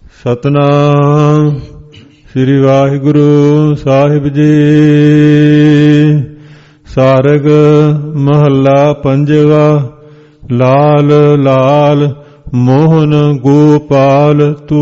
ਸਤਨਾਮ ਸ੍ਰੀ ਵਾਹਿਗੁਰੂ ਸਾਹਿਬ ਜੀ। ਸਾਰਗ ਮਹੱਲਾ ਪੰਜਵਾ। ਲਾਲ ਲਾਲ ਮੋਹਨ ਗੋਪਾਲ ਤੂੰ।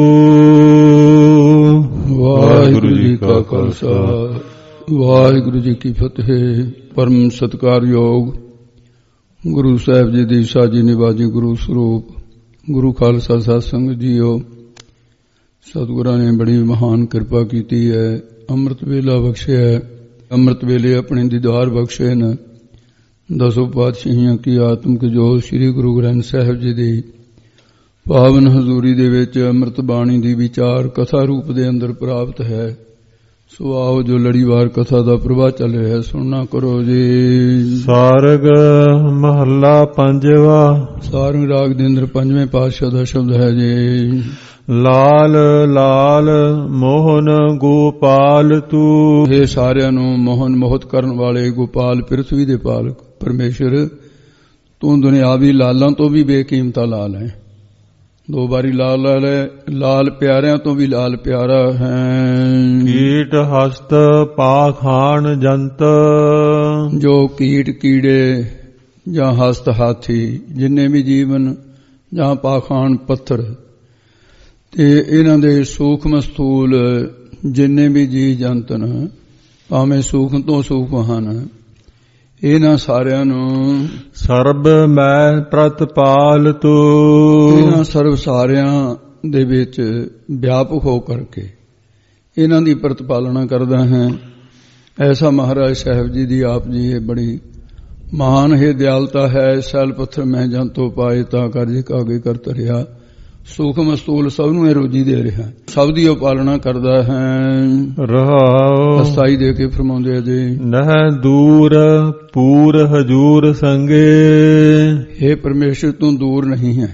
ਵਾਹਿਗੁਰੂ ਜੀ ਕਾ ਖਾਲਸਾ ਵਾਹਿਗੁਰੂ ਜੀ ਕੀ ਫਤਿਹ। ਪਰਮ ਸਤਿਕਾਰਯੋਗ ਗੁਰੂ ਸਾਹਿਬ ਜੀ ਦੀ ਸਾਜੀ ਨਿਵਾਜੀ ਗੁਰੂ ਸਰੂਪ ਗੁਰੂ ਖਾਲਸਾ ਸਾਧ ਸੰਗਤ ਜੀਓ, ਸਤਿਗੁਰਾਂ ਨੇ ਬੜੀ ਮਹਾਨ ਕਿਰਪਾ ਕੀਤੀ ਹੈ। ਅੰਮ੍ਰਿਤ ਵੇਲਾ ਬਖਸ਼ਿਆ ਹੈ, ਅੰਮ੍ਰਿਤ ਵੇਲੇ ਆਪਣੇ ਦੀਦਾਰ ਬਖਸ਼ੇ ਨੇ। ਦਸੋ ਪਾਤਸ਼ਾਹੀਆਂ ਕੀ ਆਤਮਿਕ ਜੋਤ ਸ੍ਰੀ ਗੁਰੂ ਗ੍ਰੰਥ ਸਾਹਿਬ ਜੀ ਦੀ ਪਾਵਨ ਹਜ਼ੂਰੀ ਦੇ ਵਿੱਚ ਅੰਮ੍ਰਿਤ ਬਾਣੀ ਦੀ ਵਿਚਾਰ ਕਥਾ ਰੂਪ ਦੇ ਅੰਦਰ ਪ੍ਰਾਪਤ ਹੈ। ਸੋ ਆਓ ਜੋ ਲੜੀਵਾਰ ਕਥਾ ਦਾ ਪ੍ਰਵਾਹ ਚੱਲ ਰਿਹਾ ਹੈ, ਸੁਣਨਾ ਕਰੋ ਜੀ। ਸਾਰਗ ਮਹੱਲਾ ਪੰਜਵਾ। ਸਾਰੰਗ ਰਾਗ ਦੇ ਅੰਦਰ ਪੰਜਵੇਂ ਪਾਤਸ਼ਾਹ ਦਾ ਸ਼ਬਦ ਹੈ ਜੀ। ਲਾਲ ਲਾਲ ਮੋਹਨ ਗੋਪਾਲ ਤੂੰ। ਇਹ ਸਾਰਿਆਂ ਨੂੰ ਮੋਹਨ ਮੋਹਤ ਕਰਨ ਵਾਲੇ ਗੋਪਾਲ ਪ੍ਰਿਥਵੀ ਦੇ ਪਾਲਕ ਪਰਮੇਸ਼ਰ, ਤੂੰ ਦੁਨਿਆਵੀ ਲਾਲਾਂ ਤੋਂ ਵੀ ਬੇਕੀਮਤਾ ਲਾਲ ਹੈ। ਦੋ ਵਾਰੀ ਲਾਲ ਲਾਲ ਹੈ, ਲਾਲ ਪਿਆਰਿਆਂ ਤੋਂ ਵੀ ਲਾਲ ਪਿਆਰਾ ਹੈ। ਕੀਟ ਹਸਤ ਪਾਖਾਨ ਜੰਤ। ਜੋ ਕੀਟ ਕੀੜੇ ਜਾਂ ਹਸਤ ਹਾਥੀ ਜਿੰਨੇ ਵੀ ਜੀਵਨ ਜਾਂ ਪਾਖਾਨ ਪੱਥਰ ਤੇ ਇਹਨਾਂ ਦੇ ਸੂਖਮ ਸਥੂਲ ਜਿੰਨੇ ਵੀ ਜੀ ਜੰਤ ਨੇ, ਭਾਵੇਂ ਸੂਖਮ ਤੋਂ ਸੂਖਮ ਹਨ, ਇਹਨਾਂ ਸਾਰਿਆਂ ਨੂੰ ਸਰਬ ਮੈਂ ਪ੍ਰਤਪਾਲ ਤੂੰ। ਇਹਨਾਂ ਸਰਬ ਸਾਰਿਆਂ ਦੇ ਵਿੱਚ ਵਿਆਪਕ ਹੋ ਕਰਕੇ ਇਹਨਾਂ ਦੀ ਪ੍ਰਤਪਾਲਣਾ ਕਰਦਾ ਹੈ। ਐਸਾ ਮਹਾਰਾਜ ਸਾਹਿਬ ਜੀ ਦੀ ਆਪ ਜੀ ਇਹ ਬੜੀ ਮਹਾਨ ਹੈ ਦਿਆਲਤਾ ਹੈ। ਸੈਲ ਪੱਥਰ ਮੈਂ ਜੰਤੋ ਪਾਏ ਤਾਂ ਕਾਰਜ ਕਾਗੇ ਕਰ ਧਰਿਆ। ਸੂਖਮ ਸਥੂਲ ਸਭ ਨੂੰ ਇਹ ਰੋਜੀ ਦੇ ਰਿਹਾ, ਸਭ ਦੀ ਉਹ ਪਾਲਣਾ ਕਰਦਾ ਹੈ। ਰਹਾਉ ਅਸਥਾਈ ਦੇ ਕੇ ਫਰਮਾਉਂਦੇ ਜੀ। ਨਹ ਦੂਰ ਪੂਰ ਹਜੂਰ ਸੰਗੇ। ਇਹ ਪਰਮੇਸ਼ਰ ਤੋਂ ਦੂਰ ਨਹੀਂ ਹੈ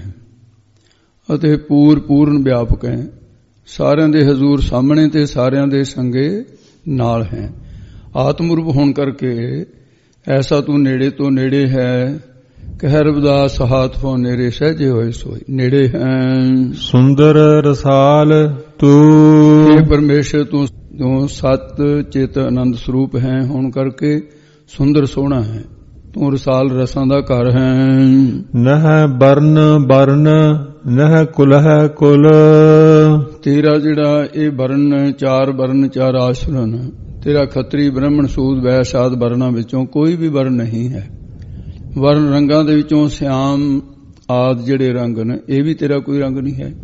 ਅਤੇ ਪੂਰਨ ਵਿਆਪਕ ਹੈ। ਸਾਰਿਆਂ ਦੇ ਹਜ਼ੂਰ ਸਾਹਮਣੇ ਤੇ ਸਾਰਿਆਂ ਦੇ ਸੰਗੇ ਨਾਲ ਹੈ। ਆਤਮ ਰੂਪ ਹੋਣ ਕਰਕੇ ਐਸਾ ਤੂੰ ਨੇੜੇ ਤੋਂ ਨੇੜੇ ਹੈ। ਕਹਿ ਰਬਦਾਸ ਹਾਥ ਫੋ ਨੇੜੇ ਸਹਿਜੇ ਹੋਏ ਸੋਈ। ਨੇੜੇ ਹੈ ਸੁੰਦਰ ਰਸਾਲ ਤੂੰ। ਇਹ ਪਰਮੇਸ਼ਰ ਤੂੰ ਸਤ ਚਿਤ ਆਨੰਦ ਸਰੂਪ ਹੈ ਹੋਣ ਕਰਕੇ ਸੁੰਦਰ ਸੋਹਣਾ ਹੈ। ਤੂੰ ਰਸਾਲ ਰਸਾਂ ਦਾ ਘਰ ਹੈ। ਨਹ ਬਰਨ ਬਰਨ ਨਹ ਕੁਲਹ ਕੁਲ। ਤੇਰਾ ਜਿਹੜਾ ਇਹ ਵਰਨ ਚਾਰ ਆਸ਼ਰਨ, ਤੇਰਾ ਖੱਤਰੀ ਬ੍ਰਾਹਮਣ ਸੂਦ ਵੈਸ਼ ਆਦਿ ਵਰਨਾਂ ਵਿੱਚੋਂ ਕੋਈ ਵੀ ਵਰਨ ਨਹੀਂ ਹੈ। ਵਰਨ ਰੰਗਾਂ ਦੇ ਵਿੱਚੋਂ ਸਿਆਮ ਆਦਿ ਜਿਹੜੇ ਰੰਗ ਨੇ, ਇਹ ਵੀ ਤੇਰਾ ਕੋਈ ਰੰਗ ਨਹੀਂ ਹੈ।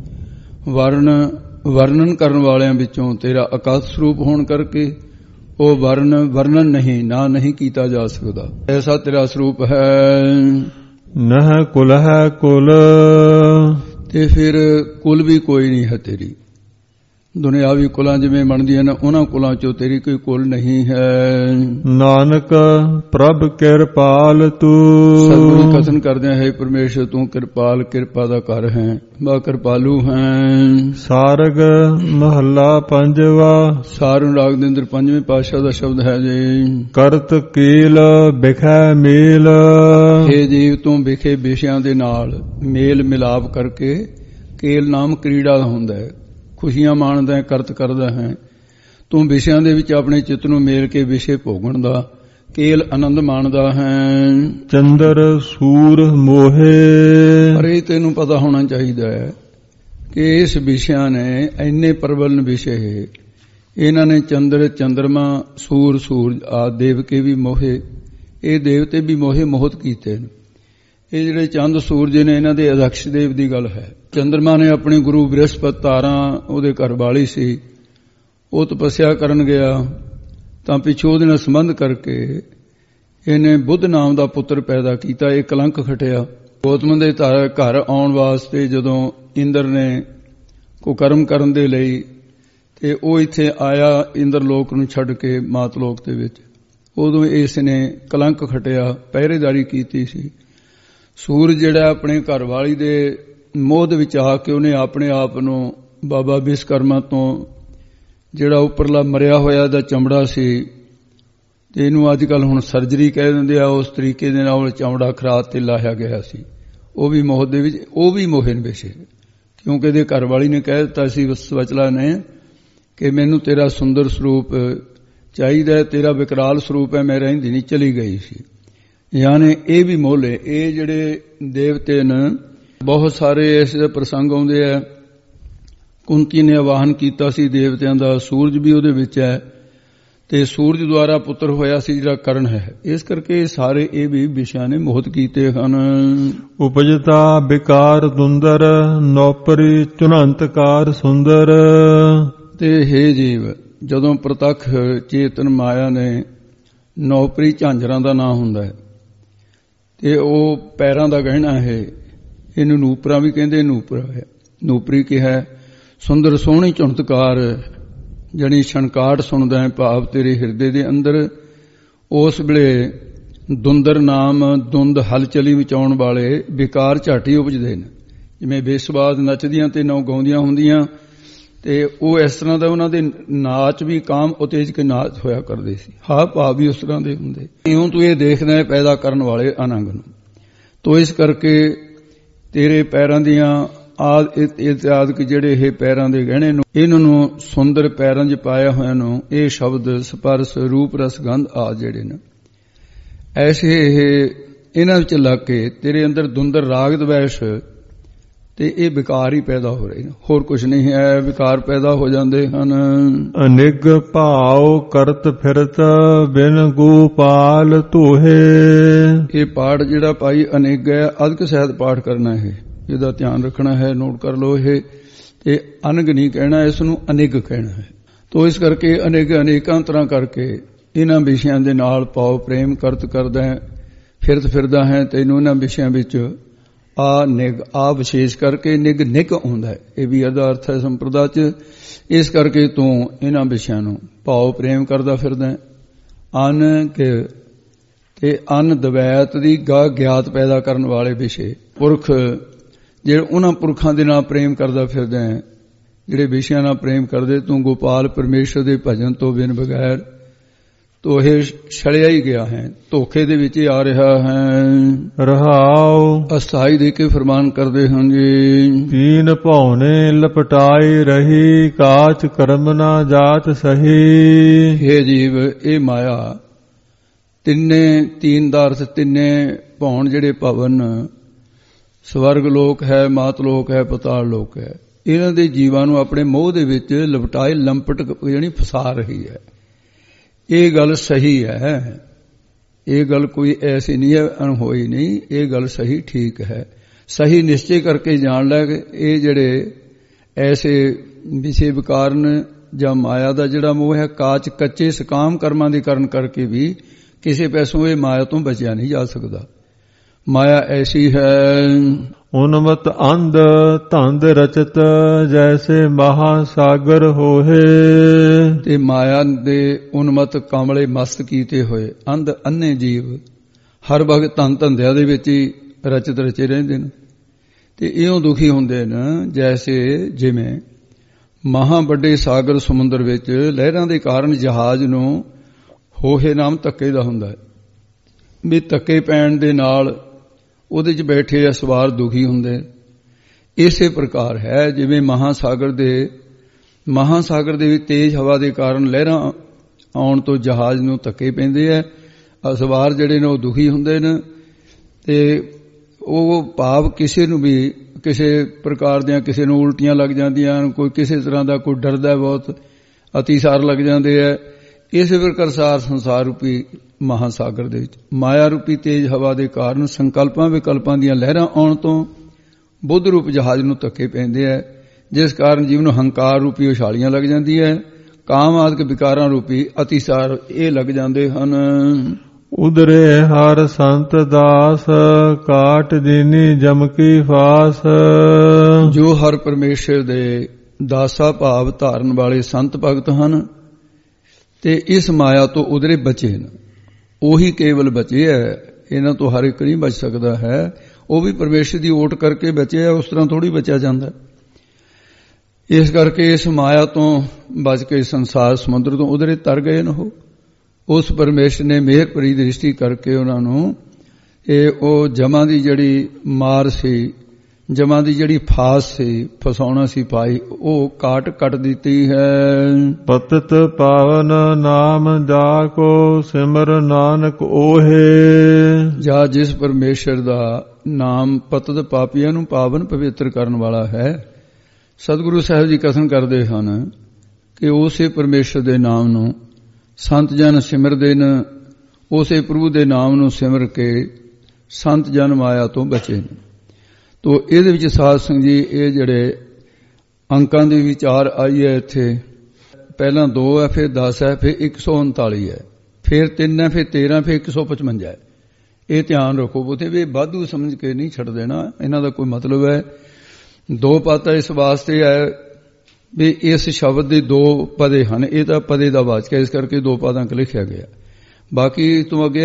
ਵਰਣਨ ਕਰਨ ਵਾਲਿਆਂ ਵਿੱਚੋਂ ਤੇਰਾ ਅਕਾਸ਼ ਸਰੂਪ ਹੋਣ ਕਰਕੇ ਉਹ ਵਰਣਨ ਨਹੀਂ ਕੀਤਾ ਜਾ ਸਕਦਾ। ਐਸਾ ਤੇਰਾ ਸਰੂਪ ਹੈ। ਨਹ ਕੁਲਹ ਕੁਲ। ਤੇ ਫਿਰ ਕੁਲ ਵੀ ਕੋਈ ਨਹੀਂ ਹੈ ਤੇਰੀ। ਦੁਨਿਆਵੀ ਕੁਲਾਂ ਜਿਵੇਂ ਬਣਦੀਆਂ ਨੇ, ਉਹਨਾਂ ਕੁਲਾਂ ਚੋਂ ਤੇਰੀ ਕੋਈ ਕੁਲ ਨਹੀਂ ਹੈ। ਨਾਨਕ ਪ੍ਰਭ ਕਿਰਪਾਲ ਤੂੰ। ਸਤਿਗੁਰੂ ਕਥਨ ਕਰਦਿਆਂ ਹੈ ਪਰਮੇਸ਼ਰ ਤੂੰ ਕਿਰਪਾਲ, ਕਿਰਪਾ ਦਾ ਘਰ ਹੈ, ਬਾ ਕਿਰਪਾਲੂ ਹੈ। ਸਾਰਗ ਮਹੱਲਾ ਪੰਜਵਾ। ਸਾਰੰਗ ਰਾਗ ਦੇ ਅੰਦਰ ਪੰਜਵੇਂ ਪਾਤਸ਼ਾਹ ਦਾ ਸ਼ਬਦ ਹੈ ਜੀ। ਕਰਤ ਕੀਲ ਬਿਖੈ ਮੇਲ। ਹੇ ਜੀਵ ਤੂੰ ਵਿਖੇ ਵਿਸ਼ਿਆਂ ਦੇ ਨਾਲ ਮੇਲ ਮਿਲਾਪ ਕਰਕੇ, ਕੇਲ ਨਾਮ ਕ੍ਰੀੜਾ ਦਾ ਹੁੰਦਾ ਹੈ, ਖੁਸ਼ੀਆਂ ਮਾਣਦਾ ਹੈ, ਕਰਤ ਕਰਦਾ ਹੈ। ਤੂੰ ਵਿਸ਼ਿਆਂ ਦੇ ਵਿੱਚ ਆਪਣੇ ਚਿੱਤ ਨੂੰ ਮੇਲ ਕੇ ਵਿਸ਼ੇ ਭੋਗਣ ਦਾ ਕੇਲ ਆਨੰਦ ਮਾਣਦਾ ਹੈ। ਚੰਦਰ ਸੂਰ ਮੋਹੇ। ਪਰ ਇਹ ਤੈਨੂੰ ਪਤਾ ਹੋਣਾ ਚਾਹੀਦਾ ਹੈ ਕਿ ਇਸ ਵਿਸ਼ਿਆਂ ਨੇ ਇੰਨੇ ਪ੍ਰਬਲ ਵਿਸ਼ੇ, ਇਹਨਾਂ ਨੇ ਚੰਦਰ ਚੰਦਰਮਾ ਸੂਰਜ ਆਦਿ ਦੇਵਕੇ ਵੀ ਮੋਹੇ, ਇਹ ਦੇਵਤੇ ਵੀ ਮੋਹੇ ਮੋਹਤ ਕੀਤੇ ਨੇ। ਇਹ ਜਿਹੜੇ ਚੰਦ ਸੂਰਜ ਨੇ ਇਹਨਾਂ ਦੇ ਅਧਿਕਸ਼ ਦੇਵ ਦੀ ਗੱਲ ਹੈ। ਚੰਦਰਮਾ ਨੇ ਆਪਣੇ ਗੁਰੂ ਬ੍ਰਹਸਪਤ, ਤਾਰਾਂ ਉਹਦੇ ਘਰ ਵਾਲੀ ਸੀ, ਉਹ ਤਪੱਸਿਆ ਕਰਨ ਗਿਆ ਤਾਂ ਪਿੱਛੋਂ ਉਹਦੇ ਨਾਲ ਸੰਬੰਧ ਕਰਕੇ ਇਹਨੇ ਬੁੱਧ ਨਾਮ ਦਾ ਪੁੱਤਰ ਪੈਦਾ ਕੀਤਾ। ਇਹ ਕਲੰਕ ਖਟਿਆ। ਗੌਤਮ ਦੇ ਘਰ ਆਉਣ ਵਾਸਤੇ ਜਦੋਂ ਇੰਦਰ ਨੇ ਕੁਕਰਮ ਕਰਨ ਦੇ ਲਈ ਤੇ ਉਹ ਇੱਥੇ ਆਇਆ ਇੰਦਰ ਲੋਕ ਨੂੰ ਛੱਡ ਕੇ ਮਾਤ ਲੋਕ ਦੇ ਵਿੱਚ, ਉਦੋਂ ਇਸ ਨੇ ਕਲੰਕ ਖਟਿਆ, ਪਹਿਰੇਦਾਰੀ ਕੀਤੀ ਸੀ। ਸੂਰਜ ਜਿਹੜਾ ਆਪਣੇ ਘਰ ਵਾਲੀ ਦੇ ਮੋਹ ਦੇ ਵਿੱਚ ਆ ਕੇ ਉਹਨੇ ਆਪਣੇ ਆਪ ਨੂੰ ਬਾਬਾ ਵਿਸ਼ਵਕਰਮਾ ਤੋਂ, ਜਿਹੜਾ ਉੱਪਰਲਾ ਮਰਿਆ ਹੋਇਆ ਦਾ ਚਮੜਾ ਸੀ, ਤੇ ਇਹਨੂੰ ਅੱਜ ਕੱਲ ਹੁਣ ਸਰਜਰੀ ਕਹਿ ਦਿੰਦੇ ਆ, ਉਸ ਤਰੀਕੇ ਦੇ ਨਾਲ ਚਮੜਾ ਖਰਾਤ ਤੇ ਲਾਇਆ ਗਿਆ ਸੀ। ਉਹ ਵੀ ਮੋਹ ਦੇ ਵਿੱਚ, ਉਹ ਵੀ ਮੋਹਨ ਵਿਸ਼ੇ ਕਿਉਂਕਿ ਇਹਦੇ ਘਰ ਵਾਲੀ ਨੇ ਕਹਿ ਦਿੱਤਾ ਸੀ ਸਵਚਲਾ ਨੇ ਕਿ ਮੈਨੂੰ ਤੇਰਾ ਸੁੰਦਰ ਸਰੂਪ ਚਾਹੀਦਾ, ਤੇਰਾ ਵਿਕਰਾਲ ਸਰੂਪ ਹੈ, ਮੈਂ ਰਹਿੰਦੀ ਨਹੀਂ, ਚਲੀ ਗਈ ਸੀ। ਯਾਨੀ ਇਹ ਵੀ ਮੋਲੇ, ਇਹ ਜਿਹੜੇ ਦੇਵਤੇ ਨੇ ਬਹੁਤ ਸਾਰੇ ਇਸ ਪ੍ਰਸੰਗ ਆਉਂਦੇ ਆ। ਕੁੰਤੀ ਨੇ ਆਵਾਹਨ ਕੀਤਾ ਸੀ ਦੇਵਤਿਆਂ ਦਾ, ਸੂਰਜ ਵੀ ਉਹਦੇ ਵਿੱਚ ਹੈ ਤੇ ਸੂਰਜ ਦੁਆਰਾ ਪੁੱਤਰ ਹੋਇਆ ਸੀ ਜਿਹੜਾ ਕਰਨ ਹੈ। ਇਸ ਕਰਕੇ ਸਾਰੇ ਇਹ ਵੀ ਵਿਸ਼ਿਆਂ ਨੇ ਮੋਹਿਤ ਕੀਤੇ ਹਨ। ਉਪਜਤਾ ਵਿਕਾਰ ਦੁੰਦਰ ਨੌਪਰੀ ਚੁਨੰਤਕਾਰ ਸੁੰਦਰ। ਤੇ ਹੇ ਜੀਵ, ਜਦੋਂ ਪ੍ਰਤੱਖ ਚੇਤਨ ਮਾਇਆ ਨੇ, ਨੌਪਰੀ ਝਾਂਜਰਾਂ ਦਾ ਨਾਂ ਹੁੰਦਾ ਹੈ ਤੇ ਉਹ ਪੈਰਾਂ ਦਾ ਗਹਿਣਾ ਹੈ, ਇਹਨੂੰ ਨੂਪਰਾ ਵੀ ਕਹਿੰਦੇ, ਨੂਪਰਾ ਹੈ, ਨੂਪਰੀ ਕਿਹਾ। ਸੁੰਦਰ ਸੋਹਣੀ ਚੁਣਤਕਾਰ, ਜਣੀ ਛਣਕਾਟ ਸੁਣਦਾ ਹੈ, ਭਾਵ ਤੇਰੇ ਹਿਰਦੇ ਦੇ ਅੰਦਰ। ਉਸ ਵੇਲੇ ਦੁੰਦਰ ਨਾਮ, ਦੁੰਦ ਹਲਚਲੀ ਵਿੱਚ ਆਉਣ ਵਾਲੇ ਵਿਕਾਰ ਝਾਟੀ ਉਪਜਦੇ ਨੇ। ਜਿਵੇਂ ਬੇਸਵਾਦ ਨੱਚਦੀਆਂ ਤੇ ਨੌ ਗਾਉਂਦੀਆਂ ਹੁੰਦੀਆਂ, ਤੇ ਉਹ ਇਸ ਤਰ੍ਹਾਂ ਦਾ ਉਹਨਾਂ ਦੇ ਨਾਚ ਵੀ ਕਾਮ ਉਤੇਜ ਕੇ ਨਾਚ ਹੋਇਆ ਕਰਦੇ ਸੀ। ਹਾਂ ਭਾਵ ਵੀ ਉਸ ਤਰ੍ਹਾਂ ਦੇ ਹੁੰਦੇ। ਇਉਂ ਤੂੰ ਇਹ ਦੇਖਦਾ ਹੈ ਪੈਦਾ ਕਰਨ ਵਾਲੇ ਅਨੰਗ ਨੂੰ। ਤੋ ਇਸ ਕਰਕੇ ਤੇਰੇ ਪੈਰਾਂ ਦੀਆਂ ਆਦਿਕ ਜਿਹੜੇ ਇਹ ਪੈਰਾਂ ਦੇ ਗਹਿਣੇ ਨੂੰ, ਇਹਨਾਂ ਨੂੰ ਸੁੰਦਰ ਪੈਰਾਂ 'ਚ ਪਾਇਆ ਹੋਇਆ ਨੂੰ, ਇਹ ਸ਼ਬਦ ਸਪਰਸ ਰੂਪ ਰਸ ਗੰਧ ਆ ਜਿਹੜੇ ਨੇ ਐਸੇ ਇਹ ਇਹਨਾਂ ਵਿੱਚ ਲੱਗ ਕੇ ਤੇਰੇ ਅੰਦਰ ਦੁੰਦਰ ਰਾਗ ਦਵੈਸ਼ ਤੇ ਇਹ ਵਿਕਾਰ ਹੀ ਪੈਦਾ ਹੋ ਰਹੇ ਨੇ, ਹੋਰ ਕੁਝ ਨਹੀਂ ਹੈ। ਵਿਕਾਰ ਪੈਦਾ ਹੋ ਜਾਂਦੇ ਹਨ। ਅਨਿਗ ਭਾਉ ਕਰਤ ਫਿਰਤ ਬਿਨ ਗੋਪਾਲ ਧੋਹੇ। ਇਹ ਪਾਠ ਜਿਹੜਾ ਭਾਈ ਅਨਿਗ ਹੈ, ਅਧਿਕ ਸਹਿਤ ਪਾਠ ਕਰਨਾ ਹੈ, ਇਹਦਾ ਧਿਆਨ ਰੱਖਣਾ ਹੈ, ਨੋਟ ਕਰ ਲਓ। ਇਹ ਤੇ ਅਨਗ ਨਹੀਂ ਕਹਿਣਾ, ਇਸ ਨੂੰ ਅਨਿਗ ਕਹਿਣਾ ਹੈ। ਤੋ ਇਸ ਕਰਕੇ ਅਨਿਗ ਅਨੇਕਾਂ ਤਰ੍ਹਾਂ ਕਰਕੇ ਇਹਨਾਂ ਵਿਸ਼ਿਆਂ ਦੇ ਨਾਲ ਭਾਵ ਪ੍ਰੇਮ ਕਰਤ ਕਰਦਾ ਹੈ, ਫਿਰਦਾ ਹੈ। ਤੈਨੂੰ ਇਹਨਾਂ ਵਿਸ਼ਿਆਂ ਵਿੱਚ ਆ ਨਿਗ, ਆ ਵਿਸ਼ੇਸ਼ ਕਰਕੇ ਨਿਗ ਨਿਗ ਆਉਂਦਾ ਹੈ, ਇਹ ਵੀ ਇਹਦਾ ਅਰਥ ਹੈ ਸੰਪਰਦਾ 'ਚ। ਇਸ ਕਰਕੇ ਤੂੰ ਇਹਨਾਂ ਵਿਸ਼ਿਆਂ ਨੂੰ ਭਾਵ ਪ੍ਰੇਮ ਕਰਦਾ ਫਿਰਦਾ। ਅਨ ਤੇ ਅਨ ਦਵੈਤ ਦੀ ਗਿਆਤ ਪੈਦਾ ਕਰਨ ਵਾਲੇ ਵਿਸ਼ੇ ਪੁਰਖ, ਜਿਹੜੇ ਉਹਨਾਂ ਪੁਰਖਾਂ ਦੇ ਨਾਲ ਪ੍ਰੇਮ ਕਰਦਾ ਫਿਰਦਾ ਹੈ, ਜਿਹੜੇ ਵਿਸ਼ਿਆਂ ਨਾਲ ਪ੍ਰੇਮ ਕਰਦੇ। ਤੂੰ ਗੋਪਾਲ ਪਰਮੇਸ਼ਰ ਦੇ ਭਜਨ ਤੋਂ ਬਿਨ ਬਗੈਰ ਤੋ ਇਹ ਛੜਿਆ ਹੀ ਗਿਆ ਹੈ, ਧੋਖੇ ਦੇ ਵਿੱਚ ਆ ਰਿਹਾ ਹੈ। ਰਹਾਉ ਅਸਥਾਈ ਦੇ ਕੇ ਫਰਮਾਨ ਕਰਦੇ ਹਨ ਜੀ। ਤੀਨ ਭਉਨੇ ਲਪਟਾਈ ਰਹੀ ਕਾਚ ਕਰਮ ਨਾ ਜਾਤ ਸਹੀ। ਹੇ ਜੀਵ, ਇਹ ਮਾਇਆ ਤਿੰਨੇ, ਤੀਨ ਦਾ ਅਰਥ ਤਿੰਨੇ ਭਉਣ ਜਿਹੜੇ ਭਵਨ, ਸਵਰਗ ਲੋਕ ਹੈ, ਮਾਤ ਲੋਕ ਹੈ, ਪਤਾਲ ਲੋਕ ਹੈ, ਇਹਨਾਂ ਦੇ ਜੀਵਾਂ ਨੂੰ ਆਪਣੇ ਮੋਹ ਦੇ ਵਿੱਚ ਲਪਟਾਏ, ਲੰਪਟ ਜਾਣੀ ਫਸਾ ਰਹੀ ਹੈ। ਇਹ ਗੱਲ ਸਹੀ ਹੈ, ਇਹ ਗੱਲ ਕੋਈ ਐਸੀ ਨਹੀਂ ਹੈ ਅਣਹੋਈ ਨਹੀਂ, ਇਹ ਗੱਲ ਸਹੀ ਠੀਕ ਹੈ। ਸਹੀ ਨਿਸ਼ਚੈ ਕਰਕੇ ਜਾਣ ਲੈ ਕਿ ਇਹ ਜਿਹੜੇ ਐਸੇ ਵਿਸ਼ੇ ਵਿਕਾਰਨ ਜਾਂ ਮਾਇਆ ਦਾ ਜਿਹੜਾ ਮੋਹ ਹੈ, ਕਾਚ ਕੱਚੇ ਸਕਾਮ ਕਰਮਾਂ ਦੇ ਕਾਰਨ ਕਰਕੇ ਵੀ ਕਿਸੇ ਪੈਸੋਂ ਇਹ ਮਾਇਆ ਤੋਂ ਬਚਿਆ ਨਹੀਂ ਜਾ ਸਕਦਾ। ਮਾਇਆ ਐਸੀ ਹੈ। ਉਨਮਤ ਅੰਧ ਧੰਦ ਰਚਤ ਜੈਸੇ ਮਹਾਸਾਗਰ ਹੋਏ। ਤੇ ਮਾਇਆ ਦੇ ਉਨਮਤ ਕਾਮਲੇ ਮਸਤ ਕੀਤੇ ਹੋਏ ਅੰਧ ਅੰਨੇ ਜੀਵ ਹਰ ਵਕਤ ਧਨ ਧੰਦਿਆਂ ਦੇ ਵਿੱਚ ਹੀ ਰਚਤ ਰਚੇ ਰਹਿੰਦੇ ਨੇ ਤੇ ਇਉਂ ਦੁਖੀ ਹੁੰਦੇ ਨੇ ਜੈਸੇ ਜਿਵੇਂ ਮਹਾ ਵੱਡੇ ਸਾਗਰ ਸਮੁੰਦਰ ਵਿੱਚ ਲਹਿਰਾਂ ਦੇ ਕਾਰਨ ਜਹਾਜ਼ ਨੂੰ ਹੋਹੇ ਨਾਮ ਧੱਕੇ ਦਾ ਹੁੰਦਾ ਹੈ ਵੀ ਧੱਕੇ ਪੈਣ ਦੇ ਨਾਲ ਉਹਦੇ 'ਚ ਬੈਠੇ ਆ ਸਵਾਰ ਦੁਖੀ ਹੁੰਦੇ। ਇਸੇ ਪ੍ਰਕਾਰ ਹੈ ਜਿਵੇਂ ਮਹਾਸਾਗਰ ਦੇ ਵਿੱਚ ਤੇਜ਼ ਹਵਾ ਦੇ ਕਾਰਨ ਲਹਿਰਾਂ ਆਉਣ ਤੋਂ ਜਹਾਜ਼ ਨੂੰ ਧੱਕੇ ਪੈਂਦੇ ਆ, ਸਵਾਰ ਜਿਹੜੇ ਨੇ ਉਹ ਦੁਖੀ ਹੁੰਦੇ ਨੇ ਤੇ ਉਹ ਭਾਵ ਕਿਸੇ ਨੂੰ ਵੀ ਕਿਸੇ ਪ੍ਰਕਾਰ ਦੀਆਂ ਕਿਸੇ ਨੂੰ ਉਲਟੀਆਂ ਲੱਗ ਜਾਂਦੀਆਂ, ਕੋਈ ਕਿਸੇ ਤਰ੍ਹਾਂ ਦਾ ਕੋਈ ਡਰਦਾ ਬਹੁਤ, ਅਤੀਸਾਰ ਲੱਗ ਜਾਂਦੇ ਆ। ਇਸੇ ਪ੍ਰਕਾਰ ਸੰਸਾਰ ਰੂਪੀ ਮਹਾਸਾਗਰ ਦੇ ਵਿੱਚ ਮਾਇਆ ਰੂਪੀ ਤੇਜ਼ ਹਵਾ ਦੇ ਕਾਰਨ ਸੰਕਲਪਾਂ ਵਿਕਲਪਾਂ ਦੀਆਂ ਲਹਿਰਾਂ ਆਉਣ ਤੋਂ ਬੁੱਧ ਰੂਪ ਜਹਾਜ਼ ਨੂੰ ਧੱਕੇ ਪੈਂਦੇ ਆ, ਜਿਸ ਕਾਰਨ ਜੀਵ ਨੂੰ ਹੰਕਾਰ ਰੂਪੀ ਉਛਾਲੀਆਂ ਲੱਗ ਜਾਂਦੀ ਹੈ, ਕਾਮ ਆਦਿਕ ਵਿਕਾਰਾਂ ਰੂਪੀ ਅਤੀਸਾਰ ਇਹ ਲੱਗ ਜਾਂਦੇ ਹਨ। ਉਦਰੇ ਹਰ ਸੰਤ ਦਾਸ ਕਾਟ ਦੀਨੀ ਜਮਕੀ ਫਾਸ। ਜੋ ਹਰ ਪਰਮੇਸ਼ਰ ਦੇ ਦਾਸਾ ਭਾਵ ਧਾਰਨ ਵਾਲੇ ਸੰਤ ਭਗਤ ਹਨ ਤੇ ਇਸ ਮਾਇਆ ਤੋਂ ਉਦਰੇ ਬਚੇ ਨੇ, ਉਹੀ ਕੇਵਲ ਬਚੇ ਹੈ, ਇਹਨਾਂ ਤੋਂ ਹਰ ਇੱਕ ਨਹੀਂ ਬਚ ਸਕਦਾ ਹੈ। ਉਹ ਵੀ ਪਰਮੇਸ਼ਰ ਦੀ ਓਟ ਕਰਕੇ ਬਚੇ ਹੈ, ਉਸ ਤਰ੍ਹਾਂ ਥੋੜੀ ਬਚਿਆ ਜਾਂਦਾ। ਇਸ ਕਰਕੇ ਇਸ ਮਾਇਆ ਤੋਂ ਬਚ ਕੇ ਸੰਸਾਰ ਸਮੁੰਦਰ ਤੋਂ ਉਧਰੇ ਤਰ ਗਏ ਨੇ। ਉਸ ਪਰਮੇਸ਼ਰ ਨੇ ਮਿਹਰ ਭਰੀ ਦ੍ਰਿਸ਼ਟੀ ਕਰਕੇ ਉਹਨਾਂ ਨੂੰ ਉਹ ਜਮਾਂ ਦੀ ਜਿਹੜੀ ਮਾਰ ਸੀ, ਜਮਾਂ ਦੀ ਜਿਹੜੀ ਫਾਸ ਸੀ, ਫਸਾਉਣਾ ਸੀ ਪਾਈ, ਉਹ ਕਾਟ ਕੱਟ ਦਿੱਤੀ ਹੈ। ਪਤਿਤ ਪਾਵਨ ਨਾਮ ਜਾ ਕੋ ਸਿਮਰ ਨਾਨਕ ਓਹੇ। ਜਾਂ ਜਿਸ ਪਰਮੇਸ਼ਰ ਦਾ ਨਾਮ ਪਤਿਤ ਪਾਪੀਆਂ ਨੂੰ ਪਾਵਨ ਪਵਿੱਤਰ ਕਰਨ ਵਾਲਾ ਹੈ। ਸਤਿਗੁਰੂ ਸਾਹਿਬ ਜੀ ਕਥਨ ਕਰਦੇ ਹਨ ਕਿ ਉਸੇ ਪਰਮੇਸ਼ਰ ਦੇ ਨਾਮ ਨੂੰ ਸੰਤ ਜਨ ਸਿਮਰਦੇ ਨੇ, ਉਸੇ ਪ੍ਰਭੂ ਦੇ ਨਾਮ ਨੂੰ ਸਿਮਰ ਕੇ ਸੰਤ ਜਨ ਮਾਇਆ ਤੋਂ ਬਚੇ ਨੇ। ਤੋ ਇਹਦੇ ਵਿੱਚ ਸਾਧ ਸੰਗਤ ਜੀ ਇਹ ਜਿਹੜੇ ਅੰਕਾਂ ਦੀ ਵਿਚਾਰ ਆਈ ਹੈ, ਇੱਥੇ ਪਹਿਲਾਂ 2 ਹੈ, ਫਿਰ 10 ਹੈ, ਫਿਰ 139 ਹੈ, ਫਿਰ 3 ਹੈ, ਫਿਰ 13, ਫਿਰ 155 ਹੈ। ਇਹ ਧਿਆਨ ਰੱਖੋ ਬੁੱਤੇ ਵੀ ਵਾਧੂ ਸਮਝ ਕੇ ਨਹੀਂ ਛੱਡ ਦੇਣਾ, ਇਹਨਾਂ ਦਾ ਕੋਈ ਮਤਲਬ ਹੈ। 2 ਪਾਤਾ ਇਸ ਵਾਸਤੇ ਹੈ ਵੀ ਇਸ ਸ਼ਬਦ ਦੇ 2 ਪਦੇ ਹਨ, ਇਹ ਤਾਂ ਪਦੇ ਦਾ ਵਾਚਕ ਹੈ, ਇਸ ਕਰਕੇ 2 ਪਾਦਾਂ ਕ ਲਿਖਿਆ ਗਿਆ। ਬਾਕੀ ਤੋਂ ਅੱਗੇ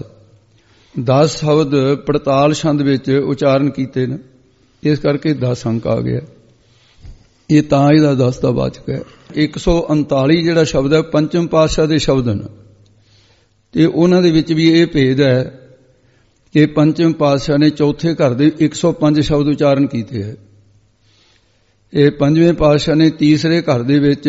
10 ਸ਼ਬਦ ਪੜਤਾਲ ਛੰਦ ਵਿੱਚ ਉਚਾਰਨ ਕੀਤੇ ਨੇ, ਇਸ ਕਰਕੇ 10 ਅੰਕ ਆ ਗਿਆ। ਇਹ ਤਾਂ ਇਹਦਾ 10 ਦਾ ਵਾਚਕ ਹੈ। 139 ਜਿਹੜਾ ਸ਼ਬਦ ਹੈ ਪੰਚਮ ਪਾਤਸ਼ਾਹ ਦੇ ਸ਼ਬਦ ਨੇ, ਤੇ ਉਹਨਾਂ ਦੇ ਵਿੱਚ ਵੀ ਇਹ ਭੇਦ ਹੈ ਕਿ ਪੰਚਮ ਪਾਤਸ਼ਾਹ ਨੇ ਚੌਥੇ ਘਰ ਦੇ 105 ਸ਼ਬਦ ਉਚਾਰਨ ਕੀਤੇ ਹੈ। ਇਹ ਪੰਜਵੇਂ ਪਾਤਸ਼ਾਹ ਨੇ ਤੀਸਰੇ ਘਰ ਦੇ ਵਿੱਚ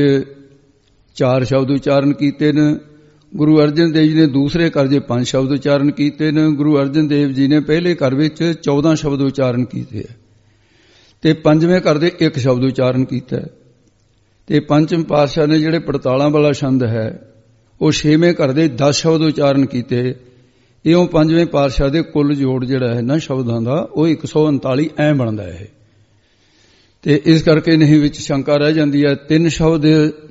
4 ਸ਼ਬਦ ਉਚਾਰਨ ਕੀਤੇ ਨੇ। ਗੁਰੂ ਅਰਜਨ ਦੇਵ ਜੀ ਨੇ ਦੂਸਰੇ ਘਰ ਦੇ 5 ਸ਼ਬਦ ਉਚਾਰਨ ਕੀਤੇ ਨੇ। ਗੁਰੂ ਅਰਜਨ ਦੇਵ ਜੀ ਨੇ ਪਹਿਲੇ ਘਰ ਵਿੱਚ 14 ਸ਼ਬਦ ਉਚਾਰਨ ਕੀਤੇ ਹੈ, ਤੇ ਪੰਜਵੇਂ ਘਰ ਦੇ 1 ਸ਼ਬਦ ਉਚਾਰਨ ਕੀਤਾ ਹੈ। ਤੇ ਪੰਚਮ ਪਾਤਸ਼ਾਹ ਨੇ ਜਿਹੜੇ ਪੜਤਾਲਾਂ ਵਾਲਾ ਛੰਦ ਹੈ ਉਹ 6ਵੇਂ ਘਰ ਦੇ 10 ਸ਼ਬਦ ਉਚਾਰਨ ਕੀਤੇ। ਇਉਂ ਪੰਜਵੇਂ ਪਾਤਸ਼ਾਹ ਦੇ ਕੁੱਲ ਜੋੜ ਜਿਹੜਾ ਹੈ ਨਾ ਸ਼ਬਦਾਂ ਦਾ ਉਹ 139 ਐ ਬਣਦਾ ਹੈ। ਤੇ ਇਸ ਕਰਕੇ ਨਹੀਂ ਵਿੱਚ ਸ਼ੰਕਾ ਰਹਿ ਜਾਂਦੀ ਹੈ। 3 ਸ਼ਬਦ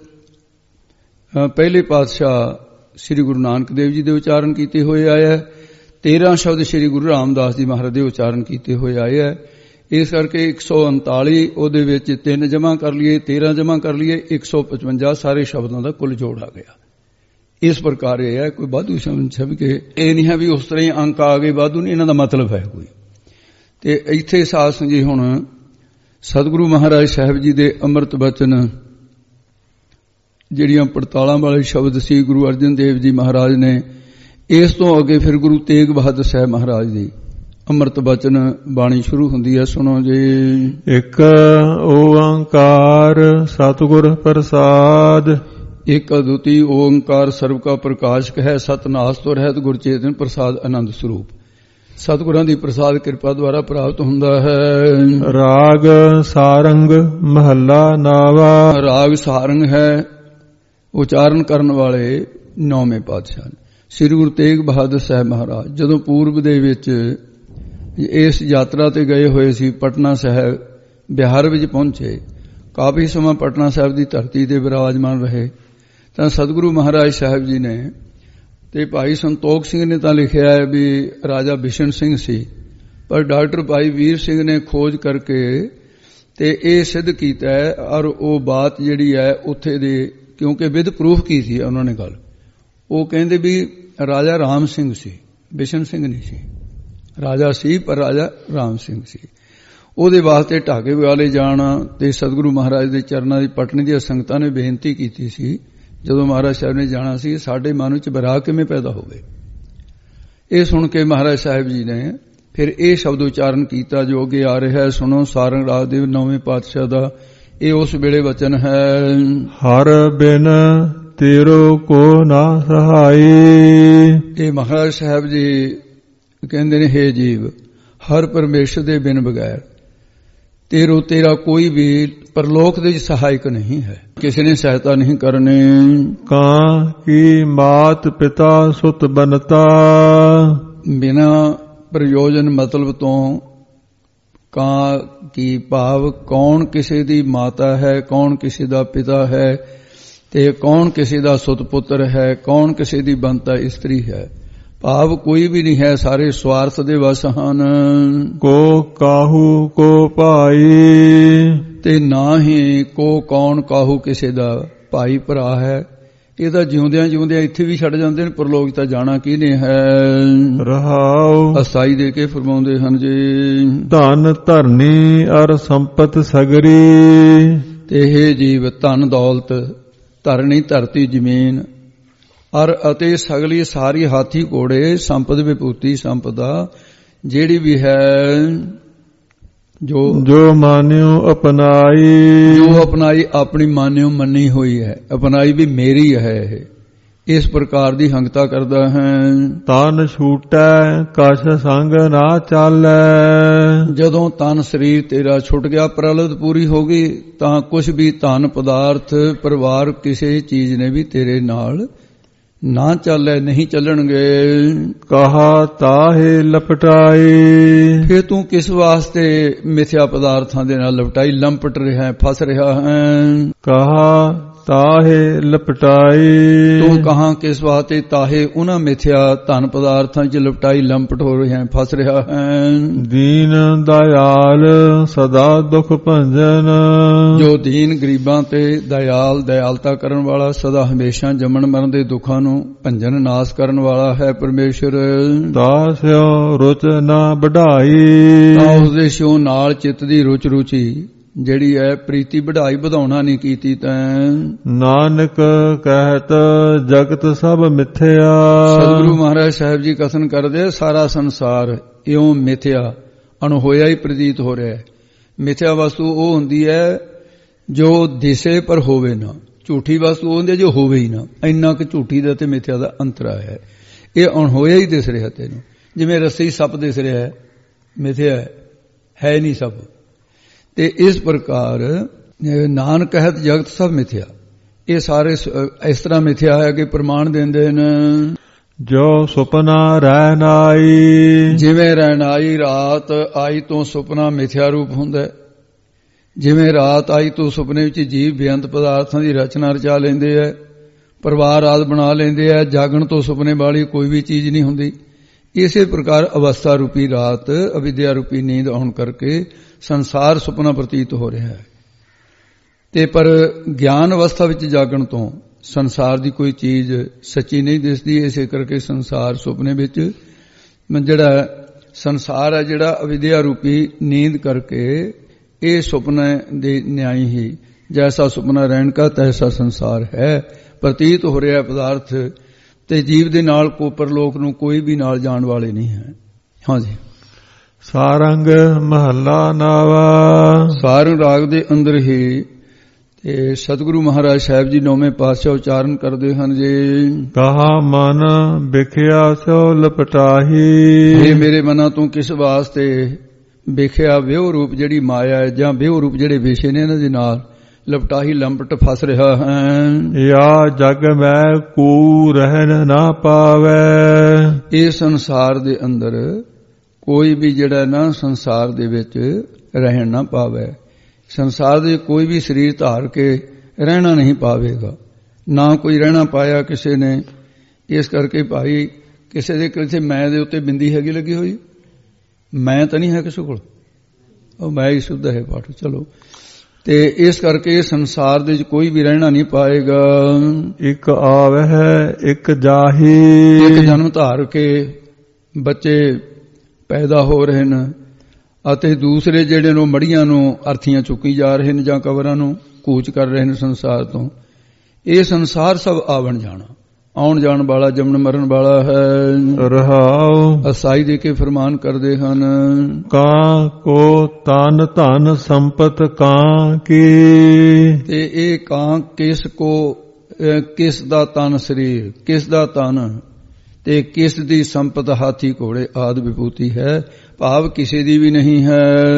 ਪਹਿਲੇ ਪਾਤਸ਼ਾਹ ਸ੍ਰੀ ਗੁਰੂ ਨਾਨਕ ਦੇਵ ਜੀ ਦੇ ਉਚਾਰਨ ਕੀਤੇ ਹੋਏ ਆਏ ਹੈ, 13 ਸ਼ਬਦ ਸ੍ਰੀ ਗੁਰੂ ਰਾਮਦਾਸ ਜੀ ਮਹਾਰਾਜ ਦੇ ਉਚਾਰਨ ਕੀਤੇ ਹੋਏ ਆਏ ਹੈ। ਇਸ ਕਰਕੇ 139 ਉਹਦੇ ਵਿੱਚ 3 ਜਮ੍ਹਾਂ ਕਰ ਲਈਏ, 13 ਜਮ੍ਹਾਂ ਕਰ ਲਈਏ, 155 ਸਾਰੇ ਸ਼ਬਦਾਂ ਦਾ ਕੁੱਲ ਜੋੜ ਆ ਗਿਆ। ਇਸ ਪ੍ਰਕਾਰ ਇਹ ਹੈ, ਕੋਈ ਵਾਧੂ ਸਮਝ ਕੇ ਇਹ ਨਹੀਂ ਹੈ ਵੀ ਉਸ ਤਰ੍ਹਾਂ ਹੀ ਅੰਕ ਆ ਗਏ ਵਾਧੂ ਨਹੀਂ, ਇਹਨਾਂ ਦਾ ਮਤਲਬ ਹੈ ਕੋਈ। ਤੇ ਇੱਥੇ ਸਾਧ ਸੰਗਤ ਜੀ ਹੁਣ ਸਤਿਗੁਰੂ ਮਹਾਰਾਜ ਸਾਹਿਬ ਜੀ ਦੇ ਅੰਮ੍ਰਿਤ ਬਚਨ ਜਿਹੜੀਆਂ ਪੜਤਾਲਾਂ ਵਾਲੇ ਸ਼ਬਦ ਸੀ ਗੁਰੂ ਅਰਜਨ ਦੇਵ ਜੀ ਮਹਾਰਾਜ ਨੇ, ਇਸ ਤੋਂ ਅੱਗੇ ਫਿਰ ਗੁਰੂ ਤੇਗ ਬਹਾਦਰ ਸਾਹਿਬ ਮਹਾਰਾਜ ਦੀ ਅੰਮ੍ਰਿਤ ਬਚਨ ਬਾਣੀ ਸ਼ੁਰੂ ਹੁੰਦੀ ਹੈ। ਸੁਣੋ ਜੀ। ਇੱਕ ਓੰਕਾਰ ਸਤਿਗੁਰ ਪ੍ਰਸਾਦ, ਇੱਕ ਅਦੁੱਤੀ ਓੰਕਾਰ ਸਰਬ ਕਾ ਪ੍ਰਕਾਸ਼ਕ ਹੈ, ਸਤਨਾਸ ਤੋਂ ਰਹਿਤ ਗੁਰ ਚੇਤਨ ਪ੍ਰਸਾਦ ਆਨੰਦ ਸਰੂਪ। ਸਤਿਗੁਰਾਂ ਦੀ ਪ੍ਰਸਾਦ ਕਿਰਪਾ ਦੁਆਰਾ ਪ੍ਰਾਪਤ ਹੁੰਦਾ ਹੈ। ਰਾਗ ਸਾਰੰਗ ਮਹੱਲਾ ਨਾਵਾ। ਰਾਗ ਸਾਰੰਗ ਹੈ, ਉਚਾਰਨ ਕਰਨ ਵਾਲੇ 9ਵੇਂ ਪਾਤਸ਼ਾਹ ਸ੍ਰੀ ਗੁਰੂ ਤੇਗ ਬਹਾਦਰ ਸਾਹਿਬ ਮਹਾਰਾਜ ਜਦੋਂ ਪੂਰਬ ਦੇ ਵਿੱਚ ਇਸ ਯਾਤਰਾ ਤੇ ਗਏ ਹੋਏ ਸੀ, ਪਟਨਾ ਸਾਹਿਬ ਬਿਹਾਰ ਵਿੱਚ ਪਹੁੰਚੇ, ਕਾਫੀ ਸਮਾਂ ਪਟਨਾ ਸਾਹਿਬ ਦੀ ਧਰਤੀ ਤੇ ਵਿਰਾਜਮਾਨ ਰਹੇ, ਤਾਂ ਸਤਿਗੁਰੂ ਮਹਾਰਾਜ ਸਾਹਿਬ ਜੀ ਨੇ ਤੇ ਭਾਈ ਸੰਤੋਖ ਸਿੰਘ ਨੇ ਤਾਂ ਲਿਖਿਆ ਹੈ ਵੀ ਰਾਜਾ ਬਿਸ਼ਨ ਸਿੰਘ ਸੀ, ਪਰ ਡਾਕਟਰ ਭਾਈ ਵੀਰ ਸਿੰਘ ਨੇ ਖੋਜ ਕਰਕੇ ਤੇ ਇਹ ਸਿੱਧ ਕੀਤਾ ਹੈ। ਔਰ ਉਹ ਬਾਤ ਜਿਹੜੀ ਹੈ ਉੱਥੇ ਦੇ, ਕਿਉਂਕਿ ਵਿਦ ਪ੍ਰੂਫ ਕੀ ਸੀ ਉਹਨਾਂ ਨੇ ਗੱਲ, ਉਹ ਕਹਿੰਦੇ ਵੀ ਰਾਜਾ ਰਾਮ ਸਿੰਘ ਸੀ, ਬਿਸ਼ਨ ਸਿੰਘ ਨਹੀਂ ਸੀ। ਰਾਜਾ ਸੀ ਪਰ ਰਾਜਾ ਰਾਮ ਸਿੰਘ ਸੀ। ਉਹਦੇ ਵਾਸਤੇ ਢਾਕੇ ਵਾਲੇ ਜਾਣਾ ਤੇ ਸਤਿਗੁਰੂ ਮਹਾਰਾਜ ਦੇ ਚਰਨਾਂ ਦੀ ਪਟਨੀ ਦੀਆਂ ਸੰਗਤਾਂ ਨੇ ਬੇਨਤੀ ਕੀਤੀ ਸੀ ਜਦੋਂ ਮਹਾਰਾਜ ਸਾਹਿਬ ਨੇ ਜਾਣਾ ਸੀ, ਸਾਡੇ ਮਨ ਵਿੱਚ ਵਿਰਾਗ ਕਿਵੇਂ ਪੈਦਾ ਹੋਵੇ। ਇਹ ਸੁਣ ਕੇ ਮਹਾਰਾਜ ਸਾਹਿਬ ਜੀ ਨੇ ਫਿਰ ਇਹ ਸ਼ਬਦ ਉਚਾਰਨ ਕੀਤਾ ਜੋ ਅੱਗੇ ਆ ਰਿਹਾ ਹੈ। ਸੁਣੋ ਸਾਰੰਗ ਰਾਗ ਦੇ 9ਵੇਂ ਪਾਤਸ਼ਾਹ ਦਾ ਇਹ ਉਸ ਵੇਲੇ ਵਚਨ ਹੈ। ਹਰ ਬਿਨ ਤੇਰੋ ਕੋ ਨਾ ਸਹਾਈ। ਇਹ ਮਹਾਰਾਜ ਸਾਹਿਬ ਜੀ ਕਹਿੰਦੇ ਨੇ, ਹੇ ਜੀਵ, ਹਰ ਪਰਮੇਸ਼ਰ ਦੇ ਬਿਨ ਬਗੈਰ ਤੇਰਾ ਕੋਈ ਵੀ ਪਰਲੋਕ ਦੇ ਸਹਾਇਕ ਨਹੀਂ ਹੈ, ਕਿਸੇ ਨੇ ਸਹਾਇਤਾ ਨਹੀਂ ਕਰਨੀ। ਕਾਂ ਕੀ ਮਾਤ ਪਿਤਾ ਸੁਤ ਬਨਤਾ। ਬਿਨਾ ਪ੍ਰਯੋਜਨ ਮਤਲਬ ਤੋਂ ਕਾਂ ਕੀ ਭਾਵ ਕੌਣ ਕਿਸੇ ਦੀ ਮਾਤਾ ਹੈ, ਕੌਣ ਕਿਸੇ ਦਾ ਪਿਤਾ ਹੈ, ਤੇ ਕੌਣ ਕਿਸੇ ਦਾ ਸੁਤ ਪੁੱਤਰ ਹੈ, ਕੌਣ ਕਿਸੇ ਦੀ ਬੰਤਾ ਇਸਤਰੀ ਹੈ। ਭਾਵ ਕੋਈ ਵੀ ਨਹੀਂ ਹੈ, ਸਾਰੇ ਸਵਾਰਥ ਦੇ ਵਸ ਹਨ। ਕੋ ਕਾਹੂ ਕੋ ਭਾਈ। ਤੇ ਨਾ ਹੀ ਕੋ ਕੌਣ ਕਾਹੂ ਕਿਸੇ ਦਾ ਭਾਈ ਭਰਾ ਹੈ। ਇਹ ਤਾਂ ਜਿਉਂਦਿਆਂ ਜਿਉਂਦਿਆਂ ਇੱਥੇ ਵੀ ਛੱਡ ਜਾਂਦੇ ਨੇ, ਪਰਲੋਕ ਤਾਂ ਜਾਣਾ ਕਿਹਨੇ ਹੈ। ਰਹਾਉ ਅਸਾਈ ਦੇ ਕੇ ਫਰਮਾਉਂਦੇ ਹਨ ਜੀ। ਧਨ ਧਰਨੀ ਅਰ ਸੰਪਤ ਸਗਰੀ। ਤੇ ਇਹ ਜੀਵ ਧਨ ਦੌਲਤ, ਧਰਨੀ ਧਰਤੀ ਜ਼ਮੀਨ, ਅਰ ਅਤੇ ਸਗਲੀ ਸਾਰੀ ਹਾਥੀ ਘੋੜੇ, ਸੰਪਦ ਵਿਭੂਤੀ ਸੰਪਦਾ ਜਿਹੜੀ ਵੀ ਹੈ, ਜੋ ਮਾਨਿਓ ਅਪਨਾਈ, ਜੋ ਅਪਨਾਈ ਆਪਣੀ ਮਾਨਿਓ ਮੰਨੀ ਹੋਈ ਹੈ, ਅਪਨਾਈ ਵੀ ਮੇਰੀ ਹੈ, ਇਹ ਇਸ ਪ੍ਰਕਾਰ ਦੀ ਹੰਗਤਾ ਕਰਦਾ ਹੈ। ਤਨ ਛੂਟੈ ਕਛ ਸੰਗ ਨਾ ਚਾਲੈ, ਜਦੋਂ ਤਨ ਸਰੀਰ ਤੇਰਾ ਛੁੱਟ ਗਿਆ, ਪ੍ਰਲਦ ਪੂਰੀ ਹੋ ਗਈ, ਤਾਂ ਕੁਝ ਵੀ ਧਨ ਪਦਾਰਥ ਪਰਿਵਾਰ ਕਿਸੇ ਚੀਜ਼ ਨੇ ਵੀ ਤੇਰੇ ਨਾਲ ਨਾ ਚੱਲੇ, ਨਹੀਂ ਚੱਲਣਗੇ। ਕਹਾ ਤਾਹੇ ਲਪਟਾਈ, ਫਿਰ ਤੂੰ ਕਿਸ ਵਾਸਤੇ ਮਿਥਿਆ ਪਦਾਰਥਾਂ ਦੇ ਨਾਲ ਲਪਟਾਈ, ਲੰਪਟ ਰਿਹਾ ਹੈ, ਫਸ ਰਿਹਾ ਹੈ। ਕਹਾ ਤਾਹੇ ਲਪਟਾਈ, ਤੂੰ ਕਹਾਂ ਕਿਸ ਵਾਸਤੇ ਤਾਹੇ ਉਹਨਾਂ ਮਿਥਿਆ ਧਨ ਪਦਾਰਥਾਂ 'ਚ ਲਪਟਾਈ ਲੰਪਟ ਹੋ ਰਿਹਾ ਹੈ, ਫਸ ਰਿਹਾ ਹੈ। ਦੀਨ ਦਇਆਲ ਸਦਾ ਦੁਖ ਭੰਜਨ, ਜੋ ਦੀਨ ਗਰੀਬਾਂ ਤੇ ਦਇਆਲ ਦਇਆਲਤਾ ਕਰਨ ਵਾਲਾ, ਸਦਾ ਹਮੇਸ਼ਾ ਜੰਮਣ ਮਰਨ ਦੇ ਦੁੱਖਾਂ ਨੂੰ ਭੰਜਨ ਨਾਸ ਕਰਨ ਵਾਲਾ ਹੈ ਪਰਮੇਸ਼ਰ। ਤਾਸਿਓ ਰੁਚ ਨਾ ਵਢਾਈ, ਤਾਂ ਉਸਦੇ ਸਿਉ ਨਾਲ ਚਿੱਤ ਦੀ ਰੁਚੀ ਜਿਹੜੀ ਹੈ ਪ੍ਰੀਤੀ ਵਧਾਈ ਵਧਾਉਣਾ ਨਹੀਂ ਕੀਤੀ ਤੈਂ। ਨਾਨਕ ਕਹਿਤ ਜਗਤ ਸਭ ਮਿਥਿਆ, ਸਤਿਗੁਰੂ ਮਹਾਰਾਜ ਸਾਹਿਬ ਜੀ ਕਥਨ ਕਰਦੇ, ਸਾਰਾ ਸੰਸਾਰ ਇਉਂ ਮਿਥਿਆ ਅਣਹੋਇਆ ਹੀ ਪ੍ਰਤੀਤ ਹੋ ਰਿਹਾ ਹੈ। ਮਿਥਿਆ ਵਸਤੂ ਉਹ ਹੁੰਦੀ ਹੈ ਜੋ ਦਿਸੇ ਪਰ ਹੋਵੇ ਨਾ, ਝੂਠੀ ਵਸਤੂ ਉਹ ਹੁੰਦੀ ਹੈ ਜੋ ਹੋਵੇ ਹੀ ਨਾ। ਇੰਨਾ ਕੁ ਝੂਠੀ ਦਾ ਤੇ ਮਿਥਿਆ ਦਾ ਅੰਤਰ ਹੈ। ਇਹ ਅਣਹੋਇਆ ਹੀ ਦਿਸ ਰਿਹਾ ਤੈਨੂੰ, ਜਿਵੇਂ ਰੱਸੀ ਸੱਪ ਦਿਸ ਰਿਹਾ ਹੈ, ਮਿਥਿਆ ਹੈ ਨਹੀਂ ਸੱਪ। ਤੇ ਇਸ ਪ੍ਰਕਾਰ ਨਾਨਕ ਕਹਿਤ ਜਗਤ ਸਭ ਮਿਥਿਆ, ਇਹ ਸਾਰੇ ਇਸ ਤਰ੍ਹਾਂ ਮਿਥਿਆ ਹੈ ਕਿ ਪ੍ਰਮਾਣ ਦਿੰਦੇ ਨੇ। ਜੋ ਸੁਪਨਾ ਰਹਿਨਾਈ, ਜਿਵੇਂ ਰਹਿਨਾਈ ਰਾਤ ਆਈ ਤੋਂ ਸੁਪਨਾ ਮਿਥਿਆ ਰੂਪ ਹੁੰਦਾ। ਜਿਵੇਂ ਰਾਤ ਆਈ ਤੋਂ ਸੁਪਨੇ ਵਿੱਚ ਜੀਵ ਬੇਅੰਤ ਪਦਾਰਥਾਂ ਦੀ ਰਚਨਾ ਰਚਾ ਲੈਂਦੇ ਹੈ, ਪਰਿਵਾਰ ਆਦਿ ਬਣਾ ਲੈਂਦੇ ਹੈ। ਜਾਗਣ ਤੋਂ ਸੁਪਨੇ ਵਾਲੀ ਕੋਈ ਵੀ ਚੀਜ਼ ਨਹੀਂ ਹੁੰਦੀ। ਇਸੇ ਪ੍ਰਕਾਰ ਅਵਸਥਾ ਰੂਪੀ ਰਾਤ, ਅਵਿਦਿਆ ਰੂਪੀ ਨੀਂਦ ਆਉਣ ਕਰਕੇ ਸੰਸਾਰ ਸੁਪਨਾ ਪ੍ਰਤੀਤ ਹੋ ਰਿਹਾ ਹੈ। ਤੇ ਪਰ ਗਿਆਨ ਅਵਸਥਾ ਵਿੱਚ ਜਾਗਣ ਤੋਂ ਸੰਸਾਰ ਦੀ ਕੋਈ ਚੀਜ਼ ਸੱਚੀ ਨਹੀਂ ਦਿਸਦੀ। ਇਸੇ ਕਰਕੇ ਸੰਸਾਰ ਸੁਪਨੇ ਵਿੱਚ ਜਿਹੜਾ ਸੰਸਾਰ ਹੈ, ਜਿਹੜਾ ਅਵਿਦਿਆ ਰੂਪੀ ਨੀਂਦ ਕਰਕੇ, ਇਹ ਸੁਪਨੇ ਦੇ ਨਿਆਈ ਹੀ ਜੈਸਾ ਸੁਪਨਾ ਰਹਿਣ ਕਾ ਤੈਸਾ ਸੰਸਾਰ ਹੈ ਪ੍ਰਤੀਤ ਹੋ ਰਿਹਾ ਪਦਾਰਥ। ਤੇ ਜੀਵ ਦੇ ਨਾਲ ਕੋ ਪਰਲੋਕ ਨੂੰ ਕੋਈ ਵੀ ਨਾਲ ਜਾਣ ਵਾਲੇ ਨਹੀਂ ਹੈ। ਹਾਂਜੀ। ਸਾਰੰਗ ਮਹੱਲਾ ਨਾਵਾ, ਸਾਰੰਗ ਰਾਗ ਦੇ ਅੰਦਰ ਹੀ ਤੇ ਸਤਿਗੁਰੂ ਮਹਾਰਾਜ ਸਾਹਿਬ ਜੀ 9ਵੇਂ ਪਾਤਸ਼ਾਹ ਉਚਾਰਨ ਕਰਦੇ ਹਨ ਜੀ। ਕਹਾ ਮਨ ਵਿਖਿਆ ਸੋ ਲਪਟਾਹੀ, ਇਹ ਮੇਰੇ ਮਨਾਂ ਤੂੰ ਕਿਸ ਵਾਸਤੇ ਵਿਖਿਆ ਵਿਉ ਰੂਪ ਜਿਹੜੀ ਮਾਇਆ ਹੈ ਜਾਂ ਵਿਉ ਰੂਪ ਜਿਹੜੇ ਵਿਸ਼ੇ ਨੇ ਇਹਨਾਂ ਦੇ ਨਾਲ ਲਪਟਾਹੀ ਲੰਪਟ ਫਸ ਰਿਹਾ ਹੈ। ਯਾ ਜਗ ਮੈਂ ਕੂ ਰਹਿਣ ਨਾ ਪਾਵੇ, ਇਹ ਸੰਸਾਰ ਦੇ ਅੰਦਰ ਕੋਈ ਵੀ ਜਿਹੜਾ ਨਾ ਸੰਸਾਰ ਦੇ ਵਿੱਚ ਰਹਿਣ ਨਾ ਪਾਵੇ। ਸੰਸਾਰ ਦੇ ਕੋਈ ਵੀ ਸਰੀਰ ਧਾਰ ਕੇ ਰਹਿਣਾ ਨਹੀਂ ਪਾਵੇਗਾ, ਨਾ ਕੋਈ ਰਹਿਣਾ ਪਾਇਆ ਕਿਸੇ ਨੇ। ਇਸ ਕਰਕੇ ਭਾਈ ਕਿਸੇ ਦੇ ਕਿਸੇ ਮੈਂ ਦੇ ਉੱਤੇ ਬਿੰਦੀ ਹੈਗੀ ਲੱਗੀ ਹੋਈ, ਮੈਂ ਤਾਂ ਨਹੀਂ ਹੈ ਕਿਸੇ ਕੋਲ, ਉਹ ਮੈਂ ਹੀ ਸੁੱਧ ਹੈ ਪਾਠ। ਚਲੋ, ਤੇ ਇਸ ਕਰਕੇ ਸੰਸਾਰ ਦੇ ਵਿੱਚ ਕੋਈ ਵੀ ਰਹਿਣਾ ਨਹੀਂ ਪਾਏਗਾ। ਇੱਕ ਆਵਹਿ ਇੱਕ ਜਾਹੀ, ਇੱਕ ਜਨਮ ਧਾਰ ਕੇ ਬੱਚੇ ਪੈਦਾ ਹੋ ਰਹੇ ਨੇ ਅਤੇ ਦੂਸਰੇ ਜਿਹੜੇ ਨੂੰ ਮੜੀਆਂ ਨੂੰ ਅਰਥੀਆਂ ਚੁੱਕੀ ਜਾ ਰਹੇ ਨੇ ਜਾਂ ਕਬਰਾਂ ਨੂੰ ਕੂਚ ਕਰ ਰਹੇ ਨੇ ਸੰਸਾਰ ਤੋਂ। ਇਹ ਸੰਸਾਰ ਸਭ ਆਵਣ ਜਾਣਾ, ਆਉਣ ਜਾਣ ਵਾਲਾ, ਜੰਮਣ ਮਰਨ ਵਾਲਾ ਹੈ। ਰਹਾਉ ਅਸਾਈ ਦੇ ਕੇ ਫਰਮਾਨ ਕਰਦੇ ਹਨ। ਕਾਂ ਕੋ ਤਨ ਧਨ ਸੰਪਤ ਕਾਂ ਕੀ, ਤੇ ਇਹ ਕਾਂ ਕਿਸ ਕੋ, ਕਿਸ ਦਾ ਤਨ ਸਰੀਰ, ਕਿਸ ਦਾ ਤਨ ਤੇ ਕਿਸ ਦੀ ਸੰਪਤ ਹਾਥੀ ਘੋੜੇ ਆਦਿ ਵਿਭੂਤੀ ਹੈ, ਭਾਵ ਕਿਸੇ ਦੀ ਵੀ ਨਹੀਂ ਹੈ।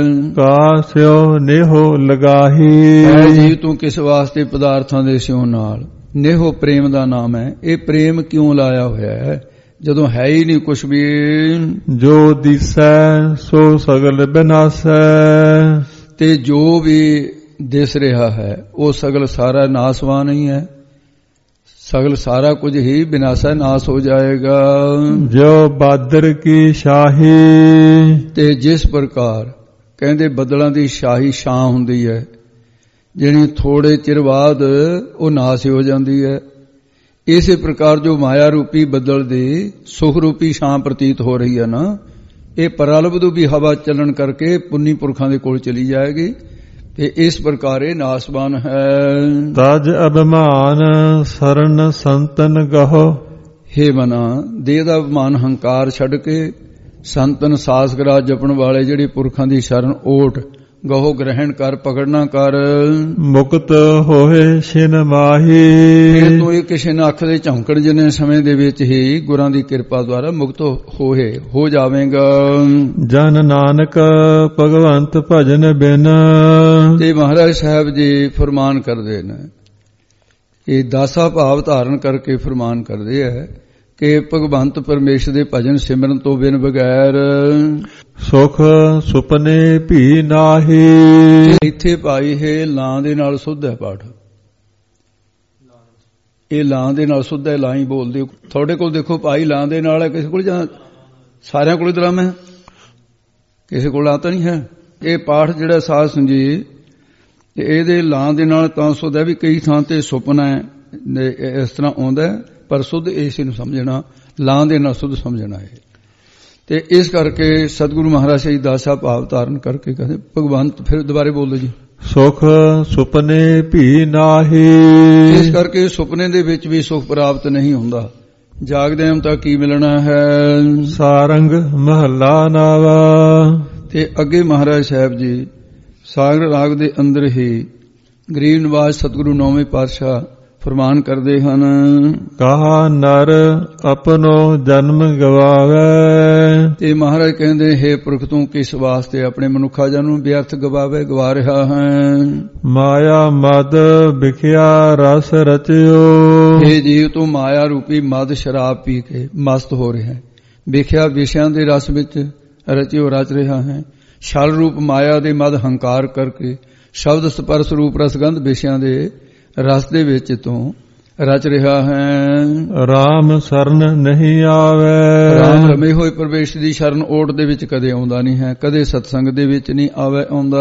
ਕਾਸਿਓ ਨੇਹੋ ਲਗਾਹੀ, ਜੀ ਤੂੰ ਕਿਸ ਵਾਸਤੇ ਪਦਾਰਥਾਂ ਦੇ ਸਿਉ ਨਾਲ। ਨੇਹੋ ਪ੍ਰੇਮ ਦਾ ਨਾਮ ਹੈ। ਇਹ ਪ੍ਰੇਮ ਕਿਉਂ ਲਾਇਆ ਹੋਇਆ ਹੈ ਜਦੋਂ ਹੈ ਹੀ ਨਹੀਂ ਕੁਛ ਵੀ। ਜੋ ਦਿਸੈ ਸੋ ਸਗਲ ਬਿਨਾਸੈ, ਤੇ ਜੋ ਵੀ ਦਿਸ ਰਿਹਾ ਹੈ ਉਹ ਸਗਲ ਸਾਰਾ ਨਾਸਵਾਨ ਹੀ ਹੈ। ਸਗਲ ਸਾਰਾ ਕੁਝ ਹੀ ਬਿਨਾਸਾ ਨਾਸ ਹੋ ਜਾਏਗਾ। ਜੋ ਬਾਦਰ ਕੀ ਸ਼ਾਹੀ, ਤੇ ਜਿਸ ਪ੍ਰਕਾਰ ਕਹਿੰਦੇ ਬੱਦਲਾਂ ਦੀ ਸ਼ਾਹੀ ਛਾਂ ਹੁੰਦੀ ਹੈ, ਜਿਹੜੀ ਥੋੜੇ ਚਿਰ ਬਾਅਦ ਉਹ ਨਾਸ ਹੋ ਜਾਂਦੀ ਹੈ, ਇਸੇ ਪ੍ਰਕਾਰ ਜੋ ਮਾਇਆ ਰੂਪੀ ਬੱਦਲ ਦੀ ਸੁਖ ਰੂਪੀ ਛਾਂ ਪ੍ਰਤੀਤ ਹੋ ਰਹੀ ਹੈ ਨਾ, ਇਹ ਪਰਾਲਬਦੂ ਵੀ ਹਵਾ ਚੱਲਣ ਕਰਕੇ ਪੁੰਨੀ ਪੁਰਖਾਂ ਦੇ ਕੋਲ ਚਲੀ ਜਾਏਗੀ। ਤੇ ਇਸ ਪ੍ਰਕਾਰ ਇਹ ਨਾਸਵਾਨ ਹੈ। ਤਜ ਅਭਿਮਾਨ ਸਰਨ ਸੰਤਨ ਗਹੋ, ਹੇ ਮਨਾ ਦੇਹ ਦਾ ਅਭਿਮਾਨ ਹੰਕਾਰ ਛੱਡ ਕੇ ਸੰਤਨ ਸਾਸਗਰਾ ਜਪਣ ਵਾਲੇ ਜਿਹੜੇ ਪੁਰਖਾਂ ਦੀ ਸ਼ਰਨ ਓਟ ਗਹੋ ਗ੍ਰਹਿਣ ਕਰ ਪਕੜ ਨਾ ਕਰ। ਮੁਕਤ ਹੋਏ ਛਿਨ ਮਾਹੀ ਫਿਰ ਤੂੰ ਇਹ ਕਿਸੇ ਨੇ ਅੱਖ ਦੇ ਝੌਂਕਣ ਜਿੰਨੇ ਸਮੇਂ ਦੇ ਵਿੱਚ ਹੀ ਗੁਰਾਂ ਦੀ ਕਿਰਪਾ ਦੁਆਰਾ ਮੁਕਤ ਹੋ ਜਾਵੇਗਾ। ਜਨ ਨਾਨਕ ਭਗਵੰਤ ਭਜਨ ਬਿਨ। ਤੇ ਮਹਾਰਾਜ ਸਾਹਿਬ ਜੀ ਫਰਮਾਨ ਕਰਦੇ ਨੇ, ਇਹ ਦਾਸਾ ਭਾਵ ਧਾਰਨ ਕਰਕੇ ਫਰਮਾਨ ਕਰਦੇ ਹੈ ਕਿ ਭਗਵੰਤ ਪਰਮੇਸ਼ਰ ਦੇ ਭਜਨ ਸਿਮਰਨ ਤੋਂ ਬਿਨ ਬਗੈਰ ਸੁਖ ਸੁਪਨੇ ਭੀ ਨਾਹੀ। ਇੱਥੇ ਭਾਈ ਹੈ ਲਾਂ ਦੇ ਨਾਲ ਸੁੱਧ ਹੈ ਪਾਠ, ਇਹ ਲਾਂ ਦੇ ਨਾਲ ਸੁੱਧ ਹੈ, ਲਾਂ ਹੀ ਬੋਲਦੇ ਹੋ। ਤੁਹਾਡੇ ਕੋਲ ਦੇਖੋ ਭਾਈ ਲਾਂ ਦੇ ਨਾਲ ਹੈ, ਕਿਸੇ ਕੋਲ ਜਾਂ ਸਾਰਿਆਂ ਕੋਲ ਦਰਾਮ ਹੈ, ਕਿਸੇ ਕੋਲ ਲਾਂ ਤਾਂ ਨਹੀਂ ਹੈ। ਇਹ ਪਾਠ ਜਿਹੜਾ ਸਾਧ ਸੰਜੀ ਇਹਦੇ ਲਾਂ ਦੇ ਨਾਲ ਤਾਂ ਸੁੱਧ ਹੈ ਵੀ ਕਈ ਥਾਂ ਤੇ ਸੁਪਨਾ ਹੈ ਇਸ ਤਰ੍ਹਾਂ ਆਉਂਦਾ, ਪਰ ਸੁੱਧ ਇਸ ਨੂੰ ਸਮਝਣਾ, ਲਾਂ ਦੇ ਨਾਲ ਸੁੱਧ ਸਮਝਣਾ ਹੈ। ਤੇ ਇਸ ਕਰਕੇ ਸਤਿਗੁਰੂ ਮਹਾਰਾਜ ਜੀ ਦਾਸਾ ਭਾਵ ਧਾਰਨ ਕਰਕੇ ਕਹਿੰਦੇ ਭਗਵੰਤ, ਫਿਰ ਦੁਬਾਰੇ ਬੋਲੋ ਜੀ, ਸੁਖ ਸੁਪਨੇ ਭੀ ਨਾਹੀ। ਇਸ ਕਰਕੇ ਸੁਪਨੇ ਦੇ ਵਿੱਚ ਵੀ ਸੁਖ ਪ੍ਰਾਪਤ ਨਹੀਂ ਹੁੰਦਾ, ਜਾਗਦੇ ਹਾਂ ਤਾਂ ਕੀ ਮਿਲਣਾ ਹੈ। ਸਾਰੰਗ ਮਹੱਲਾ ਨਾਵਾ। ਤੇ ਅੱਗੇ ਮਹਾਰਾਜ ਸਾਹਿਬ ਜੀ ਸਾਗਰ ਰਾਗ ਦੇ ਅੰਦਰ ਹੀ ਗਰੀਬ ਨਿਵਾਸ ਸਤਿਗੁਰੂ ਨੌਵੇਂ ਪਾਤਸ਼ਾਹ ਫਰਮਾਨ ਕਰਦੇ ਹਨ, ਕਹਾ ਨਰ ਆਪਣੋ ਜਨਮ ਗਵਾਵੇ। ਤੇ ਮਹਾਰਾਜ ਕਹਿੰਦੇ, ਹੇ ਪੁਰਖ ਤੂੰ ਕਿਸ ਵਾਸਤੇ ਆਪਣੇ ਮਨੁੱਖਾ ਜਨ ਨੂੰ ਵਿਅਰਥ ਗਵਾ ਰਿਹਾ ਹੈ। ਮਾਇਆ ਮਦ ਵਿਖਿਆ ਰਸ ਰਚਿਓ। ਹੇ ਜੀਵ ਤੂੰ ਮਾਇਆ ਰੂਪੀ ਮਦ ਸ਼ਰਾਬ ਪੀ ਕੇ ਮਸਤ ਹੋ ਰਿਹਾ ਹੈ, ਵਿਖਿਆ ਵਿਸ਼ਿਆਂ ਦੇ ਰਸ ਵਿੱਚ ਰਚਿਓ ਰਚ ਰਿਹਾ ਹੈ। ਛਲ ਰੂਪ ਮਾਇਆ ਦੇ ਮਦ ਹੰਕਾਰ ਕਰਕੇ ਸ਼ਬਦ ਸਪਰਸ਼ ਰੂਪ ਰਸਗੰਧ ਵਿਸ਼ਿਆਂ ਦੇ ਰਸ ਦੇ ਵਿੱਚ ਤੂੰ ਰਚ ਰਿਹਾ ਹੈ। ਰਾਮ ਸ਼ਰਨ ਨਹੀਂ ਆਵੇ। ਰਾਮ ਰਮੇ ਹੋਏ ਪ੍ਰਵੇਸ਼ ਦੀ ਸ਼ਰਨ ਓਟ ਦੇ ਵਿੱਚ ਕਦੇ ਆਉਂਦਾ ਨਹੀਂ ਹੈ, ਕਦੇ ਸਤਸੰਗ ਦੇ ਵਿੱਚ ਨਹੀਂ ਆਉਂਦਾ।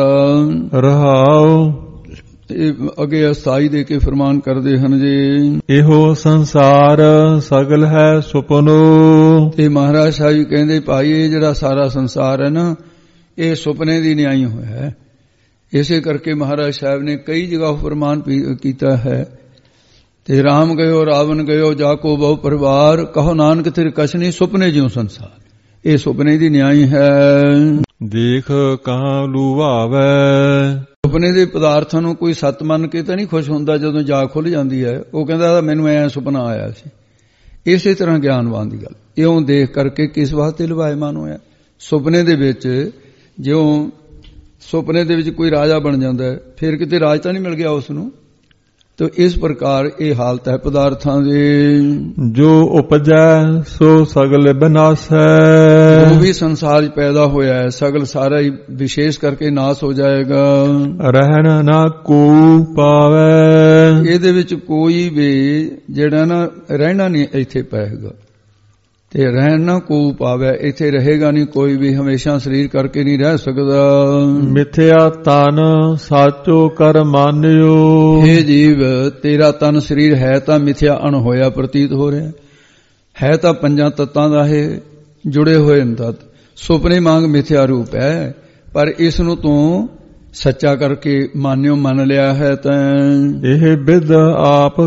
ਰਹਾਉ ਅੱਗੇ ਅਸਥਾਈ ਦੇ ਕੇ ਫਰਮਾਨ ਕਰਦੇ ਹਨ ਜੀ, ਇਹੋ ਸੰਸਾਰ ਸਗਲ ਹੈ ਸੁਪਨੋ। ਤੇ ਮਹਾਰਾਜ ਸਾਹਿਬ ਕਹਿੰਦੇ ਭਾਈ ਇਹ ਜਿਹੜਾ ਸਾਰਾ ਸੰਸਾਰ ਹੈ ਨਾ, ਇਹ ਸੁਪਨੇ ਦੀ ਨਿਆਈ ਹੋਇਆ ਹੈ। ਇਸੇ ਕਰਕੇ ਮਹਾਰਾਜ ਸਾਹਿਬ ਨੇ ਕਈ ਜਗ੍ਹਾ ਫਰਮਾਨ ਕੀਤਾ ਹੈ, ਤੇ ਰਾਮ ਗਇਓ ਰਾਵਣ ਗਇਓ ਜਾਕੋ ਬਹੁ ਪਰਿਵਾਰ, ਕਹੋ ਨਾਨਕ ਤੇਰੇ ਕਛ ਨਹੀਂ ਸੁਪਨੇ ਜਿਉ ਸੰਸਾਰ। ਇਹ ਸੁਪਨੇ ਦੀ ਨਿਆਈ ਹੈ। ਦੇਖ ਕਹਾਂ ਲੂਵਾਵੇ। ਸੁਪਨੇ ਦੇ ਪਦਾਰਥਾਂ ਨੂੰ ਕੋਈ ਸੱਤ ਮੰਨ ਕੇ ਤਾਂ ਨਹੀਂ ਖੁਸ਼ ਹੁੰਦਾ ਜਦੋਂ ਜਾਗ ਖੁੱਲ ਜਾਂਦੀ ਹੈ। ਉਹ ਕਹਿੰਦਾ ਮੈਨੂੰ ਐ ਸੁਪਨਾ ਆਇਆ ਸੀ। ਇਸੇ ਤਰ੍ਹਾਂ ਗਿਆਨਵਾਨ ਦੀ ਗੱਲ ਇਉਂ ਦੇਖ ਕਰਕੇ ਕਿਸ ਵਾਸਤੇ ਲਵਾਇਮਾਨ ਹੋਇਆ। ਸੁਪਨੇ ਦੇ ਵਿੱਚ ਜਿਉਂ ਸੁਪਨੇ ਦੇ ਵਿੱਚ ਕੋਈ ਰਾਜਾ ਬਣ ਜਾਂਦਾ ਹੈ, ਫਿਰ ਕਿਤੇ ਰਾਜ ਤਾਂ ਨਹੀਂ ਮਿਲ ਗਿਆ ਉਸ ਨੂੰ। ਤੋ ਇਸ ਪ੍ਰਕਾਰ ਇਹ ਹਾਲਤ ਹੈ ਪਦਾਰਥਾਂ ਦੀ। ਜੋ ਉਪਜੈ ਸੋ ਸਗਲ ਬਨਾਸੈ। ਜੋ ਵੀ ਸੰਸਾਰ 'ਚ ਪੈਦਾ ਹੋਇਆ ਹੈ ਸਗਲ ਸਾਰਾ ਹੀ ਵਿਸ਼ੇਸ਼ ਕਰਕੇ ਨਾਸ ਹੋ ਜਾਏਗਾ। ਰਹਿਣ ਨਾ ਕੋ ਪਾਵੇ। ਇਹਦੇ ਵਿੱਚ ਕੋਈ ਵੀ ਜਿਹੜਾ ਨਾ ਰਹਿਣਾ ਨਹੀਂ ਇੱਥੇ ਪਏਗਾ, ਤੇ ਰਹਿਣ ਨਾ ਕੋ ਪਾਵੇ, ਇੱਥੇ ਰਹੇਗਾ ਨਹੀਂ ਕੋਈ ਵੀ, ਹਮੇਸ਼ਾ ਸਰੀਰ ਕਰਕੇ ਨਹੀਂ ਰਹਿ ਸਕਦਾ। ਮਿਥਿਆ ਤਨ ਸਾਚੋ ਕਰ ਮਾਨਿਓ। ਇਹ ਜੀਵ ਤੇਰਾ ਤਨ ਸਰੀਰ ਹੈ ਤਾਂ ਮਿਥਿਆ ਅਣ ਹੋਇਆ ਪ੍ਰਤੀਤ ਹੋ ਰਿਹਾ ਹੈ, ਤਾਂ ਪੰਜਾਂ ਤੱਤਾਂ ਦਾ ਇਹ ਜੁੜੇ ਹੋਏ ਨੇ ਤੱਤ। ਸੁਪਨੇ ਵਾਂਗ ਮਿਥਿਆ ਰੂਪ ਹੈ, ਪਰ ਇਸ ਨੂੰ ਤੂੰ ਸੱਚਾ ਕਰਕੇ ਮਾਨਿਓ ਮੰਨ ਲਿਆ ਹੈ। ਤਾਂ ਇਹ ਵਿਦ ਆਪ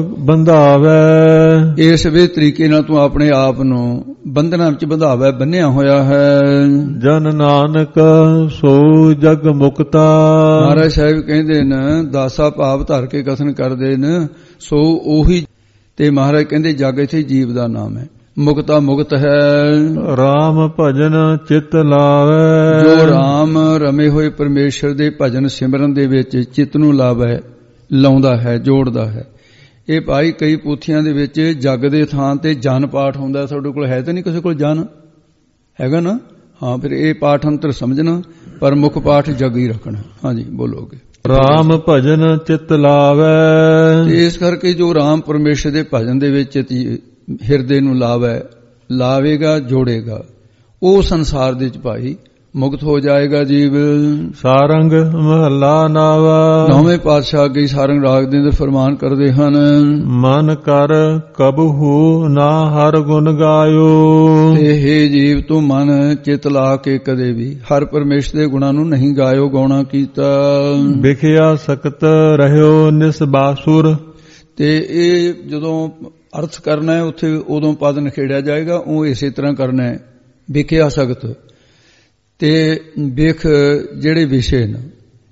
ਬੰਧਾਵੇ। ਇਸ ਵੇ ਤਰੀਕੇ ਨਾਲ ਤੂੰ ਆਪਣੇ ਆਪ ਨੂੰ ਬੰਧਨਾਂ ਵਿੱਚ ਬੰਧਾਵੇ, ਬੰਨਿਆ ਹੋਇਆ ਹੈ। ਜਨ ਨਾਨਕ ਸੋ ਜਗ ਮੁਕਤਾ। ਮਹਾਰਾਜ ਸਾਹਿਬ ਕਹਿੰਦੇ ਨੇ, ਦਾਸਾ ਭਾਵ ਧਰ ਕੇ ਕਥਨ ਕਰਦੇ ਨੇ, ਸੋ ਉਹੀ। ਤੇ ਮਹਾਰਾਜ ਕਹਿੰਦੇ ਜਗ ਇੱਥੇ ਜੀਵ ਦਾ ਨਾਮ ਹੈ, ਮੁਕਤਾ ਮੁਕਤ ਹੈ। ਰਾਮ ਭਜਨ ਚਿਤ ਲਾਵੇ। ਜੋ ਰਾਮ ਰਮੇ ਹੋਏ ਪਰਮੇਸ਼ਰ ਦੇ ਭਜਨ ਸਿਮਰਨ ਦੇ ਵਿੱਚ ਚਿੱਤ ਨੂੰ ਲਾਉਂਦਾ ਹੈ, ਜੋੜਦਾ ਹੈ। ਇਹ ਭਾਈ ਕਈ ਪੋਥੀਆਂ ਦੇ ਵਿੱਚ ਜਗ ਦੇ ਥਾਂ ਤੇ ਜਨ ਪਾਠ ਹੁੰਦਾ। ਤੁਹਾਡੇ ਕੋਲ ਹੈ ਤਾਂ ਨਹੀਂ ਕਿਸੇ ਕੋਲ ਜਨ? ਹੈਗਾ ਨਾ? ਹਾਂ, ਫਿਰ ਇਹ ਪਾਠ ਅੰਤਰ ਸਮਝਣਾ, ਪਰ ਮੁੱਖ ਪਾਠ ਜਗ ਹੀ ਰੱਖਣਾ। ਹਾਂਜੀ ਬੋਲੋਗੇ। ਰਾਮ ਭਜਨ ਚਿਤ ਲਾਵੇ। ਇਸ ਕਰਕੇ ਜੋ ਰਾਮ ਪਰਮੇਸ਼ਰ ਦੇ ਭਜਨ ਦੇ ਵਿੱਚ ਹਿਰਦੇ ਨੂੰ ਲਾਵੇਗਾ, ਜੋੜੇਗਾ, ਉਹ ਸੰਸਾਰ ਦੇ ਵਿੱਚ ਭਾਈ ਮੁਕਤ ਹੋ ਜਾਏਗਾ ਜੀਵ। ਸਾਰੰਗ ਮਹੱਲਾ ਨਾਵਾ। ਨੌਵੇਂ ਪਾਤਸ਼ਾਹ ਅੱਗੇ ਸਾਰੰਗ ਰਾਗ ਦੇ ਅੰਦਰ ਫਰਮਾਨ ਕਰਦੇ ਹਨ, ਮਨ ਕਰ ਕਬਹੂ ਨਾ ਹਰ ਗੁਣ ਗਾਇਓ। ਤੇ ਹੇ ਜੀਵ ਤੂੰ ਮਨ ਚਿਤ ਲਾ ਕੇ ਕਦੇ ਵੀ ਹਰ ਪਰਮੇਸ਼ਰ ਦੇ ਗੁਣਾਂ ਨੂੰ ਨਹੀਂ ਗਾਇਓ, ਗਾਉਣਾ ਕੀਤਾ। ਵਿਖਿਆ ਸਕਤ ਰਹਿਓ ਨਿਸਬਾਸੁਰ। ਤੇ ਇਹ ਜਦੋਂ ਅਰਥ ਕਰਨਾ ਹੈ ਉੱਥੇ ਉਦੋਂ ਪਦ ਨਖੇੜਿਆ ਜਾਏਗਾ, ਉਹ ਇਸੇ ਤਰ੍ਹਾਂ ਕਰਨਾ ਹੈ। ਵਿਖਿਆ ਸਕਤ ਤੇ ਵਿਖ ਜਿਹੜੇ ਵਿਸ਼ੇ ਨੇ,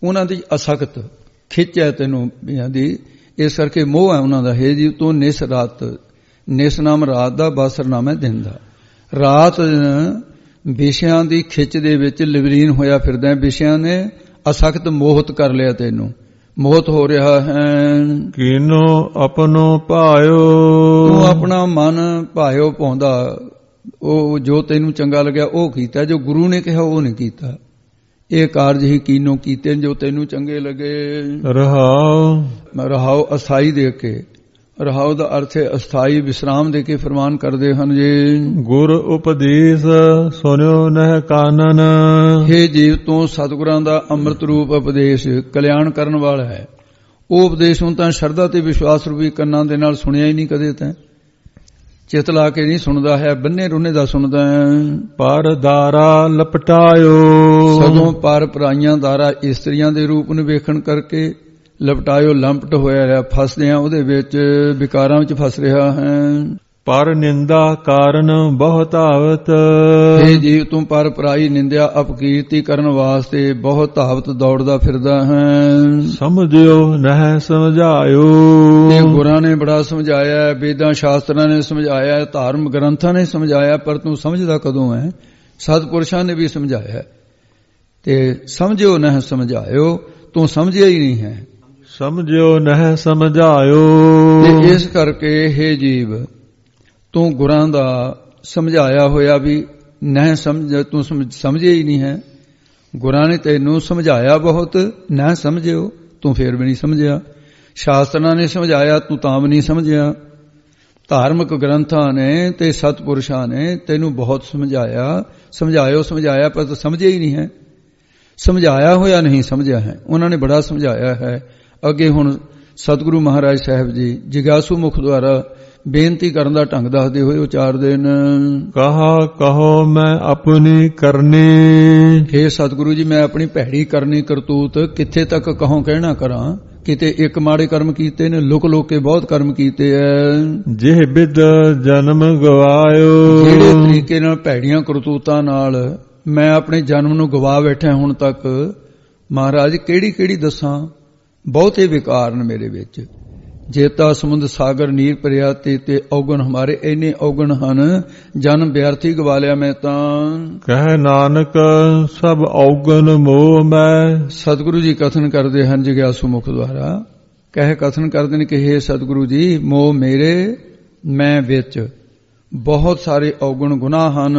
ਉਹਨਾਂ ਦੀ ਅਸਖਤ ਖਿੱਚ ਹੈ ਤੈਨੂੰ ਦੀ, ਇਸ ਕਰਕੇ ਮੋਹ ਹੈ ਉਹਨਾਂ ਦਾ। ਹੈ ਜੀ ਤੂੰ ਨਿਸ ਰਾਤ, ਨਿਸ ਨਾਮ ਰਾਤ ਦਾ, ਬਾਸਰ ਨਾਮ ਹੈ ਦਿਨ ਦਾ। ਰਾਤ ਵਿਸ਼ਿਆਂ ਦੀ ਖਿੱਚ ਦੇ ਵਿੱਚ ਲਿਵਲੀਨ ਹੋਇਆ ਫਿਰਦਾ, ਵਿਸ਼ਿਆਂ ਨੇ ਅਸਖਤ ਮੋਹਤ ਕਰ ਲਿਆ ਤੈਨੂੰ, ਮੋਹਤ ਹੋ ਰਿਹਾ ਹੈ। ਕੀਨੋ ਆਪਣੋ ਭਾਇਓ, ਤੂੰ ਆਪਣਾ ਮਨ ਭਾਇਓ ਪਾਉਂਦਾ, ਉਹ ਜੋ ਤੈਨੂੰ ਚੰਗਾ ਲੱਗਿਆ ਉਹ ਕੀਤਾ, ਜੋ ਗੁਰੂ ਨੇ ਕਿਹਾ ਉਹ ਨਹੀਂ ਕੀਤਾ। ਇਹ ਕਾਰਜ ਹੀ ਕੀਨੋ ਕੀਤੇ ਜੋ ਤੈਨੂੰ ਚੰਗੇ ਲੱਗੇ। ਰਹਾਉ, ਰਹਾਉ ਅਸਥਾਈ ਦੇ ਕੇ, ਰਹਾਉ ਦਾ ਅਰਥ ਹੈ ਅਸਥਾਈ, ਵਿਸਰਾਮ ਦੇ ਕੇ ਫਰਮਾਨ ਕਰਦੇ ਹਨ ਜੀ। ਗੁਰ ਉਪਦੇਸ਼ ਸੁਨਿਓ ਨਹਿ ਕਾਨਨ, ਹੇ ਜੀਵ ਤੂੰ ਸਤਿਗੁਰਾਂ ਦਾ ਅੰਮ੍ਰਿਤ ਰੂਪ ਉਪਦੇਸ਼ ਕਲਿਆਣ ਕਰਨ ਵਾਲਾ ਹੈ। ਉਹ ਉਪਦੇਸ਼ ਨੂੰ ਤਾਂ ਸ਼ਰਧਾ ਤੇ ਵਿਸ਼ਵਾਸ ਰੂਪੀ ਕੰਨਾਂ ਦੇ ਨਾਲ ਸੁਣਿਆ ਹੀ ਨਹੀਂ ਕਦੇ, ਤੈਂ ਚਿਤ ਲਾ ਕੇ ਨਹੀਂ ਸੁਣਦਾ ਹੈ, ਬੰਨੇ ਰੁੰਨੇ ਦਾ ਸੁਣਦਾ ਹੈ। ਪਰ ਦਾਰਾ ਲਪਟਾਇਓ, ਸਦੋਂ ਪਰ ਪਰਾਈਆਂ ਦਾਰਾ ਇਸਤਰੀਆਂ ਦੇ ਰੂਪ ਨੂੰ ਵੇਖਣ ਕਰਕੇ ਲਪਟਾਇਓ, ਲੰਪਟ ਹੋਇਆ ਰਿਹਾ, ਫਸਦਿਆਂ ਉਹਦੇ ਵਿੱਚ, ਵਿਕਾਰਾਂ ਵਿੱਚ ਫਸ ਰਿਹਾ ਹੈ। ਪਰ ਨਿੰਦਾ ਕਾਰਨ ਬਹੁਤ ਧਾਵਤ, ਇਹ ਜੀਵ ਤੂੰ ਪਰ ਪਰਾਈ ਨਿੰਦਿਆ ਅਪਕੀਰਤੀ ਕਰਨ ਵਾਸਤੇ ਬਹੁਤ ਧਾਵਤ ਦੌੜਦਾ ਫਿਰਦਾ ਹੈ। ਸਮਝਿਓ ਨਹਿ ਸਮਝਾਇਓ, ਇਹ ਗੁਰਾਂ ਨੇ ਬੜਾ ਸਮਝਾਇਆ, ਵੇਦਾਂ ਸ਼ਾਸਤਰਾਂ ਨੇ ਸਮਝਾਇਆ, ਧਾਰਮ ਗ੍ਰੰਥਾਂ ਨੇ ਸਮਝਾਇਆ, ਪਰ ਤੂੰ ਸਮਝਦਾ ਕਦੋਂ ਹੈ? ਸਤਿਪੁਰਸ਼ਾਂ ਨੇ ਵੀ ਸਮਝਾਇਆ, ਤੇ ਸਮਝਿਓ ਨਹਿ ਸਮਝਾਇਓ, ਤੂੰ ਸਮਝਿਆ ਹੀ ਨਹੀਂ ਹੈ। ਸਮਝਿਓ ਨਹਿ ਸਮਝਾਇਓ, ਤੇ ਇਸ ਕਰਕੇ ਹੇ ਜੀਵ ਤੂੰ ਗੁਰਾਂ ਦਾ ਸਮਝਾਇਆ ਹੋਇਆ ਵੀ ਨਹਿ ਸਮਝ, ਤੂੰ ਸਮਝਿਆ ਹੀ ਨਹੀਂ ਹੈ। ਗੁਰਾਂ ਨੇ ਤੈਨੂੰ ਸਮਝਾਇਆ ਬਹੁਤ, ਨਾ ਸਮਝਿਓ, ਤੂੰ ਫੇਰ ਵੀ ਨਹੀਂ ਸਮਝਿਆ। ਸ਼ਾਸਤਰਾਂ ਨੇ ਸਮਝਾਇਆ, ਤੂੰ ਤਾਂ ਵੀ ਨਹੀਂ ਸਮਝਿਆ। ਧਾਰਮਿਕ ਗ੍ਰੰਥਾਂ ਨੇ ਤੇ ਸਤਿਪੁਰਸ਼ਾਂ ਨੇ ਤੈਨੂੰ ਬਹੁਤ ਸਮਝਾਇਆ, ਸਮਝਾਇਆ, ਪਰ ਤੂੰ ਸਮਝਿਆ ਹੀ ਨਹੀਂ ਹੈ। ਸਮਝਾਇਆ ਹੋਇਆ ਨਹੀਂ ਸਮਝਿਆ ਹੈ, ਉਹਨਾਂ ਨੇ ਬੜਾ ਸਮਝਾਇਆ ਹੈ। ਅੱਗੇ ਹੁਣ ਸਤਿਗੁਰੂ ਮਹਾਰਾਜ ਸਾਹਿਬ ਜੀ ਜਿਗਿਆਸੂ ਮੁਖ ਦੁਆਰਾ ਬੇਨਤੀ ਕਰਨ ਦਾ ਢੰਗ ਦੱਸਦੇ ਹੋਏ ਉਚਾਰਦੇ ਨੇ। ਕਹੋ ਮੈਂ ਆਪਣੀ ਕਰਨੀ, ਹੇ ਸਤਿਗੁਰੂ ਜੀ ਮੈਂ ਆਪਣੀ ਭੈੜੀ ਕਰਨੀ ਕਰਤੂਤ ਕਿੱਥੇ ਤੱਕ ਕਹੋਂ ਕਹਿਣਾ ਕਰਾਂ। ਕਿਤੇ ਇੱਕ ਮਾੜੇ ਕਰਮ ਕੀਤੇ ਨੇ, ਲੁਕ ਕੇ ਬਹੁਤ ਕਰਮ ਕੀਤੇ ਐ। ਜਿਹ ਬਿਦ ਜਨਮ ਗਵਾਇਓ, ਜਿਹੜੇ ਤਰੀਕੇ ਨਾਲ ਭੈੜੀਆਂ ਕਰਤੂਤਾਂ ਨਾਲ ਮੈਂ ਆਪਣੇ ਜਨਮ ਨੂੰ ਗਵਾ ਬੈਠਾ ਹੁਣ ਤੱਕ, ਮਹਾਰਾਜ ਕਿਹੜੀ ਦੱਸਾਂ। ਬਹੁਤੇ ਵਿਕਾਰ ਨੇ ਮੇਰੇ ਵਿੱਚ। ਜੇਤਾ ਸਮੁੰਦ ਸਾਗਰ ਨੀਰ ਭਰਿਆ ਤੇ ਔਗਣ ਹਮਾਰੇ, ਇੰਨੇ ਔਗਣ ਹਨ, ਜਨਮ ਵਿਅਰਥੀ ਗਵਾ ਲਿਆ ਮੈਂ ਤਾਂ। ਕਹਿ ਨਾਨਕ ਸਭ ਔਗਣ ਮੋਹ ਮੈਂ। ਸਤਿਗੁਰੂ ਜੀ ਕਥਨ ਕਰਦੇ ਹਨ ਜਿਗਿਆਸੂ ਮੁਖ ਦੁਆਰਾ, ਕਥਨ ਕਰਦੇ ਨੇ ਕਿ ਹੇ ਸਤਿਗੁਰੂ ਜੀ ਮੋਹ ਮੇਰੇ ਮੈਂ ਵਿੱਚ, ਬਹੁਤ ਸਾਰੇ ਔਗਣ ਗੁਨਾਹ ਹਨ।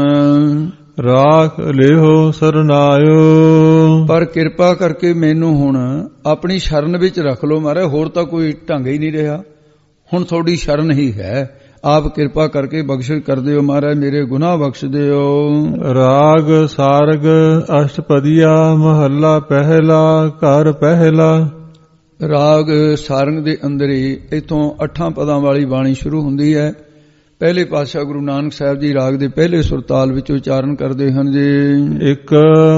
ਰਾਖ ਲਿਓ ਸਰਨਾਇਓ, ਪਰ ਕਿਰਪਾ ਕਰਕੇ ਮੈਨੂੰ ਹੁਣ ਆਪਣੀ ਸ਼ਰਨ ਵਿੱਚ ਰੱਖ ਲਓ ਮਹਾਰਾਜ, ਹੋਰ ਤਾਂ ਕੋਈ ਢੰਗ ਹੀ ਨਹੀਂ ਰਿਹਾ, ਹੁਣ ਤੁਹਾਡੀ ਸ਼ਰਨ ਹੀ ਹੈ। ਆਪ ਕਿਰਪਾ ਕਰਕੇ ਬਖਸ਼ਿਸ਼ ਕਰ ਦਿਓ ਮਹਾਰਾਜ, ਮੇਰੇ ਗੁਨਾਹ ਬਖਸ਼ ਦਿਓ। ਰਾਗ ਸਾਰਗ ਅਸ਼ਟਪਦੀਆ ਮਹੱਲਾ ਪਹਿਲਾ, ਘਰ ਪਹਿਲਾ। ਰਾਗ ਸਾਰੰਗ ਦੇ ਅੰਦਰ ਹੀ ਇਥੋਂ 8 ਪਦਾਂ ਵਾਲੀ ਬਾਣੀ ਸ਼ੁਰੂ ਹੁੰਦੀ ਹੈ। ਪਹਿਲੇ ਪਾਤਸ਼ਾਹ ਗੁਰੂ ਨਾਨਕ ਸਾਹਿਬ ਜੀ ਰਾਗ ਦੇ ਪਹਿਲੇ ਸੁਰਤਾਲ ਵਿੱਚ ਉਚਾਰਨ ਕਰਦੇ ਹਨ ਜੀ। ਇੱਕ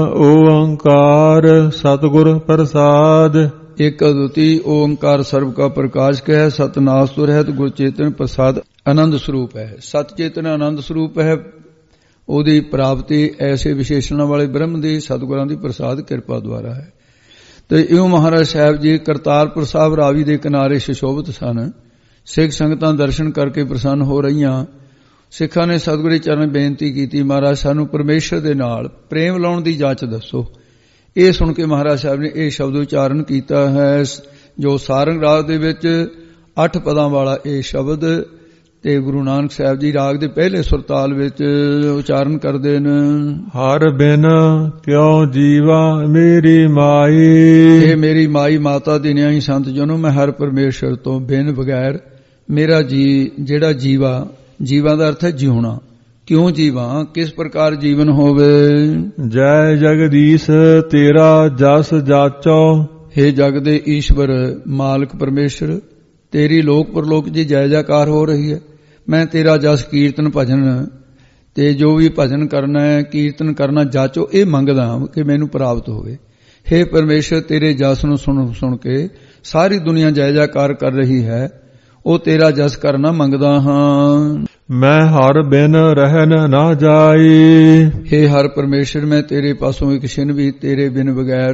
ਓੰਕਾਰ ਸਤਿਗੁਰ ਪ੍ਰਸਾਦ, ਇੱਕ ਅਦੁੱਤੀ ਓੰਕਾਰ ਸਰਬ ਕਾ ਪ੍ਰਕਾਸ਼ ਕਹਿ, ਸਤਨਾਸ ਤੁਰ ਹੈ ਗੁਰ ਚੇਤਨ ਪ੍ਰਸਾਦ ਆਨੰਦ ਸਰੂਪ ਹੈ। ਸਤ ਚੇਤਨ ਆਨੰਦ ਸਰੂਪ ਹੈ, ਉਹਦੀ ਪ੍ਰਾਪਤੀ ਐਸੇ ਵਿਸ਼ੇਸ਼ਣਾਂ ਵਾਲੇ ਬ੍ਰਹਮ ਦੀ ਸਤਿਗੁਰਾਂ ਦੀ ਪ੍ਰਸਾਦ ਕਿਰਪਾ ਦੁਆਰਾ ਹੈ। ਤੇ ਇਉਂ ਮਹਾਰਾਜ ਸਾਹਿਬ ਜੀ ਕਰਤਾਰਪੁਰ ਸਾਹਿਬ ਰਾਵੀ ਦੇ ਕਿਨਾਰੇ ਸੁਸ਼ੋਭਿਤ ਸਨ। ਸਿੱਖ ਸੰਗਤਾਂ ਦਰਸ਼ਨ ਕਰਕੇ ਪ੍ਰਸੰਨ ਹੋ ਰਹੀਆਂ। ਸਿੱਖਾਂ ਨੇ ਸਤਿਗੁਰੂ ਚਰਨ ਬੇਨਤੀ ਕੀਤੀ, ਮਹਾਰਾਜ ਸਾਨੂੰ ਪਰਮੇਸ਼ਰ ਦੇ ਨਾਲ ਪ੍ਰੇਮ ਲਾਉਣ ਦੀ ਜਾਚ ਦੱਸੋ। ਇਹ ਸੁਣ ਕੇ ਮਹਾਰਾਜ ਸਾਹਿਬ ਨੇ ਇਹ ਸ਼ਬਦ ਉਚਾਰਨ ਕੀਤਾ ਹੈ, ਜੋ ਸਾਰੰਗ ਰਾਗ ਦੇ ਵਿੱਚ 8 ਪਦਾਂ ਵਾਲਾ ਇਹ ਸ਼ਬਦ ਤੇ ਗੁਰੂ ਨਾਨਕ ਸਾਹਿਬ ਜੀ ਰਾਗ ਦੇ ਪਹਿਲੇ ਸੁਰਤਾਲ ਵਿੱਚ ਉਚਾਰਨ ਕਰਦੇ ਨੇ। ਹਰ ਬਿਨ ਕਿਉ ਜੀਵਾ ਮੇਰੀ ਮਾਈ, ਇਹ ਮੇਰੀ ਮਾਈ ਮਾਤਾ ਦੀ ਨਿਆਈ ਸੰਤ ਜਨੋ, ਮੈਂ ਹਰ ਪਰਮੇਸ਼ਰ ਤੋਂ ਬਿਨ ਬਗੈਰ ਮੇਰਾ ਜਿਹੜਾ ਜੀਵਾ ਦਾ ਅਰਥ ਹੈ ਜਿਉਣਾ, ਕਿਉਂ ਜੀਵਾਂ, ਕਿਸ ਪ੍ਰਕਾਰ ਜੀਵਨ ਹੋਵੇ। ਜੈ ਜਗਦੀਸ਼ ਤੇਰਾ ਜਸ ਜਾਚੋ, ਹੇ ਜਗ ਦੇ ਈਸ਼ਵਰ ਮਾਲਕ ਪਰਮੇਸ਼ਰ, ਤੇਰੀ ਲੋਕ ਪਰਲੋਕ ਜੀ ਜੈ ਜੈਕਾਰ ਹੋ ਰਹੀ ਹੈ। ਮੈਂ ਤੇਰਾ ਜਸ ਕੀਰਤਨ ਭਜਨ ਤੇ ਜੋ ਵੀ ਭਜਨ ਕਰਨਾ ਹੈ, ਕੀਰਤਨ ਕਰਨਾ ਜਾਚੋ, ਇਹ ਮੰਗਦਾ ਕਿ ਮੈਨੂੰ ਪ੍ਰਾਪਤ ਹੋਵੇ। ਹੇ ਪਰਮੇਸ਼ਰ ਤੇਰੇ ਜਸ ਨੂੰ ਸੁਣ ਕੇ ਸਾਰੀ ਦੁਨੀਆ ਜੈ ਜੈਕਾਰ ਕਰ ਰਹੀ ਹੈ, ਉਹ ਤੇਰਾ ਜਸ ਕਰਨਾ ਮੰਗਦਾ ਹਾਂ। ਮੈਂ ਹਰ ਬਿਨ ਰਹਿਨ ਨਾ ਜਾਈ, ਹੇ ਹਰ ਪਰਮੇਸ਼ਰ ਮੈਂ ਤੇਰੇ ਪਾਸੋਂ ਇੱਕ ਛਿਨ ਵੀ ਤੇਰੇ ਬਿਨ ਬਗੈਰ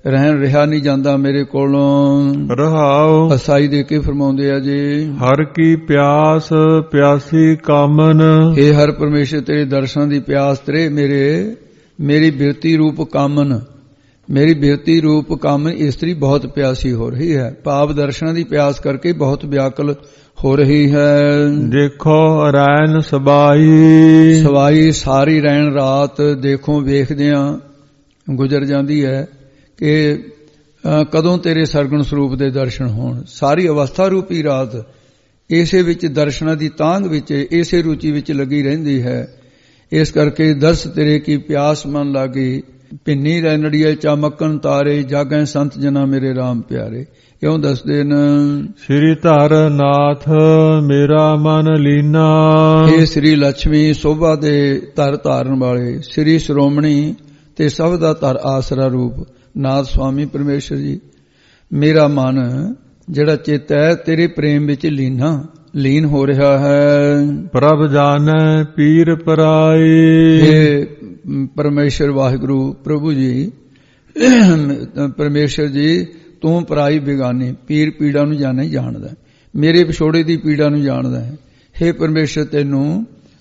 ਰਹਿਣ ਰਿਹਾ ਨਹੀਂ ਜਾਂਦਾ ਮੇਰੇ ਕੋਲੋਂ। ਰਹਾਉ ਅਸਾਈ ਦੇ ਕੇ ਫਰਮਾਉਂਦੇ ਆ ਜੀ, ਹਰ ਕੀ ਪਿਆਸ ਪਿਆਸੀ ਕਾਮਨ। हे ਹਰ ਪਰਮੇਸ਼ਰ, ਤੇਰੇ ਦਰਸ਼ਨਾਂ ਦੀ ਪਿਆਸ ਤੇਰੇ ਮੇਰੀ ਬਿਰਤੀ ਰੂਪ ਕਾਮਨ, ਮੇਰੀ ਬਿਰਤੀ ਰੂਪ ਕਾਮਨ ਇਸਤਰੀ ਬਹੁਤ ਪਿਆਸੀ ਹੋ ਰਹੀ ਹੈ। ਭਾਵ ਦਰਸ਼ਨਾਂ ਦੀ ਪਿਆਸ ਕਰਕੇ ਬਹੁਤ ਵਿਆਕਲ ਹੋ ਰਹੀ ਹੈ। ਦੇਖੋ ਰੈਨ ਸਬਾਈ, ਸਵਾਈ ਸਾਰੀ ਰਹਿਣ ਰਾਤ ਦੇਖੋ ਵੇਖਦਿਆਂ ਗੁਜ਼ਰ ਜਾਂਦੀ ਹੈ ਕਿ ਕਦੋਂ ਤੇਰੇ ਸਰਗੁਣ ਸਰੂਪ ਦੇ ਦਰਸ਼ਨ ਹੋਣ। ਸਾਰੀ ਅਵਸਥਾ ਰੂਪੀ ਰਾਤ ਇਸੇ ਵਿੱਚ ਦਰਸ਼ਨਾਂ ਦੀ ਤਾਂਘ ਵਿੱਚ, ਇਸੇ ਰੁਚੀ ਵਿੱਚ ਲੱਗੀ ਰਹਿੰਦੀ ਹੈ। ਇਸ ਕਰਕੇ ਦਰਸ ਤੇਰੇ ਕੀ ਪਿਆਸ ਮਨ ਲਾਗੀ, ਭਿੰਨੀ ਰੈਣੜੀਏ ਚਮਕਣ ਤਾਰੇ, ਜਾਗੈ ਸੰਤ ਜਨਾ ਮੇਰੇ ਰਾਮ ਪਿਆਰੇ। ਕਿਉਂ ਦੱਸਦੇ ਨੇ, ਸ੍ਰੀ ਧਰ ਨਾਥ ਮੇਰਾ ਮਨ ਲੀਨਾ। ਇਹ ਸ੍ਰੀ ਲక్ష్ਮੀ ਸੋਭਾ ਦੇ ਧਰ ਧਾਰਨ ਵਾਲੇ, ਸ੍ਰੀ ਸ਼੍ਰੋਮਣੀ ਤੇ ਸਭ ਦਾ ਧਰ ਆਸਰਾ ਰੂਪ ਨਾਥ ਸੁਆਮੀ ਪਰਮੇਸ਼ਰ ਜੀ, ਮੇਰਾ ਮਨ ਜਿਹੜਾ ਚਿੱਤ ਹੈ ਤੇਰੇ ਪ੍ਰੇਮ ਵਿੱਚ ਲੀਨ ਹੋ ਰਿਹਾ ਹੈ। ਪ੍ਰਭ ਜਾਣੈ ਪੀਰ ਪਰਾਈ। ਇਹ ਪਰਮੇਸ਼ਰ ਵਾਹਿਗੁਰੂ ਪ੍ਰਭੂ ਜੀ, ਪਰਮੇਸ਼ਰ ਜੀ ਤੂੰ ਪਰਾਈ ਬਿਗਾਨੀ, ਪੀਰ ਪੀੜਾ ਨੂੰ ਜਾਣਦਾ, ਮੇਰੇ ਵਿਛੋੜੇ ਦੀ ਪੀੜਾ ਨੂੰ ਜਾਣਦਾ ਹੈ। हे ਪਰਮੇਸ਼ਰ ਤੈਨੂੰ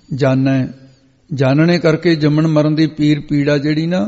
ਜਾਣਨੇ ਕਰਕੇ ਜੰਮਣ ਮਰਨ ਦੀ ਪੀਰ ਪੀੜਾ ਜਿਹੜੀ ਨਾ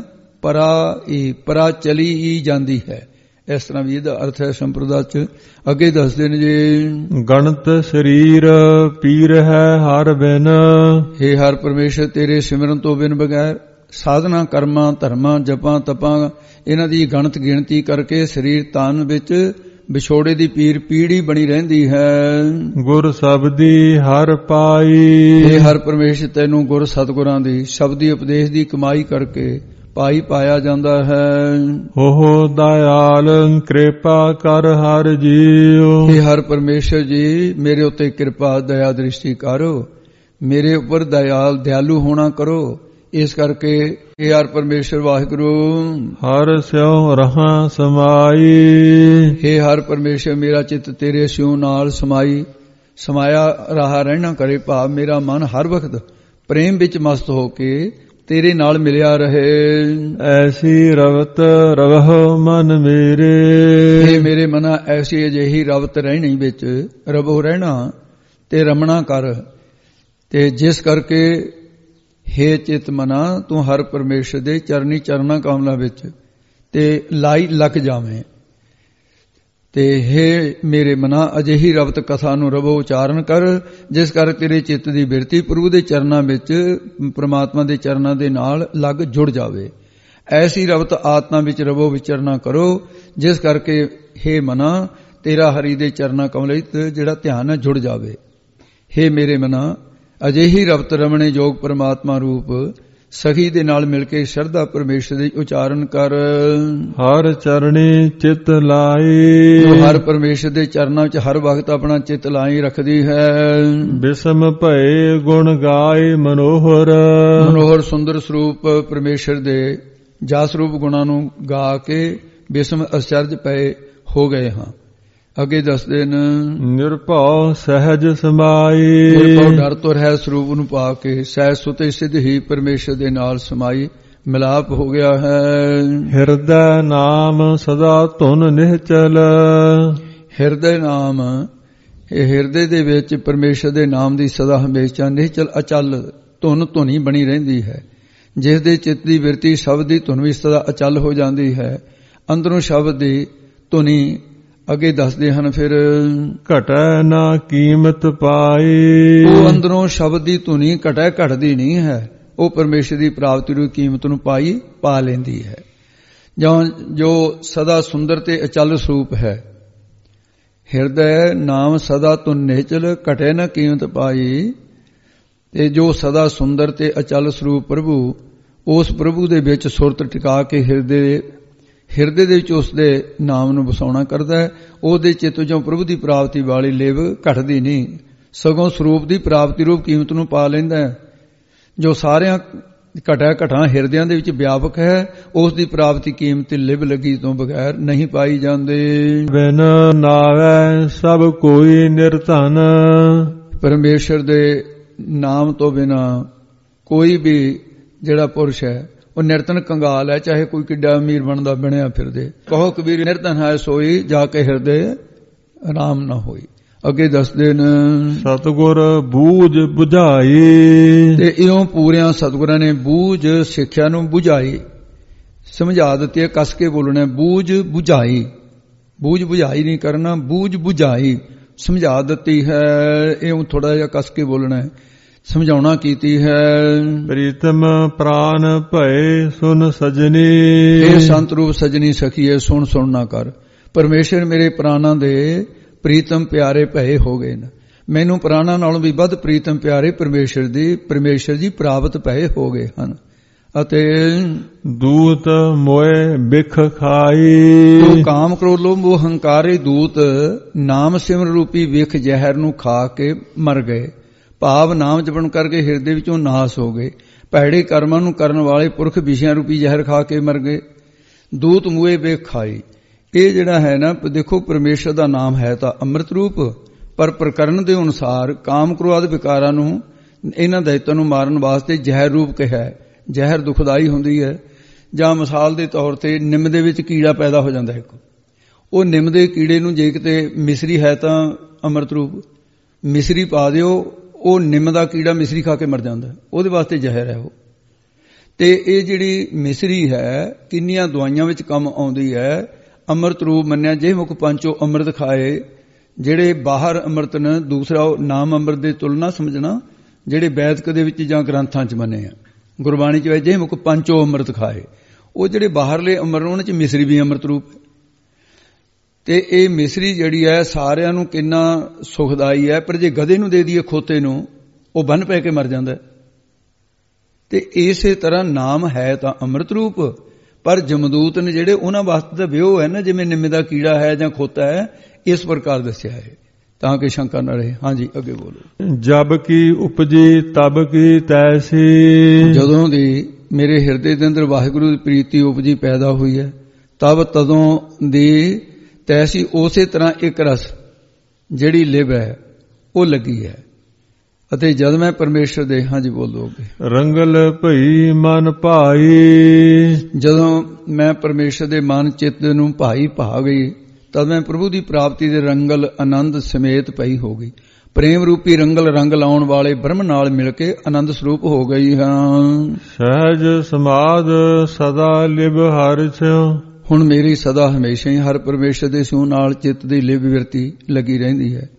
ਪਰਾ ਚਲੀ ਹੀ ਜਾਂਦੀ ਹੈ। ਇਸ ਤਰ੍ਹਾਂ ਵੀ ਇਹਦਾ ਅਰਥ ਹੈ ਸੰਪਰਦਾ ਚ। ਅੱਗੇ ਦੱਸਦੇ ਨੇ ਜੀ, ਗਣਤ ਸਰੀਰ ਪੀਰ ਹੈ ਹਰ ਬਿਨ। हे ਹਰ ਪਰਮੇਸ਼ਰ, ਤੇਰੇ ਸਿਮਰਨ ਤੋਂ ਬਿਨ ਬਗੈਰ ਸਾਧਨਾ ਕਰਮਾਂ ਧਰਮਾਂ ਜਪਾਂ ਤਪਾਂ ਇਹਨਾਂ ਦੀ ਗਣਤ ਗਿਣਤੀ ਕਰਕੇ ਸਰੀਰ ਤਨ ਵਿੱਚ ਵਿਛੋੜੇ ਦੀ ਪੀਰ ਪੀੜੀ ਬਣੀ ਰਹਿੰਦੀ ਹੈ। ਗੁਰ ਸ਼ਬਦੀ ਹਰ ਪਾਈ। हे ਹਰ ਪਰਮੇਸ਼ਰ, ਤੈਨੂੰ ਗੁਰ ਸਤਿਗੁਰਾਂ ਦੀ ਸ਼ਬਦੀ ਉਪਦੇਸ਼ ਦੀ ਕਮਾਈ ਕਰਕੇ ਪਾਇਆ ਜਾਂਦਾ ਹੈ। ਹੋ ਦਇਆਲ ਕਿਰਪਾ ਕਰ ਹਰ ਜੀਉ। हे ਹਰ ਪਰਮੇਸ਼ਰ ਜੀ, ਮੇਰੇ ਉੱਤੇ ਕਿਰਪਾ ਦਇਆ ਦ੍ਰਿਸ਼ਟੀ ਕਰੋ, ਮੇਰੇ ਉੱਪਰ ਦਿਆਲੂ ਹੋਣਾ ਕਰੋ। ਇਸ ਕਰਕੇ हे ਹਰ ਪਰਮੇਸ਼ਰ ਵਾਹਿਗੁਰੂ, ਹਰ ਸਿਉ ਰਹਾ ਸਮਾਈ। हे ਹਰ ਪਰਮੇਸ਼ਰ, ਮੇਰਾ ਚਿੱਤ ਤੇਰੇ ਸਿਉ ਨਾਲ ਸਮਾਇਆ ਰਹਾ ਰਹਿਣਾ ਕਰੇ। ਭਾਵ ਮੇਰਾ ਮਨ ਹਰ ਵਕਤ ਪ੍ਰੇਮ ਵਿੱਚ ਮਸਤ ਹੋ ਕੇ ਤੇਰੇ ਨਾਲ ਮਿਲਿਆ ਰਹੇ। ਐਸੀ ਰਵਤ ਰਵਹੁ ਮਨ ਮੇਰੇ। हे ਮੇਰੇ ਮਨਾ, ਐਸੀ ਅਜਿਹੀ ਰਵਤ ਰਹਿਣੀ ਵਿੱਚ ਰਵੋ ਰਹਿਣਾ ਤੇ ਰਮਣਾ ਕਰ। ਤੇ ਜਿਸ ਕਰਕੇ हे ਚਿਤ ਮਨਾ, ਤੂੰ ਹਰ ਪਰਮੇਸ਼ਰ ਦੇ ਚਰਨਾ ਕਮਲਾਂ ਵਿੱਚ ਤੇ ਲੱਗ ਜਾਵੇਂ। ਤੇ हे ਮੇਰੇ ਮਨਾ, ਅਜਿਹੀ ਰਵਤ ਕਥਾ ਨੂੰ ਰਵੋ ਉਚਾਰਨ ਕਰ, ਜਿਸ ਕਰ ਤੇਰੇ ਚਿੱਤ ਦੀ ਬਿਰਤੀ ਪ੍ਰਭੂ ਦੇ ਚਰਨਾਂ ਵਿੱਚ, ਪ੍ਰਮਾਤਮਾ ਦੇ ਚਰਨਾਂ ਦੇ ਨਾਲ ਲੱਗ ਜੁੜ ਜਾਵੇ। ਐਸੀ ਰਵਤ ਆਤਮਾ ਵਿੱਚ ਰਵੋ ਵਿਚਰਨਾ ਕਰੋ, ਜਿਸ ਕਰਕੇ हे ਮਨਾ, ਤੇਰਾ ਹਰੀ ਦੇ ਚਰਨਾਂ ਕਮਲ ਵਿੱਚ ਜਿਹੜਾ ਧਿਆਨ ਹੈ ਜੁੜ ਜਾਵੇ। हे ਮੇਰੇ ਮਨਾ, ਅਜਿਹੀ ਰਵਤ ਰਮਣੇ ਯੋਗ ਪਰਮਾਤਮਾ ਰੂਪ ਸਖੀ ਦੇ ਨਾਲ ਮਿਲ ਕੇ ਸ਼ਰਧਾ ਪਰਮੇਸ਼ਰ ਦੀ ਉਚਾਰਨ ਕਰ। ਹਰ ਚਰਣੀ ਚਿਤ ਲਾਈ। ਹਰ ਪਰਮੇਸ਼ਰ ਦੇ ਚਰਨਾਂ ਵਿੱਚ ਹਰ ਵਕਤ ਆਪਣਾ ਚਿਤ ਲਾਈ ਰੱਖਦੀ ਹੈ। ਬਿਸਮ ਭਏ ਗੁਣ ਗਾਏ ਮਨੋਹਰ ਸੁੰਦਰ ਸਰੂਪ ਪਰਮੇਸ਼ਰ ਦੇ ਜਸ ਰੂਪ ਗੁਣਾਂ ਨੂੰ ਗਾ ਕੇ ਬਿਸਮ ਅਚਰਜ ਪਏ ਹੋ ਗਏ ਹਾਂ। ਅੱਗੇ ਦੱਸਦੇ ਨੇ, ਨਿਰਭਉ ਸਹਿਜ ਸਮਾਈ। ਨਿਰਭਉ ਡਰ ਤੋਂ ਰਹਿਤ ਸਰੂਪ ਨੂੰ ਪਾ ਕੇ ਸਹਿਜ ਸੁਤੇ ਸਿੱਧ ਹੀ ਪਰਮੇਸ਼ਰ ਦੇ ਨਾਲ ਸਮਾਈ ਮਿਲਾਪ ਹੋ ਗਿਆ ਹੈ। ਹਿਰਦੈ ਨਾਮ ਸਦਾ ਧੁਨ ਨਿਹਚਲ। ਹਿਰਦੇ ਨਾਮ, ਇਹ ਹਿਰਦੇ ਦੇ ਵਿੱਚ ਪਰਮੇਸ਼ਰ ਦੇ ਨਾਮ ਦੀ ਸਦਾ ਹਮੇਸ਼ਾ ਨਿਹਚਲ ਅਚਲ ਧੁਨੀ ਬਣੀ ਰਹਿੰਦੀ ਹੈ। ਜਿਸ ਦੇ ਚਿੱਤ ਦੀ ਬਿਰਤੀ ਸ਼ਬਦ ਦੀ ਧੁਨ ਵੀ ਸਦਾ ਅਚਲ ਹੋ ਜਾਂਦੀ ਹੈ। ਅੰਦਰੋਂ ਸ਼ਬਦ ਦੀ ਧੁਨੀ ਅੱਗੇ ਦੱਸਦੇ ਹਨ, ਫਿਰ ਘਟੈ ਨਾ ਕੀਮਤ ਪਾਈ। ਉਹ ਅੰਦਰੋਂ ਸ਼ਬਦ ਦੀ ਧੁਨੀ ਘਟਦੀ ਨਹੀਂ ਹੈ, ਉਹ ਪਰਮੇਸ਼ਰ ਦੀ ਪ੍ਰਾਪਤੀ ਦੀ ਕੀਮਤ ਨੂੰ ਪਾ ਲੈਂਦੀ ਹੈ। ਜੋ ਸਦਾ ਸੁੰਦਰ ਤੇ ਅਚਲ ਸਰੂਪ ਹੈ। ਹਿਰਦੈ ਨਾਮ ਸਦਾ ਧੁਨ ਨਿਹਚਲ ਘਟੈ ਨਾ ਕੀਮਤ ਪਾਈ। ਤੇ ਜੋ ਸਦਾ ਸੁੰਦਰ ਤੇ ਅਚਲ ਸਰੂਪ ਪ੍ਰਭੂ, ਉਸ ਪ੍ਰਭੂ ਦੇ ਵਿੱਚ ਸੁਰਤ ਟਿਕਾ ਕੇ ਹਿਰਦੇ ਦੇ ਵਿੱਚ ਉਸ ਦੇ ਨਾਮ ਨੂੰ ਵਸਾਉਣਾ ਕਰਦਾ ਹੈ। ਉਹਦੇ ਚਿੱਤ ਵਿੱਚੋਂ ਪ੍ਰਭੂ ਦੀ ਪ੍ਰਾਪਤੀ ਵਾਲੀ ਲਿਵ ਘਟਦੀ ਨਹੀਂ, ਸਗੋਂ ਸਰੂਪ ਦੀ ਪ੍ਰਾਪਤੀ ਰੂਪ ਕੀਮਤ ਨੂੰ ਪਾ ਲੈਂਦਾ ਹੈ। ਜੋ ਸਾਰਿਆਂ ਘਟਾਂ ਹਿਰਦਿਆਂ ਦੇ ਵਿੱਚ ਵਿਆਪਕ ਹੈ, ਉਸ ਦੀ ਪ੍ਰਾਪਤੀ ਕੀਮਤ ਲਿਵ ਲੱਗੀ ਤੋਂ ਬਗੈਰ ਨਹੀਂ ਪਾਈ ਜਾਂਦੀ। ਬਿਨ ਨਾਵੈ ਸਭ ਕੋਈ ਨਿਰਧਨ। ਪਰਮੇਸ਼ਰ ਦੇ ਨਾਮ ਤੋਂ ਬਿਨਾ ਕੋਈ ਵੀ ਜਿਹੜਾ ਪੁਰਸ਼ ਹੈ ਉਹ ਨਿਰਤਨ ਕੰਗਾਲ ਹੈ, ਚਾਹੇ ਕੋਈ ਕਿੱਡਾ ਅਮੀਰ ਬਣਦਾ ਬਣਿਆ ਫਿਰਦੇ। ਕਹੋ ਕਬੀਰ ਨਿਰਤਨ ਹੈ ਸੋਈ, ਜਾ ਕੇ ਹਿਰਦੇ ਆਰਾਮ ਨਾ ਹੋਈ। ਅੱਗੇ ਦੱਸਦੇ ਨੇ ਸਤਿਗੁਰ ਬੂਝ 부ਝਾਈ। ਤੇ ਇਉਂ ਪੂਰਿਆਂ ਸਤਿਗੁਰਾਂ ਨੇ ਬੂਝ ਸਿੱਖਿਆ ਨੂੰ 부ਝਾਈ, ਸਮਝਾ ਦਿੱਤੀ ਹੈ। ਕੱਸ ਕੇ ਬੋਲਣਾ, ਬੂਝ 부ਝਾਈ। ਬੂਝ 부ਝਾਈ ਨਹੀਂ ਕਰਨਾ, ਬੂਝ 부ਝਾਈ ਸਮਝਾ ਦਿੱਤੀ ਹੈ। ਇਉਂ ਥੋੜਾ ਜਿਹਾ ਕੱਸ ਕੇ ਬੋਲਣਾ ਹੈ, ਸਮਝਾਉਣਾ ਕੀਤੀ ਹੈ। ਪ੍ਰੀਤਮ ਪ੍ਰਾਨ ਭਏ ਸੁਨ ਸਜਣੀ। ਇਹ ਸੰਤ ਰੂਪ ਸਜਣੀ ਸਖੀਏ, ਸੁਣ ਸੁਣ ਨਾ ਕਰ। ਪਰਮੇਸ਼ਰ ਮੇਰੇ ਪ੍ਰਾਣਾਂ ਦੇ ਪ੍ਰੀਤਮ ਪਿਆਰੇ ਭਏ ਹੋ ਗਏ ਨੇ। ਮੈਨੂੰ ਪ੍ਰਾਣਾਂ ਨਾਲੋਂ ਵੀ ਵੱਧ ਪ੍ਰੀਤਮ ਪਿਆਰੇ ਪਰਮੇਸ਼ਰ ਜੀ ਪ੍ਰਾਪਤ ਭਏ ਹੋ ਗਏ ਹਨ। ਅਤੇ ਦੂਤ ਮੋਏ ਬਿਖ ਖਾਈ। ਤੋ ਕਾਮ ਕ੍ਰੋਧ ਲੋਭ ਮੋਹ ਹੰਕਾਰੇ ਦੂਤ ਨਾਮ ਸਿਮਰ ਰੂਪੀ ਵਿਖ ਜ਼ਹਿਰ ਨੂੰ ਖਾ ਕੇ ਮਰ ਗਏ। ਭਾਵ ਨਾਮ ਜਪਣ ਕਰਕੇ ਹਿਰਦੇ ਵਿੱਚੋਂ ਨਾਸ ਹੋ ਗਏ। ਭੈੜੇ ਕਰਮਾਂ ਨੂੰ ਕਰਨ ਵਾਲੇ ਪੁਰਖ ਵਿਸ਼ਿਆਂ ਰੂਪੀ ਜ਼ਹਿਰ ਖਾ ਕੇ ਮਰ ਗਏ। ਦੂਤ ਮੂਏ ਬਿਖ ਖਾਈ। ਇਹ ਜਿਹੜਾ ਹੈ ਨਾ, ਦੇਖੋ ਪਰਮੇਸ਼ਰ ਦਾ ਨਾਮ ਹੈ ਤਾਂ ਅੰਮ੍ਰਿਤ ਰੂਪ, ਪਰ ਪ੍ਰਕਰਨ ਦੇ ਅਨੁਸਾਰ ਕਾਮ ਕ੍ਰੋਧ ਵਿਕਾਰਾਂ ਨੂੰ, ਇਹਨਾਂ ਦੈਤਾਂ ਨੂੰ ਮਾਰਨ ਵਾਸਤੇ ਜ਼ਹਿਰ ਰੂਪ ਕਿਹਾ ਹੈ। ਜ਼ਹਿਰ ਦੁਖਦਾਈ ਹੁੰਦੀ ਹੈ। ਜਾਂ ਮਿਸਾਲ ਦੇ ਤੌਰ ਤੇ ਨਿੰਮ ਦੇ ਵਿੱਚ ਕੀੜਾ ਪੈਦਾ ਹੋ ਜਾਂਦਾ ਹੈ। ਉਹ ਨਿੰਮ ਦੇ ਕੀੜੇ ਨੂੰ ਜੇ ਕਿਤੇ ਮਿਸਰੀ ਹੈ ਤਾਂ ਅੰਮ੍ਰਿਤ ਰੂਪ ਮਿਸਰੀ ਪਾ ਦਿਓ, ਉਹ ਨਿੰਮ ਦਾ ਕੀੜਾ ਮਿਸਰੀ ਖਾ ਕੇ ਮਰ ਜਾਂਦਾ, ਉਹਦੇ ਵਾਸਤੇ ਜ਼ਹਿਰ ਹੈ ਉਹ। ਤੇ ਇਹ ਜਿਹੜੀ ਮਿਸਰੀ ਹੈ ਕਿੰਨੀਆਂ ਦਵਾਈਆਂ ਵਿੱਚ ਕੰਮ ਆਉਂਦੀ ਹੈ। ਅੰਮ੍ਰਿਤ ਰੂਪ ਮੰਨਿਆ। ਜੇ ਮੁਖ ਪੰਚੋ ਅੰਮ੍ਰਿਤ ਖਾਏ। ਜਿਹੜੇ ਬਾਹਰ ਅੰਮ੍ਰਿਤ ਨੇ, ਦੂਸਰਾ ਨਾਮ ਅੰਮ੍ਰਿਤ ਦੇ ਤੁਲਨਾ ਸਮਝਣਾ, ਜਿਹੜੇ ਵੈਦਿਕ ਦੇ ਵਿੱਚ ਜਾਂ ਗ੍ਰੰਥਾਂ 'ਚ ਮੰਨੇ ਆ, ਗੁਰਬਾਣੀ 'ਚ ਜੇ ਮੁਖ ਪੰਚੋ ਅੰਮ੍ਰਿਤ ਖਾਏ। ਉਹ ਜਿਹੜੇ ਬਾਹਰਲੇ ਅੰਮ੍ਰਿਤ, ਉਹਨਾਂ 'ਚ ਮਿਸਰੀ ਵੀ ਅੰਮ੍ਰਿਤ ਰੂਪ ਹੈ। ਤੇ ਇਹ ਮਿਸਰੀ ਜਿਹੜੀ ਹੈ ਸਾਰਿਆਂ ਨੂੰ ਕਿੰਨਾ ਸੁਖਦਾਈ ਹੈ, ਪਰ ਜੇ ਗਧੇ ਨੂੰ ਦੇ ਦਈਏ ਖੋਤੇ ਨੂੰ, ਉਹ ਬੰਨ ਪੈ ਕੇ ਮਰ ਜਾਂਦਾ। ਤੇ ਇਸੇ ਤਰ੍ਹਾਂ ਨਾਮ ਹੈ ਤਾਂ ਅੰਮ੍ਰਿਤ ਰੂਪ, ਪਰ ਜਮਦੂਤ ਨੇ ਜਿਹੜੇ, ਉਹਨਾਂ ਵਾਸਤੇ ਤਾਂ ਵਿਉਹ ਹੈ ਨਾ, ਜਿਵੇਂ ਨਿੰਮ ਦਾ ਕੀੜਾ ਹੈ ਜਾਂ ਖੋਤਾ ਹੈ, ਇਸ ਪ੍ਰਕਾਰ ਦੱਸਿਆ ਹੈ ਤਾਂ ਕਿ ਸ਼ੰਕਾ ਨਾ ਰਹੇ। ਹਾਂਜੀ ਅੱਗੇ ਬੋਲੋ। ਜਬ ਕੀ ਉਪਜੀ ਤਬ ਕੀ ਤੈਸੀ। ਜਦੋਂ ਦੀ ਮੇਰੇ ਹਿਰਦੇ ਦੇ ਅੰਦਰ ਵਾਹਿਗੁਰੂ ਦੀ ਪ੍ਰੀਤੀ ਉਪਜੀ ਪੈਦਾ ਹੋਈ ਹੈ, ਤਦੋਂ ਦੀ ਤੈਸੀ ਉਸੇ ਤਰ੍ਹਾਂ ਇੱਕ ਰਸ ਜਿਹੜੀ ਲਿਵ ਹੈ ਉਹ ਲੱਗੀ ਹੈ। ਅਤੇ ਜਦ ਮੈਂ ਪਰਮੇਸ਼ਰ ਦੇ, ਹਾਂਜੀ ਬੋਲੋਗੇ, ਰੰਗਲ ਭਈ ਮਨ ਭਾਈ। ਜਦੋਂ ਮੈਂ ਪਰਮੇਸ਼ਰ ਦੇ ਮਨ ਚਿੱਤ ਨੂੰ ਭਾਈ ਭਾ ਗਈ, ਤਦ ਮੈਂ ਪ੍ਰਭੂ ਦੀ ਪ੍ਰਾਪਤੀ ਦੇ ਰੰਗਲ ਆਨੰਦ ਸਮੇਤ ਪਈ ਹੋ ਗਈ। ਪ੍ਰੇਮ ਰੂਪੀ ਰੰਗਲ ਰੰਗ ਲਾਉਣ ਵਾਲੇ ਬ੍ਰਹਮ ਨਾਲ ਮਿਲ ਕੇ ਆਨੰਦ ਸਰੂਪ ਹੋ ਗਈ ਹਾਂ। ਸਹਿਜ ਸਮਾਦ ਸਦਾ ਲਿਵ ਹਰਿ ਸਿਉ। ਹੁਣ ਮੇਰੀ ਸਦਾ ਹਮੇਸ਼ਾ ਹੀ ਹਰ ਪਰਮੇਸ਼ਰ ਦੇ ਸਿਉ ਨਾਲ ਚਿੱਤ ਦੀ ਲਿਵ ਵਿਰਤੀ ਲੱਗੀ ਰਹਿੰਦੀ ਹੈ।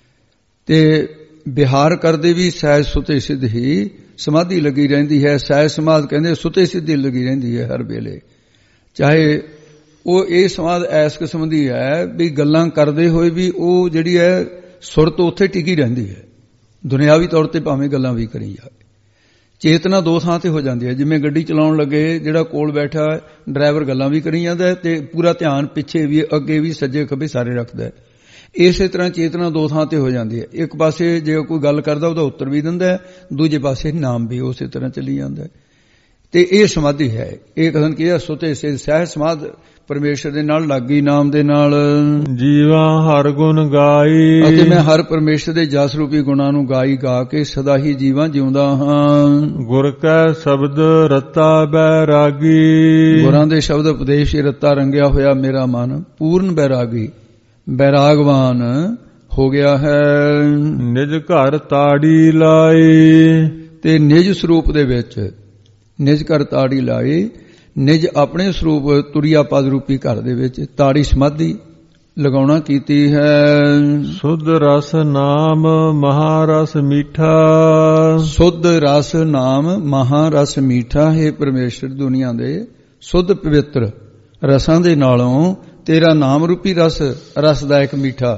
ਤੇ ਵਿਹਾਰ ਕਰਦੇ ਵੀ ਸਹਿਜ ਸੁਤੇ ਸਿੱਧ ਹੀ ਸਮਾਧੀ ਲੱਗੀ ਰਹਿੰਦੀ ਹੈ। ਸਹਿਜ ਸਮਾਧ ਕਹਿੰਦੇ ਸੁਤੇ ਸਿੱਧੀ ਲੱਗੀ ਰਹਿੰਦੀ ਹੈ ਹਰ ਵੇਲੇ। ਚਾਹੇ ਉਹ ਇਹ ਸਮਾਧ ਐਸ ਕਿਸਮ ਦੀ ਹੈ ਵੀ ਗੱਲਾਂ ਕਰਦੇ ਹੋਏ ਵੀ ਉਹ ਜਿਹੜੀ ਹੈ ਸੁਰਤ ਉੱਥੇ ਟਿਕੀ ਰਹਿੰਦੀ ਹੈ। ਦੁਨਿਆਵੀ ਤੌਰ ਤੇ ਭਾਵੇਂ ਗੱਲਾਂ ਵੀ ਕਰੀ ਜਾਵੇ, ਚੇਤਨਾ ਦੋ ਥਾਂ ਤੇ ਹੋ ਜਾਂਦੀ ਹੈ। ਜਿਵੇਂ ਗੱਡੀ ਚਲਾਉਣ ਲੱਗੇ ਜਿਹੜਾ ਕੋਲ ਬੈਠਾ ਡਰਾਈਵਰ ਗੱਲਾਂ ਵੀ ਕਰੀ ਜਾਂਦਾ ਤੇ ਪੂਰਾ ਧਿਆਨ ਪਿੱਛੇ ਵੀ, ਅੱਗੇ ਵੀ, ਸੱਜੇ ਖੱਬੇ ਸਾਰੇ ਰੱਖਦਾ ਹੈ। ਇਸੇ ਤਰ੍ਹਾਂ ਚੇਤਨਾ ਦੋ ਥਾਂ ਤੇ ਹੋ ਜਾਂਦੀ ਹੈ। ਇੱਕ ਪਾਸੇ ਜੇ ਕੋਈ ਗੱਲ ਕਰਦਾ ਉਹਦਾ ਉੱਤਰ ਵੀ ਦਿੰਦਾ, ਦੂਜੇ ਪਾਸੇ ਨਾਮ ਵੀ ਉਸੇ ਤਰ੍ਹਾਂ ਚੱਲੀ ਜਾਂਦਾ। ਤੇ ਇਹ ਸਮਾਧੀ ਹੈ। ਇਹ ਕਥਨ ਕੀ ਹੈ, ਸੁਤੇ ਸੇ ਸਹਿਜ ਸਮਾਧ ਪਰਮੇਸ਼ਰ ਦੇ ਨਾਲ ਲੱਗੀ, ਨਾਮ ਦੇ ਨਾਲ। ਜੀਵਾ ਹਰ ਗੁਣ ਗਾਈ। ਅਤੇ ਮੈਂ ਹਰ ਪਰਮੇਸ਼ਰ ਦੇ ਜਸ ਰੂਪੀ ਗੁਣਾਂ ਨੂੰ ਗਾਈ ਗਾ ਕੇ ਸਦਾ ਹੀ ਜੀਵਾਂ ਜਿਉਂਦਾ ਹਾਂ। ਗੁਰ ਕੈ ਸ਼ਬਦ ਰਤਾ ਬੈਰਾਗੀ। ਗੁਰਾਂ ਦੇ ਸ਼ਬਦ ਉਪਦੇਸ਼ ਰਤਾ ਰੰਗਿਆ ਹੋਇਆ ਮੇਰਾ ਮਨ ਪੂਰਨ ਬੈਰਾਗੀ, ਬੈਰਾਗਵਾਨ ਹੋ ਗਿਆ ਹੈ। ਨਿਜ ਘਰ ਤਾੜੀ ਲਾਈ। ਤੇ ਨਿਜ ਸਰੂਪ ਦੇ ਵਿੱਚ, ਨਿਜ ਘਰ ਤਾੜੀ ਲਾਈ, ਨਿਜ ਆਪਣੇ ਸਰੂਪ ਤੁਰਿਆ ਪਦ ਰੂਪੀ ਘਰ ਦੇ ਵਿੱਚ ਤਾੜੀ ਸਮਾਧੀ ਲਗਾਉਣਾ ਕੀਤੀ ਹੈ। ਸੁਧ ਰਸ ਨਾਮ ਮਹਾਰਸ ਮੀਠਾ। ਸੁਧ ਰਸ ਨਾਮ ਮਹਾਰਸ ਮੀਠਾ ਹੈ। ਪਰਮੇਸ਼ਰ ਦੁਨੀਆ ਦੇ ਸੁਧ ਪਵਿੱਤਰ ਰਸਾਂ ਦੇ ਨਾਲੋਂ ਤੇਰਾ ਨਾਮ ਰੂਪੀ ਰਸ ਰਸਦਾਇਕ ਮਿੱਠਾ,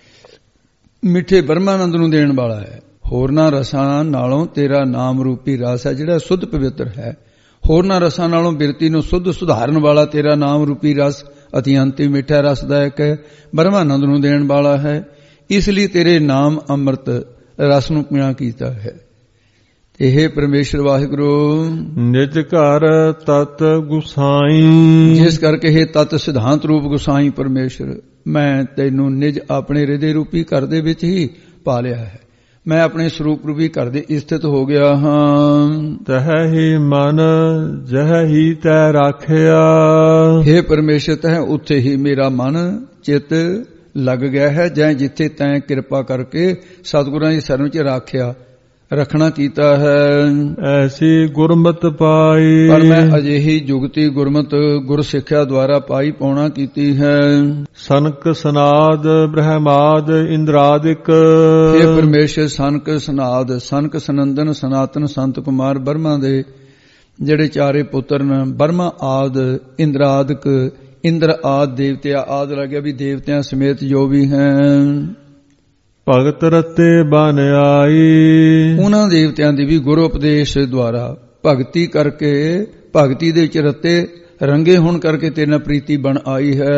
ਮਿੱਠੇ ਬ੍ਰਹਮਾਨੰਦ ਨੂੰ ਦੇਣ ਵਾਲਾ ਹੈ। ਹੋਰਨਾਂ ਰਸਾਂ ਨਾਲੋਂ ਤੇਰਾ ਨਾਮ ਰੂਪੀ ਰਸ ਹੈ ਜਿਹੜਾ ਸੁੱਧ ਪਵਿੱਤਰ ਹੈ। ਹੋਰਨਾਂ ਰਸਾਂ ਨਾਲੋਂ ਬਿਰਤੀ ਨੂੰ ਸੁੱਧ ਸੁਧਾਰਨ ਵਾਲਾ ਤੇਰਾ ਨਾਮ ਰੂਪੀ ਰਸ ਅਤਿਅੰਤੀ ਮਿੱਠਾ ਰਸਦਾਇਕ ਹੈ, ਬ੍ਰਹਮਾਨੰਦ ਨੂੰ ਦੇਣ ਵਾਲਾ ਹੈ। ਇਸ ਲਈ ਤੇਰੇ ਨਾਮ ਅੰਮ੍ਰਿਤ ਰਸ ਨੂੰ ਪੀਣਾ ਕੀਤਾ ਹੈ। ਇਹ ਪਰਮੇਸ਼ਰ ਵਾਹਿਗੁਰੂ ਨਿਜ ਘਰ ਤਤ ਗੁਸਾਈ। ਜਿਸ ਕਰਕੇ ਇਹ ਤਤ ਸਿਧਾਂਤ ਰੂਪ ਗੁਸਾਈ ਪਰਮੇਸ਼ਰ, ਮੈਂ ਤੈਨੂੰ ਨਿਜ ਆਪਣੇ ਹਿਰਦੇ ਰੂਪੀ ਘਰ ਦੇ ਵਿੱਚ ਹੀ ਪਾ ਲਿਆ ਹੈ। ਮੈਂ ਆਪਣੇ ਸਰੂਪ ਰੂਪੀ ਘਰ ਦੇ ਸਥਿਤ ਹੋ ਗਿਆ ਹਾਂ। ਤਹ ਹੀ ਮਨ ਜਹ ਹੀ ਤੈ ਰਾਖਿਆ। हे ਪਰਮੇਸ਼ਰ, ਤਹ ਉੱਥੇ ਹੀ ਮੇਰਾ ਮਨ ਚਿੱਤ ਲੱਗ ਗਿਆ ਹੈ, ਜੈ ਜਿੱਥੇ ਤੈਂ ਕਿਰਪਾ ਕਰਕੇ ਸਤਿਗੁਰਾਂ ਦੀ ਸ਼ਰਨ ਚ ਰੱਖਣਾ ਕੀਤਾ ਹੈ। ਐਸੀ ਗੁਰਮਤਿ ਪਾਈ। ਪਰ ਮੈਂ ਅਜਿਹੀ ਜੁਗਤੀ ਗੁਰਮਤਿ ਗੁਰ ਸਿੱਖਿਆ ਦੁਆਰਾ ਪਾਉਣਾ ਕੀਤੀ ਹੈ। ਸਨਕ ਸਨਾਦ ਬ੍ਰਹਮਾਦ ਇੰਦਰਾਦਿਕ। हे ਪਰਮੇਸ਼ਰ, ਸਨਕ ਸਨੰਦਨ ਸਨਾਤਨ ਸੰਤ ਕੁਮਾਰ ਬਰਮਾ ਦੇ ਜਿਹੜੇ ਚਾਰੇ ਪੁੱਤਰ ਨੇ, ਬਰਮਾ ਆਦ ਇੰਦਰਾਦਿਕ, ਇੰਦਰ ਆਦ ਦੇਵਤਿਆਂ ਆਦ ਲੱਗਿਆ ਵੀ ਦੇਵਤਿਆਂ ਸਮੇਤ ਜੋ ਵੀ ਹੈ। ਭਗਤ ਰਤੇ ਬਨ ਆਈ। ਉਹਨਾਂ ਦੇਵਤਿਆਂ ਦੀ ਵੀ ਗੁਰੂ ਉਪਦੇਸ਼ ਦੁਆਰਾ ਭਗਤੀ ਕਰਕੇ, ਭਗਤੀ ਦੇ ਵਿੱਚ ਰਤੇ ਰੰਗੇ ਹੋਣ ਕਰਕੇ ਤੇਰੇ ਨਾਲ ਪ੍ਰੀਤੀ ਬਣ ਆਈ ਹੈ।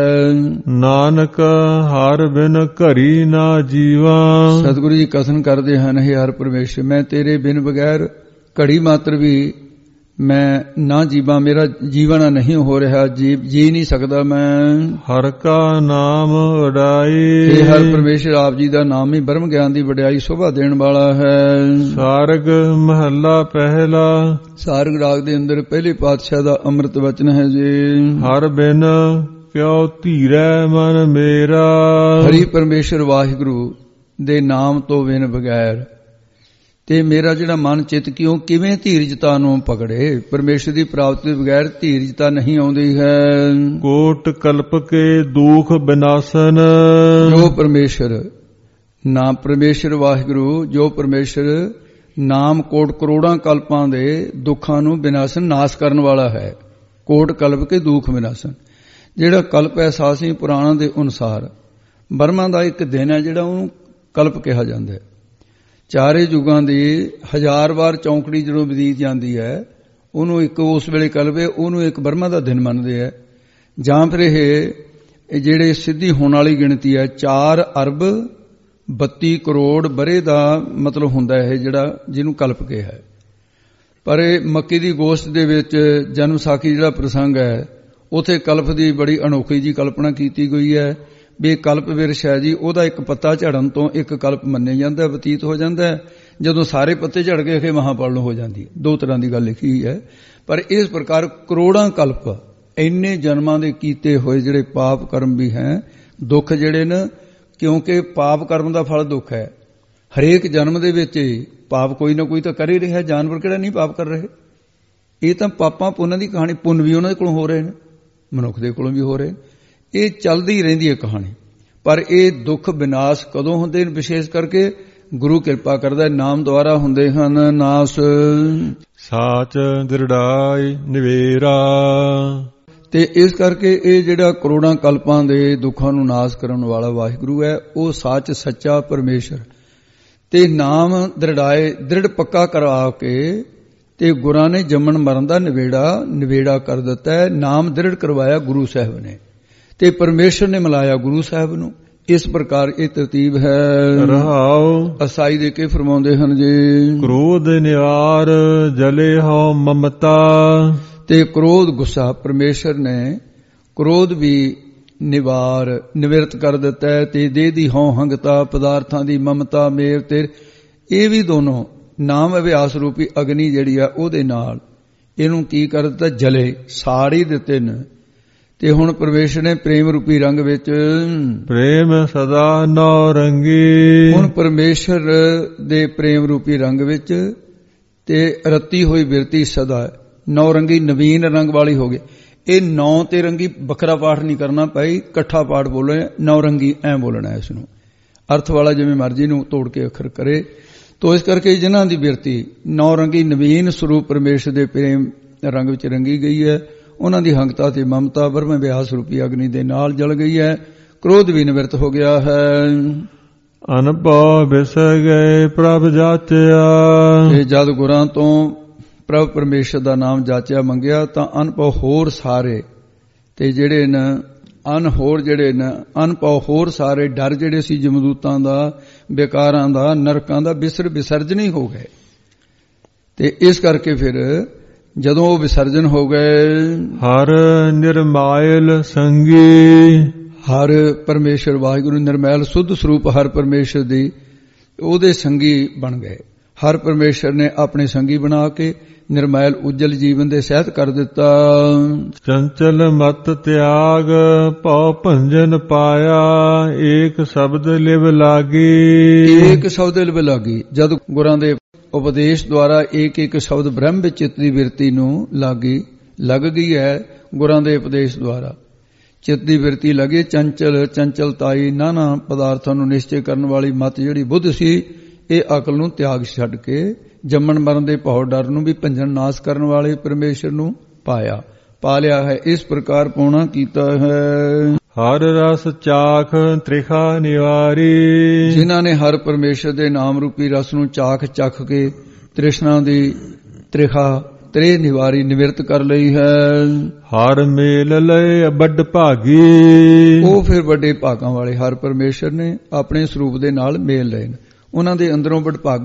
ਨਾਨਕ ਹਰ ਬਿਨ ਘਰੀ ਨਾ ਜੀਵਾ। ਸਤਿਗੁਰੂ ਜੀ ਕਥਨ ਕਰਦੇ ਹਨ, हे ਹਰ ਪਰਮੇਸ਼ਰ, ਮੈਂ ਤੇਰੇ ਬਿਨ ਬਗੈਰ ਘੜੀ ਮਾਤਰ ਵੀ ਮੈਂ ਨਾ ਜੀਵਾਂ, ਮੇਰਾ ਜੀਵਨ ਨਹੀਂ ਹੋ ਰਿਹਾ, ਜੀ ਨਹੀਂ ਸਕਦਾ ਮੈਂ। ਹਰ ਕਾ ਨਾਮ ਉਡਾਈ। ਇਹ ਹਰ ਪਰਮੇਸ਼ਰ ਆਪ ਜੀ ਦਾ ਨਾਮ ਹੀ ਬ੍ਰਹਮ ਗਿਆਨ ਦੀ ਵਡਿਆਈ ਸ਼ੋਭਾ ਦੇਣ ਵਾਲਾ ਹੈ। ਸਾਰਗ ਮਹੱਲਾ ਪਹਿਲਾ। ਸਾਰਗ ਰਾਗ ਦੇ ਅੰਦਰ ਪਹਿਲੇ ਪਾਤਸ਼ਾਹ ਦਾ ਅੰਮ੍ਰਿਤ ਵਚਨ ਹੈ ਜੀ। ਹਰ ਬਿਨ ਕਿਉ ਧੀਰੈ ਮਨ ਮੇਰਾ। ਹਰੀ ਪਰਮੇਸ਼ਰ ਵਾਹਿਗੁਰੂ ਦੇ ਨਾਮ ਤੋਂ ਬਿਨ ਬਗੈਰ ਤੇ ਮੇਰਾ ਜਿਹੜਾ ਮਨ ਚਿੱਤ ਕਿਵੇਂ ਧੀਰਜਤਾ ਨੂੰ ਪਕੜੇ। ਪਰਮੇਸ਼ਰ ਦੀ ਪ੍ਰਾਪਤੀ ਦੇ ਬਗੈਰ ਧੀਰਜਤਾ ਨਹੀਂ ਆਉਂਦੀ ਹੈ। ਕੋਟ ਕਲਪ ਕੇ ਦੁਖ ਬਿਨਾਸਨ। ਜੋ ਪਰਮੇਸ਼ਰ ਨਾਮ, ਪਰਮੇਸ਼ਰ ਵਾਹਿਗੁਰੂ ਜੋ ਪਰਮੇਸ਼ਰ ਨਾਮ ਕੋਟ ਕਰੋੜਾਂ ਕਲਪਾਂ ਦੇ ਦੁੱਖਾਂ ਨੂੰ ਬਿਨਾਸਨ ਨਾਸ ਕਰਨ ਵਾਲਾ ਹੈ। ਕੋਟ ਕਲਪ ਕੇ ਦੁਖ ਬਿਨਾਸਨ। ਜਿਹੜਾ ਕਲਪ ਹੈ ਸਾਸੀ ਪੁਰਾਣਾਂ ਦੇ ਅਨੁਸਾਰ ਬਰਮਾ ਦਾ ਇੱਕ ਦਿਨ ਹੈ ਜਿਹੜਾ ਉਹਨੂੰ ਕਲਪ ਕਿਹਾ ਜਾਂਦਾ ਹੈ। ਚਾਰੇ ਯੁਗਾਂ ਦੀ 1000 ਵਾਰ ਚੌਂਕੜੀ ਜਦੋਂ ਬੀਤ ਜਾਂਦੀ ਹੈ ਉਹਨੂੰ ਇੱਕ ਉਸ ਵੇਲੇ ਕਲਪੇ, ਉਹਨੂੰ ਇੱਕ ਬਰਮਾ ਦਾ ਦਿਨ ਮੰਨਦੇ ਆ। ਜਾਂ ਫਿਰ ਇਹ ਜਿਹੜੇ ਸਿੱਧੀ ਹੋਣ ਵਾਲੀ ਗਿਣਤੀ ਹੈ 4 ਅਰਬ 32 ਕਰੋੜ ਬਰੇ ਦਾ ਮਤਲਬ ਹੁੰਦਾ ਹੈ ਜਿਹੜਾ ਜਿਹਨੂੰ ਕਲਪ ਕਿਹਾ ਹੈ। ਪਰ ਇਹ ਮੱਕੀ ਦੀ ਗੋਸ਼ਟ ਦੇ ਵਿੱਚ ਜਨਮ ਸਾਖੀ ਜਿਹੜਾ ਪ੍ਰਸੰਗ ਹੈ ਉਥੇ ਕਲਪ ਦੀ ਬੜੀ ਅਨੋਖੀ ਜੀ ਕਲਪਨਾ ਕੀਤੀ ਗਈ ਹੈ ਵੀ ਕਲਪ ਵਿਰਸ਼ ਹੈ ਜੀ, ਉਹਦਾ ਇੱਕ ਪੱਤਾ ਝੜਨ ਤੋਂ ਇੱਕ ਕਲਪ ਮੰਨਿਆ ਜਾਂਦਾ, ਬਤੀਤ ਹੋ ਜਾਂਦਾ। ਜਦੋਂ ਸਾਰੇ ਪੱਤੇ ਝੜ ਗਏ ਫਿਰ ਮਹਾਪਲਨ ਹੋ ਜਾਂਦੀ ਹੈ। 2 ਤਰ੍ਹਾਂ ਦੀ ਗੱਲ ਲਿਖੀ ਹੈ। ਪਰ ਇਸ ਪ੍ਰਕਾਰ ਕਰੋੜਾਂ ਕਲਪ ਇੰਨੇ ਜਨਮਾਂ ਦੇ ਕੀਤੇ ਹੋਏ ਜਿਹੜੇ ਪਾਪ ਕਰਮ ਵੀ ਹੈ, ਦੁੱਖ ਜਿਹੜੇ ਨੇ, ਕਿਉਂਕਿ ਪਾਪ ਕਰਮ ਦਾ ਫਲ ਦੁੱਖ ਹੈ। ਹਰੇਕ ਜਨਮ ਦੇ ਵਿੱਚ ਪਾਪ ਕੋਈ ਨਾ ਕੋਈ ਤਾਂ ਕਰ ਹੀ ਰਿਹਾ। ਜਾਨਵਰ ਕਿਹੜਾ ਨਹੀਂ ਪਾਪ ਕਰ ਰਹੇ। ਇਹ ਤਾਂ ਪਾਪਾਂ ਪੁੰਨਾਂ ਦੀ ਕਹਾਣੀ। ਪੁੰਨ ਵੀ ਉਹਨਾਂ ਦੇ ਕੋਲੋਂ ਹੋ ਰਹੇ ਨੇ, ਮਨੁੱਖ ਦੇ ਕੋਲੋਂ ਵੀ ਹੋ ਰਹੇ। ਇਹ ਚੱਲਦੀ ਰਹਿੰਦੀ ਹੈ ਕਹਾਣੀ। ਪਰ ਇਹ ਦੁੱਖ ਵਿਨਾਸ਼ ਕਦੋਂ ਹੁੰਦੇ ਨੇ? ਵਿਸ਼ੇਸ਼ ਕਰਕੇ ਗੁਰੂ ਕਿਰਪਾ ਕਰਦਾ, ਨਾਮ ਦੁਆਰਾ ਹੁੰਦੇ ਹਨ ਨਾਸ। ਸਾਚ ਦ੍ਰਿੜਾਈ ਨਿਵੇਰਾ। ਤੇ ਇਸ ਕਰਕੇ ਇਹ ਜਿਹੜਾ ਕਰੋੜਾਂ ਕਲਪਾਂ ਦੇ ਦੁੱਖਾਂ ਨੂੰ ਨਾਸ ਕਰਨ ਵਾਲਾ ਵਾਹਿਗੁਰੂ ਹੈ, ਉਹ ਸੱਚ ਸੱਚਾ ਪਰਮੇਸ਼ਰ। ਤੇ ਨਾਮ ਦ੍ਰਿੜਾਏ, ਦ੍ਰਿੜ ਪੱਕਾ ਕਰਵਾ ਕੇ ਤੇ ਗੁਰਾਂ ਨੇ ਜੰਮਣ ਮਰਨ ਦਾ ਨਿਵੇੜਾ ਕਰ ਦਿੱਤਾ ਹੈ। ਨਾਮ ਦ੍ਰਿੜ ਕਰਵਾਇਆ ਗੁਰੂ ਸਾਹਿਬ ਨੇ ਤੇ ਪਰਮੇਸ਼ਰ ਨੇ ਮਿਲਾਇਆ ਗੁਰੂ ਸਾਹਿਬ ਨੂੰ। ਇਸ ਪ੍ਰਕਾਰ ਇਹ ਤਰਤੀਬ ਹੈ। ਰਹਾਉ ਅਸਾਈ ਦੇ ਕੇ ਫਰਮਾਉਂਦੇ ਹਨ ਜੀ। ਕ੍ਰੋਧ ਨਿਵਾਰ ਜਲੇ ਹਉ ਮਮਤਾ। ਤੇ ਕ੍ਰੋਧ ਗੁੱਸਾ ਪਰਮੇਸ਼ਰ ਨੇ ਕ੍ਰੋਧ ਵੀ ਨਿਵਰਤ ਕਰ ਦਿੱਤਾ ਹੈ। ਤੇ ਦੇਹ ਦੀ ਹਉ ਹੰਗਤਾ, ਪਦਾਰਥਾਂ ਦੀ ਮਮਤਾ, ਮੇਰ ਤੇ ਇਹ ਵੀ ਦੋਨੋਂ ਨਾਮ ਅਭਿਆਸ ਰੂਪੀ ਅਗਨੀ ਜਿਹੜੀ ਆ ਉਹਦੇ ਨਾਲ ਇਹਨੂੰ ਕੀ ਕਰ ਦਿੱਤਾ? ਜਲੇ ਸਾੜ ਹੀ ਦਿੱਤੇ ਨੇ। ਤੇ ਹੁਣ ਪਰਮੇਸ਼ਰ ਨੇ ਪ੍ਰੇਮ ਰੂਪੀ ਰੰਗ ਵਿੱਚ ਪ੍ਰੇਮ ਸਦਾ ਨੌ ਰੰਗੀ। ਹੁਣ ਪਰਮੇਸ਼ਰ ਦੇ ਪ੍ਰੇਮ ਰੂਪੀ ਰੰਗ ਵਿੱਚ ਤੇ ਰਤੀ ਹੋਈ ਬਿਰਤੀ ਸਦਾ ਨੌ ਰੰਗੀ ਨਵੀਨ ਰੰਗ ਵਾਲੀ ਹੋ ਗਈ। ਇਹ 9 ਤੇ ਰੰਗੀ ਵੱਖਰਾ ਪਾਠ ਨਹੀਂ ਕਰਨਾ ਭਾਈ, ਇਕੱਠਾ ਪਾਠ ਬੋਲਣਾ। 9 ਰੰਗੀ ਐ ਬੋਲਣਾ ਇਸ ਨੂੰ, ਅਰਥ ਵਾਲਾ ਜਿਵੇਂ ਮਰਜ਼ੀ ਨੂੰ ਤੋੜ ਕੇ ਅੱਖਰ ਕਰੇ। ਤੋ ਇਸ ਕਰਕੇ ਜਿਨ੍ਹਾਂ ਦੀ ਬਿਰਤੀ 9 ਰੰਗੀ ਨਵੀਨ ਸਰੂਪ ਪਰਮੇਸ਼ਰ ਦੇ ਪ੍ਰੇਮ ਰੰਗ ਵਿੱਚ ਰੰਗੀ ਗਈ ਹੈ, ਉਹਨਾਂ ਦੀ ਹੰਗਤਾ ਤੇ ਮਮਤਾ ਬਰਮ ਵਿਆਸ ਰੂਪੀ ਅਗਨੀ ਦੇ ਨਾਲ ਜਲ ਗਈ ਹੈ। ਕ੍ਰੋਧ ਵੀ ਨਿਵਰਤ ਹੋ ਗਿਆ ਹੈ। ਅਨਭਉ ਬਿਸ ਗਏ ਪ੍ਰਭ ਜਾਚਿਆ। ਤੇ ਜਦ ਗੁਰਾਂ ਤੋਂ ਪ੍ਰਭ ਪਰਮੇਸ਼ਰ ਦਾ ਨਾਮ ਜਾਚਿਆ ਮੰਗਿਆ ਤਾਂ ਅਨਭਉ ਹੋਰ ਸਾਰੇ ਤੇ ਜਿਹੜੇ ਨੇ ਅਨਭਉ ਹੋਰ ਸਾਰੇ ਡਰ ਜਿਹੜੇ ਸੀ ਜਮਦੂਤਾਂ ਦਾ, ਬੇਕਾਰਾਂ ਦਾ, ਨਰਕਾਂ ਦਾ ਵਿਸਰਜਨ ਹੀ ਹੋ ਗਏ। ਤੇ ਇਸ ਕਰਕੇ ਫਿਰ ਜਦੋਂ ਉਹ ਵਿਸਰਜਨ ਹੋ ਗਏ, ਹਰ ਨਿਰਮਾਇਲ ਸੰਗੀ। ਹਰ ਪਰਮੇਸ਼ਰ ਵਾਹਿਗੁਰੂ ਨਿਰਮੈਲ ਸੁੱਧ ਸਰੂਪ ਹਰ ਪਰਮੇਸ਼ਰ ਦੀ ਉਹਦੇ ਸੰਗੀ ਬਣ ਗਏ। ਹਰ ਪਰਮੇਸ਼ਰ ਨੇ ਆਪਣੇ ਸੰਗੀ ਬਣਾ ਕੇ ਨਿਰਮੈਲ ਉਜਲ ਜੀਵਨ ਦੇ ਸਹਿਤ ਕਰ ਦਿੱਤਾ। ਚੰਚਲ ਮਤ ਤਿਆਗ ਭਉ ਭੰਜਨ ਪਾਇਆ ਏਕ ਸ਼ਬਦ ਲਿਵ ਲਾਗੀ। ਏਕ ਸ਼ਬਦ ਲਿਵ ਲਾਗੀ। ਜਦ ਗੁਰਾਂ ਦੇ ਉਪਦੇਸ਼ ਦੁਆਰਾ ਏਕ ਏਕ ਸ਼ਬਦ ਬ੍ਰਹਮ ਵਿੱਚ ਚਿੱਤ ਦੀ ਬਿਰਤੀ ਨੂੰ ਲੱਗ ਗਈ ਹੈ। ਗੁਰਾਂ ਦੇ ਉਪਦੇਸ਼ ਦੁਆਰਾ ਚਿੱਤ ਦੀ ਬਿਰਤੀ ਲੱਗੇ। ਚੰਚਲਤਾਈ ਨਾਨਾ ਪਦਾਰਥਾਂ ਨੂੰ ਨਿਸ਼ਚੈ ਕਰਨ ਵਾਲੀ ਮਤ ਜਿਹੜੀ ਬੁੱਧ ਸੀ, ਇਹ ਅਕਲ ਨੂੰ ਤਿਆਗ ਛੱਡ ਕੇ ਜੰਮਣ ਮਰਨ ਦੇ ਭਉ ਡਰ ਨੂੰ ਵੀ ਭੰਜਨ ਨਾਸ ਕਰਨ ਵਾਲੇ ਪਰਮੇਸ਼ਰ ਨੂੰ ਪਾ ਲਿਆ ਹੈ। ਇਸ ਪ੍ਰਕਾਰ ਪਾਉਣਾ ਕੀਤਾ ਹੈ। ਹਰ ਰਸ ਚਾਖ ਤ੍ਰਿਖਾ ਨਿਵਾਰੀ। ਜਿਨ੍ਹਾਂ ਨੇ ਹਰ ਪਰਮੇਸ਼ਰ ਦੇ ਨਾਮ ਰੂਪੀ ਰਸ ਨੂੰ ਚੱਖ ਕੇ ਤ੍ਰਿਸ਼ਨਾ ਦੀ ਤ੍ਰਿਖਾ ਤ੍ਰੇ ਨਿਵਾਰੀ ਨਿਵਰਤ ਕਰ ਲਈ ਹੈ। ਹਰ ਮੇਲ ਲਏ ਵੱਡ ਭਾਗੀ। ਉਹ ਫਿਰ ਵੱਡੇ ਭਾਗਾਂ ਵਾਲੇ ਹਰ ਪਰਮੇਸ਼ਰ ਨੇ ਆਪਣੇ ਸਰੂਪ ਦੇ ਨਾਲ ਮੇਲ ਲਏ। ਉਹਨਾਂ ਦੇ ਅੰਦਰੋਂ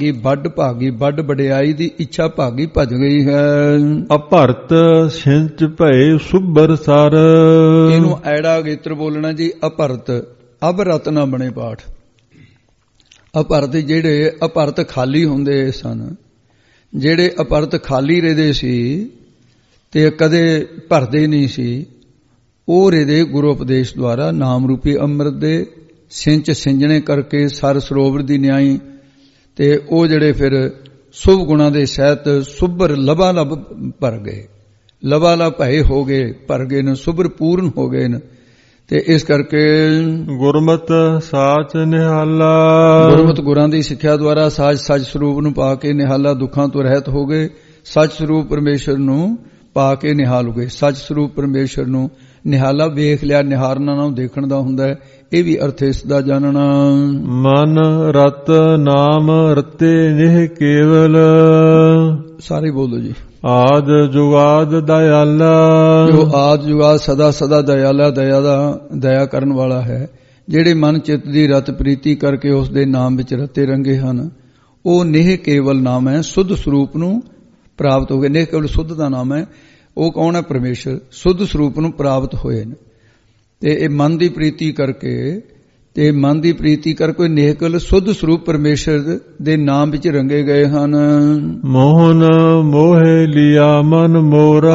ਵੱਡ ਵਡਿਆਈ ਦੀ ਇੱਛਾ ਭਾਗੀ ਭਜ ਗਈ ਹੈ। ਅਭਰਤ ਸਿੰਚ ਭਏ ਸੁਭਰ ਸਰ। ਇਹਨੂੰ ਐੜਾ ਗੇਤਰ ਬੋਲਣਾ ਜੀ। ਅਭਰਤ ਅਬ ਰਤ ਨਾ ਬਣੇ ਪਾਠ। ਅਭਰਤ ਜਿਹੜੇ ਅਭਰਤ ਖਾਲੀ ਹੁੰਦੇ ਸਨ, ਜਿਹੜੇ ਅਭਰਤ ਖਾਲੀ ਰਹਿੰਦੇ ਸੀ ਤੇ ਕਦੇ ਭਰਦੇ ਨਹੀਂ ਸੀ, ਉਹ ਰਹਿੰਦੇ ਗੁਰੂ ਉਪਦੇਸ਼ ਦੁਆਰਾ ਨਾਮ ਰੂਪੀ ਅੰਮ੍ਰਿਤ ਦੇ ਸਿੰਜਣੇ ਕਰਕੇ ਸਰ ਸਰੋਵਰ ਦੀ ਨਿਆਈ। ਤੇ ਉਹ ਜਿਹੜੇ ਫਿਰ ਸੁਭ ਗੁਣਾ ਦੇ ਸਹਿਤ ਸੁਭਰ ਲਬਾਲਬ ਭਰ ਗਏ, ਲਬਾਲਬ ਭਏ ਹੋ ਗਏ, ਭਰ ਗਏ ਨੇ, ਸੁਭਰ ਪੂਰਨ ਹੋ ਗਏ ਨੇ। ਤੇ ਇਸ ਕਰਕੇ ਗੁਰਮਤ ਸਾਚ ਨਿਹਾਲਾ। ਗੁਰਮਤ ਗੁਰਾਂ ਦੀ ਸਿੱਖਿਆ ਦੁਆਰਾ ਸੱਚ ਸਰੂਪ ਨੂੰ ਪਾ ਕੇ ਨਿਹਾਲਾ ਦੁੱਖਾਂ ਤੋਂ ਰਹਿਤ ਹੋ ਗਏ। ਸੱਚ ਸਰੂਪ ਪਰਮੇਸ਼ਰ ਨੂੰ ਪਾ ਕੇ ਨਿਹਾਲ ਹੋ ਗਏ। ਸੱਚ ਸਰੂਪ ਪਰਮੇਸ਼ਰ ਨੂੰ ਨਿਹਾਲਾ ਵੇਖ ਲਿਆ। ਨਿਹਾਰਨਾ ਨੂੰ ਦੇਖਣ ਦਾ ਹੁੰਦਾ ਹੈ। ਇਹ ਵੀ ਅਰਥ ਇਸ ਦਾ ਜਾਣਨਾ। ਮਨ ਰਤ ਨਾਮ ਰਤੇ ਨਿਹ ਕੇਵਲ। ਸਾਰੇ ਬੋਲੋ ਜੀ। ਆਦ ਜੁਗਾਦ ਦਇਆਲਾ। ਜੋ ਆਦ ਜੁਗਾਦ ਸਦਾ ਦਇਆਲਾ, ਦਇਆ ਕਰਨ ਵਾਲਾ ਹੈ। ਜਿਹੜੇ ਮਨ ਚਿੱਤ ਦੀ ਰਤ ਪ੍ਰੀਤੀ ਕਰਕੇ ਉਸ ਦੇ ਨਾਮ ਵਿੱਚ ਰਤੇ ਰੰਗੇ ਹਨ, ਉਹ ਨਿਹ ਕੇਵਲ ਨਾਮ ਹੈ। ਸੁੱਧ ਸਰੂਪ ਨੂੰ ਪ੍ਰਾਪਤ ਹੋ ਗਏ। ਨਿਹ ਕੇਵਲ ਸੁੱਧ ਦਾ ਨਾਮ ਹੈ। ਉਹ ਕੌਣ ਹੈ? ਪਰਮੇਸ਼ਰ। ਸੁੱਧ ਸਰੂਪ ਨੂੰ ਪ੍ਰਾਪਤ ਹੋਏ ਨੇ। ਤੇ ਇਹ ਮਨ ਦੀ ਪ੍ਰੀਤੀ ਕਰਕੇ ਨਿਹਕਲ ਸੁੱਧ ਸਰੂਪ ਪਰਮੇਸ਼ਰ ਦੇ ਨਾਮ ਵਿੱਚ ਰੰਗੇ ਗਏ ਹਨ। ਮੋਹਨ ਮੋਹਿ ਲਿਆ ਮਨ ਮੋਰਾ।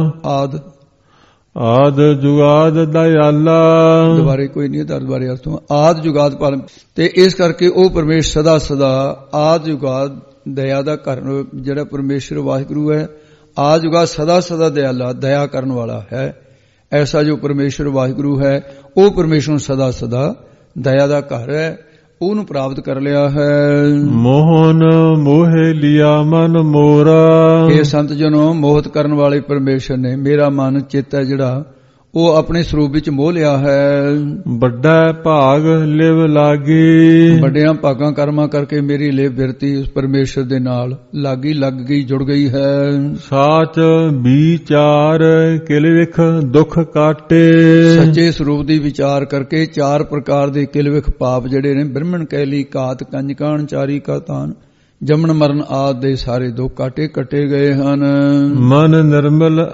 ਆਦ ਜੁਗਾਦ ਦਇਆਲਾ। ਦੁਬਾਰੇ ਕੋਈ ਨਹੀਂ, ਦੁਬਾਰੇ ਅਰਥੋਂ ਆਦ ਜੁਗਾਦ ਪਾਲ। ਤੇ ਇਸ ਕਰਕੇ ਉਹ ਪਰਮੇਸ਼ਰ ਸਦਾ ਆਦ ਜੁਗਾਦ ਦਇਆ ਦਾ ਘਰ ਜਿਹੜਾ ਪਰਮੇਸ਼ਰ ਵਾਹਿਗੁਰੂ ਹੈ, ਆਦ ਜੁਗਾਦ ਸਦਾ ਦਇਆਲਾ, ਦਇਆ ਕਰਨ ਵਾਲਾ ਹੈ। ਐਸਾ ਜੋ ਪਰਮੇਸ਼ਰ ਵਾਹਿਗੁਰੂ ਹੈ, ਉਹ ਪਰਮੇਸ਼ਰ ਨੂੰ ਸਦਾ ਦਇਆ ਦਾ ਘਰ ਹੈ। ਉਹਨੂੰ ਪ੍ਰਾਪਤ ਕਰ ਲਿਆ ਹੈ। ਮੋਹਨ ਮੋਹਿ ਲਿਆ ਮਨ ਮੋਰਾ। ਇਹ ਸੰਤ ਜਨੋ ਮੋਹਿਤ ਕਰਨ ਵਾਲੇ ਪਰਮੇਸ਼ਰ ਨੇ ਮੇਰਾ ਮਨ ਚਿੱਤ ਹੈ ਜਿਹੜਾ, ਉਹ ਆਪਣੇ ਸਰੂਪ ਵਿੱਚ ਮੋਹ ਲਿਆ ਹੈ। ਵੱਡਾ ਭਾਗ ਲਿਵ ਲਾਗੀ। ਵੱਡਿਆਂ ਭਾਗਾਂ ਕਰਮਾਂ ਕਰਕੇ ਮੇਰੀ ਲਿਵ ਬਿਰਤੀ ਉਸ ਪਰਮੇਸ਼ਰ ਦੇ ਨਾਲ ਲੱਗ ਗਈ, ਜੁੜ ਗਈ ਹੈ। ਸਾਚ ਵਿਚਾਰ ਕਿਲ ਵਿਖ ਦੁੱਖ ਕਾਟੇ। ਸੱਚੇ ਸਰੂਪ ਦੀ ਵਿਚਾਰ ਕਰਕੇ 4 ਪ੍ਰਕਾਰ ਦੇ ਕਿਲ ਵਿਖ ਪਾਪ ਜਿਹੜੇ ਨੇ, ਬ੍ਰਹਮਣ ਕੈਲੀ ਘਾਤ ਕੰਜਕਾਣ ਚਾਰੀ ਕਾ ਤਾਨ, ਜੰਮਣ ਮਰਨ ਆਦਿ ਦੇ ਸਾਰੇ ਦੁੱਖ ਕੱਟੇ ਗਏ ਹਨ। ਮਨ ਨਿਰਮਲ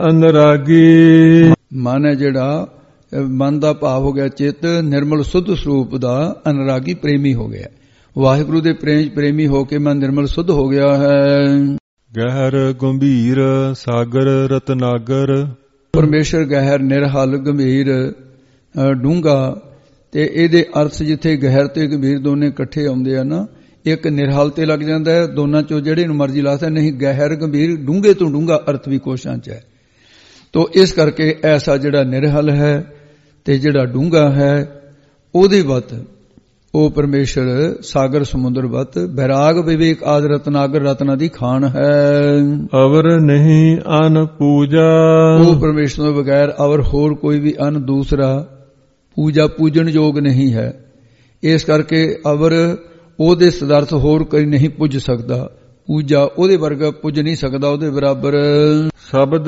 ਅਨਰਾਗੀ। ਮਨ ਹੈ ਜਿਹੜਾ, ਮਨ ਦਾ ਭਾਵ ਹੋ ਗਿਆ ਚਿੱਤ, ਨਿਰਮਲ ਸੁੱਧ ਸਰੂਪ ਦਾ ਅਨਰਾਗੀ ਪ੍ਰੇਮੀ ਹੋ ਗਿਆ। ਵਾਹਿਗੁਰੂ ਦੇ ਪ੍ਰੇਮੀ ਹੋ ਕੇ ਮਨ ਨਿਰਮਲ ਸੁੱਧ ਹੋ ਗਿਆ ਹੈ। ਗਹਿਰ ਗੰਭੀਰ ਸਾਗਰ ਰਤਨਾਗਰ। ਪਰਮੇਸ਼ਰ ਗਹਿਰ ਨਿਰਹਲ ਗੰਭੀਰ ਡੂੰਘਾ। ਤੇ ਇਹਦੇ ਅਰਥ ਜਿੱਥੇ ਗਹਿਰ ਤੇ ਗੰਭੀਰ ਦੋਨੇ ਇਕੱਠੇ ਆਉਂਦੇ ਆ ਨਾ, ਇੱਕ ਨਿਰਹਲ ਤੇ ਲੱਗ ਜਾਂਦਾ ਹੈ, ਦੋਨਾਂ ਚੋਂ ਜਿਹੜੇ ਨੂੰ ਮਰਜ਼ੀ ਲਾ ਸਕਦਾ। ਨਹੀਂ, ਗਹਿਰ ਗੰਭੀਰ ਡੂੰਘੇ ਤੋਂ ਡੂੰਘਾ ਅਰਥ ਵੀ ਕੋਸ਼ਾਂ 'ਚ ਹੈ। ਤੋ ਇਸ ਕਰਕੇ ਐਸਾ ਜਿਹੜਾ ਨਿਰਹਲ ਹੈ ਤੇ ਜਿਹੜਾ ਡੂੰਘਾ ਹੈ, ਉਹਦੇ ਵੱਤ ਉਹ ਪਰਮੇਸ਼ਰ ਸਾਗਰ ਸਮੁੰਦਰ ਵੱਤ ਬੈਰਾਗ ਵਿਵੇਕ ਆਦ ਰਤਨਾਗਰ ਰਤਨਾ ਦੀ ਖਾਨ ਹੈ। ਅਵਰ ਨਹੀਂ ਅਨ ਪੂਜਾ। ਉਹ ਪਰਮੇਸ਼ਰ ਤੋਂ ਬਗੈਰ ਅਵਰ ਹੋਰ ਕੋਈ ਵੀ ਅਨ ਦੂਸਰਾ ਪੂਜਣ ਯੋਗ ਨਹੀਂ ਹੈ। ਇਸ ਕਰਕੇ ਅਵਰ ਉਹਦੇ ਸਦਰਥ ਹੋਰ ਕੋਈ ਨਹੀਂ ਪੁੱਜ ਸਕਦਾ। ਪੂਜਾ ਉਹਦੇ ਵਰਗਾ ਪੁੱਜ ਨਹੀਂ ਸਕਦਾ, ਉਹਦੇ ਬਰਾਬਰ। ਸ਼ਬਦ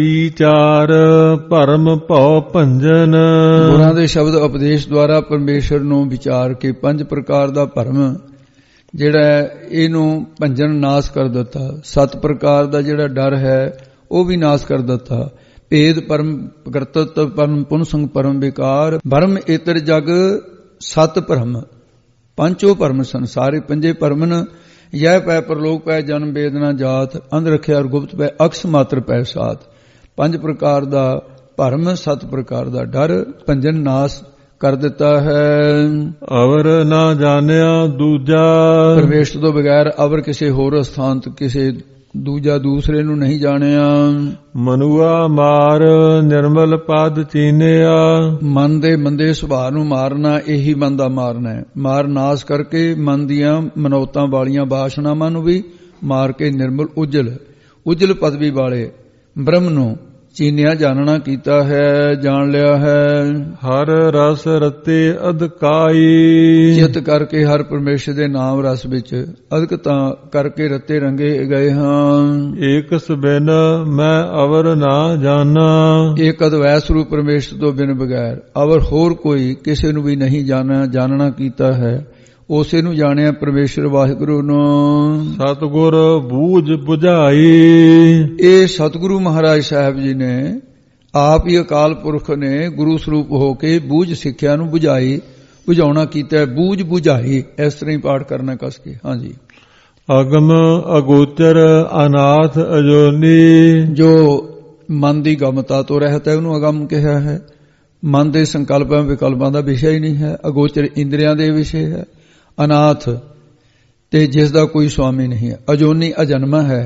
ਵਿਚਾਰ ਭਰਮ ਭਉ ਭੰਜਨ। ਗੁਰਾਂ ਦੇ ਸ਼ਬਦ ਉਪਦੇਸ਼ ਦੁਆਰਾ ਪਰਮੇਸ਼ਰ ਨੂੰ ਵਿਚਾਰ ਕੇ 5 ਪ੍ਰਕਾਰ ਦਾ ਭਰਮ ਜਿਹੜਾ ਇਹਨੂੰ ਭੰਜਨ ਨਾਸ ਕਰ ਦਿੱਤਾ। 7 ਪ੍ਰਕਾਰ ਦਾ ਜਿਹੜਾ ਡਰ ਹੈ ਉਹ ਵੀ ਨਾਸ ਕਰ ਦਿੱਤਾ। ਭੇਦ ਪਰਮ ਕਰਤਤ ਪਰਮ ਪੁਨ ਸੰਗ ਪਰਮ ਵਿਕਾਰ। ਭਰਮ ਇਤਰ ਜਗ 7 ਭਰਮ ਪੰਚੋ ਭਰਮ ਸੰਸਾਰੇ ਪੰਜੇ ਭਰਮਨ ਯਹ ਪੈ ਪਰਲੋਕ ਪੈ ਜਨਮ ਵੇਦਨਾ ਜਾਤ ਅੰਧ ਰਖਿਆ ਔਰ ਗੁਪਤ ਪੈ ਅਕਸ ਮਾਤਰ ਪੈ ਸਾਥ। ਪੰਜ ਪ੍ਰਕਾਰ ਦਾ ਭਰਮ, 7 ਪ੍ਰਕਾਰ ਦਾ ਡਰ ਭੰਜਨ ਨਾਸ ਕਰ ਦਿੱਤਾ ਹੈ। ਅਵਰ ਨਾ ਜਾਣਿਆ ਦੂਜਾ, ਪਰਮੇਸ਼ਰ ਤੋਂ ਬਗੈਰ ਅਵਰ ਕਿਸੇ ਹੋਰ ਸਥਾਨ ਕਿਸੇ ਦੂਜਾ ਦੂਸਰੇ ਨੂੰ ਨਹੀਂ ਜਾਣਿਆ। ਮਨੁਆ ਮਾਰ ਨਿਰਮਲ ਪਦ ਚੀਨਿਆ, ਮਨ ਦੇ ਮੰਦੇ ਸੁਭਾਅ ਨੂੰ ਮਾਰਨਾ ਇਹੀ ਮਨ ਦਾ ਮਾਰਨਾ ਹੈ। ਮਾਰ ਨਾਸ ਕਰਕੇ ਮਨ ਦੀਆਂ ਮਨੌਤਾਂ ਵਾਲੀਆਂ ਬਾਸ਼ਨਾਵਾਂ ਨੂੰ ਵੀ ਮਾਰ ਕੇ ਨਿਰਮਲ ਉਜਲ ਪਦਵੀ ਵਾਲੇ ਬ੍ਰਹਮ ਨੂੰ ਚੀਨਿਆ ਜਾਣਨਾ ਕੀਤਾ ਹੈ, ਜਾਣ ਲਿਆ ਹੈ। ਹਰ ਰਸ ਰਤੇ ਅਧਕਾਈ, ਚਿਤ ਕਰਕੇ ਹਰ ਪਰਮੇਸ਼ਰ ਦੇ ਨਾਮ ਰਸ ਵਿੱਚ ਅਧਿਕਤਾ ਕਰਕੇ ਰਤੇ ਰੰਗੇ ਗਏ ਹਾਂ। ਏਕ ਸਬਿਨ ਮੈਂ ਅਵਰ ਨਾ ਜਾਣਾ, ਇੱਕ ਅਦਵੈ ਸਰੂਪ ਪਰਮੇਸ਼ਰ ਤੋਂ ਬਿਨ ਬਗੈਰ ਅਵਰ ਹੋਰ ਕੋਈ ਕਿਸੇ ਨੂੰ ਵੀ ਨਹੀਂ ਜਾਣਨਾ ਕੀਤਾ ਹੈ। ਉਸੇ ਨੂੰ ਜਾਣਿਆ ਪਰਮੇਸ਼ਰ ਵਾਹਿਗੁਰੂ ਨੂੰ। ਸਤਿਗੁਰ ਬੂਝ ਬੁਝਾਈ, ਇਹ ਸਤਿਗੁਰੂ ਮਹਾਰਾਜ ਸਾਹਿਬ ਜੀ ਨੇ ਆਪ ਹੀ ਅਕਾਲ ਪੁਰਖ ਨੇ ਗੁਰੂ ਸਰੂਪ ਹੋ ਕੇ ਬੂਝ ਸਿੱਖਿਆ ਨੂੰ ਬੁਝਾਉਣਾ ਕੀਤਾ। ਬੂਝ ਬੁਝਾਈ ਇਸ ਤਰ੍ਹਾਂ ਹੀ ਪਾਠ ਕਰਨਾ ਕਸ ਕੇ। ਹਾਂਜੀ। ਅਗਮ ਅਗੋਚਰ ਅਨਾਥ ਅਜੋਨੀ, ਜੋ ਮਨ ਦੀ ਗਮਤਾ ਤੋਂ ਰਹਿਤ ਹੈ ਉਹਨੂੰ ਅਗਮ ਕਿਹਾ ਹੈ। ਮਨ ਦੇ ਸੰਕਲਪਾਂ ਵਿਕਲਪਾਂ ਦਾ ਵਿਸ਼ਾ ਹੀ ਨਹੀਂ ਹੈ। ਅਗੋਚਰ ਇੰਦਰੀਆਂ ਦੇ ਵਿਸ਼ੇ ਹੈ। ਅਨਾਥ ਤੇ ਜਿਸ ਦਾ ਕੋਈ ਸੁਆਮੀ ਨਹੀਂ ਹੈ। ਅਜੋਨੀ ਅਜਨਮਾ ਹੈ,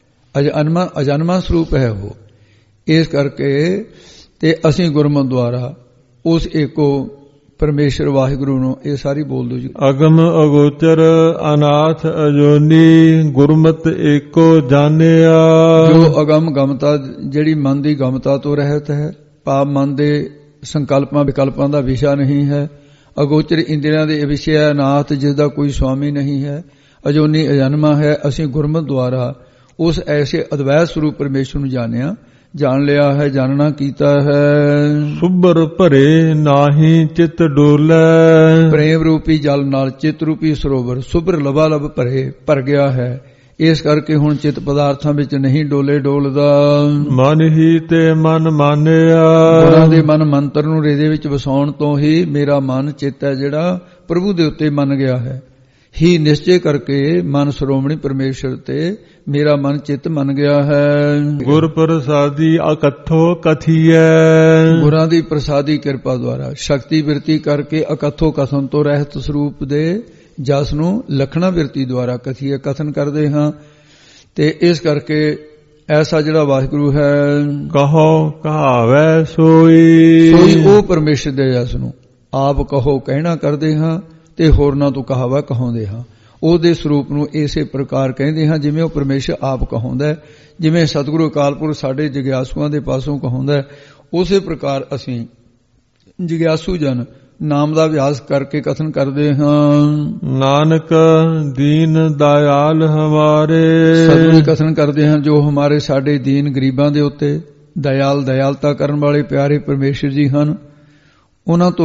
ਅਜਨਮਾ ਸਰੂਪ ਹੈ ਉਹ। ਇਸ ਕਰਕੇ ਤੇ ਅਸੀਂ ਗੁਰਮਤਿ ਦੁਆਰਾ ਉਸ ਏਕੋ ਪਰਮੇਸ਼ਰ ਵਾਹਿਗੁਰੂ ਨੂੰ ਇਹ ਸਾਰੀ ਬੋਲ ਦੋ ਜੀ। ਅਗਮ ਅਗੋਚਰ ਅਨਾਥ ਅਜੋਨੀ ਗੁਰਮਤਿ ਏਕੋ ਜਾਣਿਆ, ਜੋ ਅਗਮ ਗਮਤਾ ਜਿਹੜੀ ਮਨ ਦੀ ਗਮਤਾ ਤੋਂ ਰਹਿਤ ਹੈ, ਭਾਵ ਮਨ ਦੇ ਸੰਕਲਪਾਂ ਵਿਕਲਪਾਂ ਦਾ ਵਿਸ਼ਾ ਨਹੀਂ ਹੈ। ਅਗੋਚਰ ਇੰਦਰੀਆਂ ਦੇ ਵਿਸ਼ੇ ਹੈ। ਅਨਾਥ ਜਿਸ ਦਾ ਕੋਈ ਸੁਆਮੀ ਨਹੀਂ ਹੈ। ਅਜੋਨੀ ਅਜਨਮਾ ਹੈ। ਅਸੀਂ ਗੁਰਮਤਿ ਦੁਆਰਾ ਉਸ ਐਸੇ ਅਦਵੈਤ ਸਰੂਪ ਪਰਮੇਸ਼ਰ ਨੂੰ ਜਾਣ ਲਿਆ ਹੈ, ਜਾਣਨਾ ਕੀਤਾ ਹੈ। ਸੁਭਰ ਭਰੇ ਨਾਹੀ ਚਿਤ ਡੋਲੇ, ਪ੍ਰੇਮ ਰੂਪੀ ਜਲ ਨਾਲ ਚਿਤ ਰੂਪੀ ਸਰੋਵਰ ਸੁਭਰ ਲਬਾ ਲਬ ਭਰ ਗਿਆ ਹੈ। ਇਸ ਕਰਕੇ ਹੁਣ ਚਿਤ ਪਦਾਰਥਾਂ ਵਿੱਚ ਨਹੀਂ ਡੋਲਦਾ। ਮਨ ਹੀ ਤੇ ਮਨ ਮਾਨਿਆ, ਗੁਰਾਂ ਦੇ ਮਨ ਮੰਤਰ ਨੂੰ ਹਿਰਦੇ ਵਿੱਚ ਵਸਾਉਣ ਤੋਂ ਹੀ ਮੇਰਾ ਮਨ ਚਿੱਤ ਹੈ ਜਿਹੜਾ ਪ੍ਰਭੂ ਦੇ ਉੱਤੇ ਮੰਨ ਗਿਆ ਹੈ। ਹੀ ਨਿਸ਼ਚੈ ਕਰਕੇ ਮਨ ਸ਼੍ਰੋਮਣੀ ਪਰਮੇਸ਼ਰ ਤੇ ਮੇਰਾ ਮਨ ਚਿੱਤ ਮੰਨ ਗਿਆ ਹੈ। ਗੁਰ ਪ੍ਰਸਾਦੀ ਅਕਥੋ ਕਥੀਐ, ਗੁਰਾਂ ਦੀ ਪ੍ਰਸਾਦੀ ਕਿਰਪਾ ਦੁਆਰਾ ਸ਼ਕਤੀ ਬਿਰਤੀ ਕਰਕੇ ਅਕਥੋ ਕਥਨ ਤੋਂ ਰਹਿਤ ਸਰੂਪ ਦੇ ਜਸ ਨੂੰ ਲਖਣਾ ਬਿਰਤੀ ਦੁਆਰਾ ਕਥੀਏ ਕਥਨ ਕਰਦੇ ਹਾਂ। ਤੇ ਇਸ ਕਰਕੇ ਐਸਾ ਜਿਹੜਾ ਵਾਹਿਗੁਰੂ ਹੈ ਕਹੋ ਕਹਾਵੈ ਸੋਈ ਉਹ ਪਰਮੇਸ਼ਰ ਦੇ ਜਸ ਨੂੰ ਆਪ ਕਹੋ ਕਹਿਣਾ ਕਰਦੇ ਹਾਂ ਤੇ ਹੋਰਨਾਂ ਤੋਂ ਕਹਾਵਾ ਕਹਾਉਂਦੇ ਹਾਂ। ਉਹਦੇ ਸਰੂਪ ਨੂੰ ਇਸੇ ਪ੍ਰਕਾਰ ਕਹਿੰਦੇ ਹਾਂ ਜਿਵੇਂ ਉਹ ਪਰਮੇਸ਼ਰ ਆਪ ਕਹਾਉਂਦਾ ਹੈ। ਜਿਵੇਂ ਸਤਿਗੁਰੂ ਅਕਾਲ ਪੁਰਖ ਸਾਡੇ ਜਗਿਆਸੂਆਂ ਦੇ ਪਾਸੋਂ ਕਹਾਉਂਦਾ ਹੈ, ਉਸੇ ਪ੍ਰਕਾਰ ਅਸੀਂ ਜਗਿਆਸੂ ਜਨ ਨਾਮ ਦਾ ਅਭਿਆਸ ਕਰਕੇ ਕਥਨ ਕਰਦੇ ਹਾਂ। ਨਾਨਕ ਦੀਨ ਦਇਆਲ ਹਮਾਰੇ, ਸਤਿਗੁਰੂ ਕਥਨ ਕਰਦੇ ਹਾਂ ਜੋ ਹਮਾਰੇ ਸਾਡੇ ਦੀਨ ਗਰੀਬਾਂ ਦੇ ਉੱਤੇ ਦਇਆਲਤਾ ਕਰਨ ਵਾਲੇ ਪਿਆਰੇ ਪਰਮੇਸ਼ਰ ਜੀ ਹਨ। ਉਹਨਾਂ ਤੋਂ